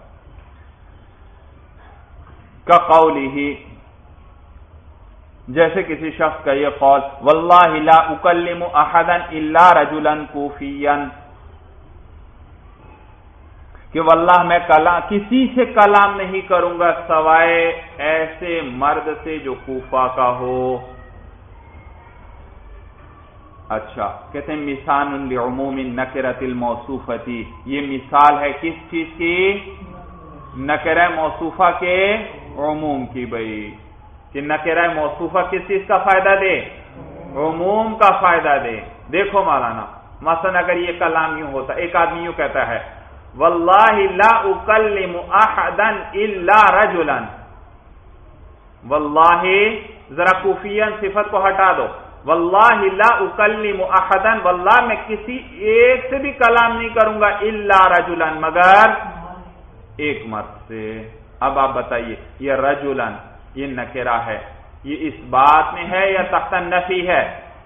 کقولہ، جیسے کسی شخص کا یہ قول واللہ لا اکلم احدا الا رجلا کوفیا، کہ واللہ میں کلام کسی سے کلام نہیں کروں گا سوائے ایسے مرد سے جو کوفہ کا ہو. اچھا، کہتے ہیں مثال لعموم النکرۃ الموصوفۃ، یہ مثال ہے کس چیز کی؟ نکرہ موصوفہ کے عموم کی. بھائی کہ نکرہ موصوفہ کس چیز کا فائدہ دے؟ عموم کا فائدہ دے. دیکھو مولانا، مثلا اگر یہ کلام یوں ہوتا، ایک آدمی یوں کہتا ہے واللہ لا اکلم احدا الا رجلا، واللہ ذرا کوفیان صفت کو ہٹا دو، واللہ لا اکلم احدا، واللہ میں کسی ایک سے بھی کلام نہیں کروں گا الا رجلا، مگر ایک مرد سے. اب آپ بتائیے یہ رجلن یہ نکرہ ہے، یہ اس بات میں ہے یا تحت نفی ہے؟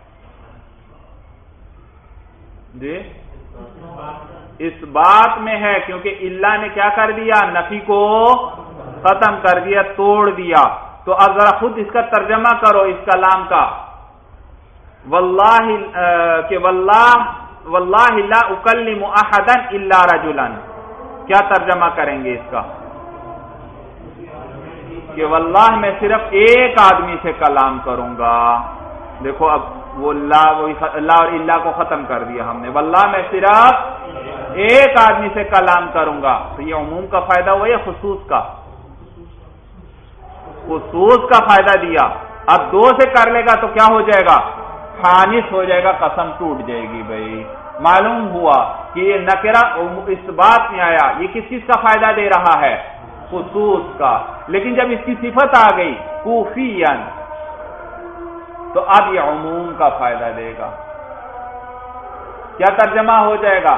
جی اس بات میں ہے، کیونکہ اللہ نے کیا کر دیا؟ نفی کو ختم کر دیا، توڑ دیا. تو اب ذرا خود اس کا ترجمہ کرو اس کلام کا، واللہ کہ واللہ واللہ لا اکلم احدا الا رجلا، کیا ترجمہ کریں گے اس کا؟ کہ واللہ میں صرف ایک آدمی سے کلام کروں گا. دیکھو اب وہ لا لا اور الا کو ختم کر دیا ہم نے، واللہ میں صرف ایک آدمی سے کلام کروں گا. تو یہ عموم کا فائدہ ہوا یا خصوص کا؟ خصوص کا فائدہ دیا. اب دو سے کر لے گا تو کیا ہو جائے گا؟ خانس ہو جائے گا، قسم ٹوٹ جائے گی. بھائی معلوم ہوا کہ یہ نکرہ اس بات میں آیا، یہ کس چیز کا فائدہ دے رہا ہے؟ خصوص کا. لیکن جب اس کی صفت آ گئی کوفیان تو اب یہ عموم کا فائدہ دے گا. کیا ترجمہ ہو جائے گا؟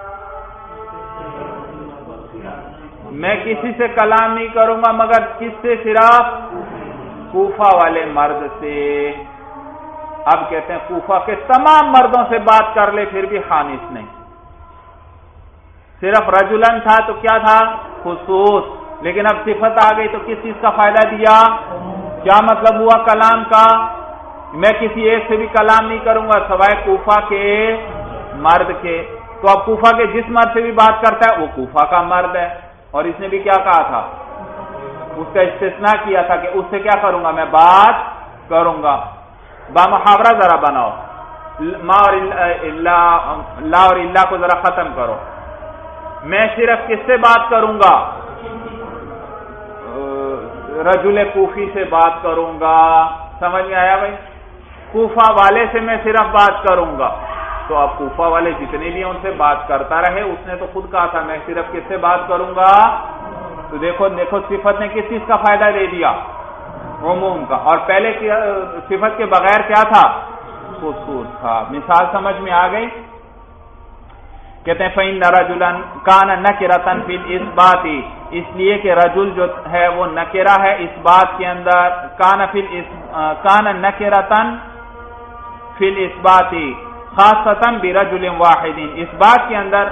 میں کسی سے کلام نہیں کروں گا مگر کس سے؟ صرف کوفہ والے مرد سے. اب کہتے ہیں کوفہ کے تمام مردوں سے بات کر لے پھر بھی خانس نہیں. صرف رجلن تھا تو کیا تھا؟ خصوص. لیکن اب صفت آ گئی تو کس چیز کا فائدہ دیا؟ کیا مطلب ہوا کلام کا؟ میں کسی ایک سے بھی کلام نہیں کروں گا سوائے کوفہ کے مرد کے. تو اب کوفہ کے جس مرد سے بھی بات کرتا ہے وہ کوفہ کا مرد ہے، اور اس نے بھی کیا کہا تھا؟ اس کا استثناء کیا تھا کہ اس سے کیا کروں گا؟ میں بات کروں گا. بامحاورہ ذرا بناؤ، ما اور لا اور اللہ کو ذرا ختم کرو. میں صرف کس سے بات کروں گا؟ رجل کوفی سے بات کروں گا. سمجھ میں آیا بھائی؟ کوفہ والے سے میں صرف بات کروں گا. تو اب کوفہ والے جتنے بھی ہیں ان سے بات کرتا رہے. اس نے تو خود کہا تھا میں صرف کس سے بات کروں گا؟ تو دیکھو دیکھو صفت نے کس چیز کا فائدہ دے دیا؟ عموم کا، اور پہلے کی صفت کے بغیر کیا تھا؟ خصوص تھا۔ مثال سمجھ میں آ گئی؟ کہتے ہیں فَإِنَّ رَجُلًا كَانَ نَكِرَةً فِي الْإِثْبَاتِ، اس لیے کہ رجل جو ہے وہ نکرہ ہے اس بات کے اندر، كَانَ فِي كَانَ نَكِرَةً فِي الْإِثْبَاتِ خَاصَّةً بِرَجُلٍ وَاحِدٍ، اس بات کے اندر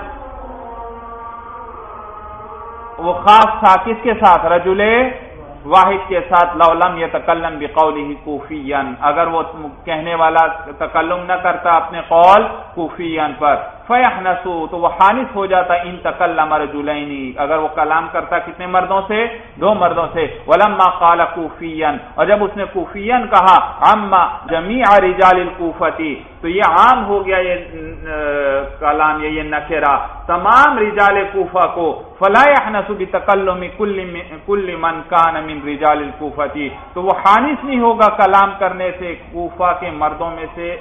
وہ خاص تھا کس کے ساتھ؟ رجل واحد کے ساتھ۔ لو لم يتکلم بقوله کوفیاً، اگر وہ کہنے والا تکلم نہ کرتا اپنے قول کوفیاً پر، فیحنس، تو وہ حانس ہو جاتا ان تکلم رجلین، اگر وہ کلام کرتا کتنے مردوں سے؟ دو مردوں سے۔ ولما قال کوفیاً، اور جب اس نے کوفیاً کہا، عما جمیع رجال الکوفتی، تو یہ عام ہو گیا یہ کلام، یہ یہ نکرہ تمام رجال کوفہ کو، فلا يحنس بتکلم کل کل من کان من رجال الکوفتی، تو وہ حانس نہیں ہوگا کلام کرنے سے کوفہ کے مردوں میں سے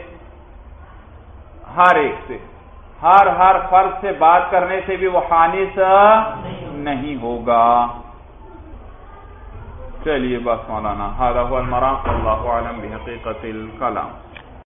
ہر ایک سے، ہر ہر فرد سے بات کرنے سے بھی وہ حانس نہیں ہوگا۔ چلیے بس مولانا، هذا هو المرام، والله اعلم بحقیقت الکلام۔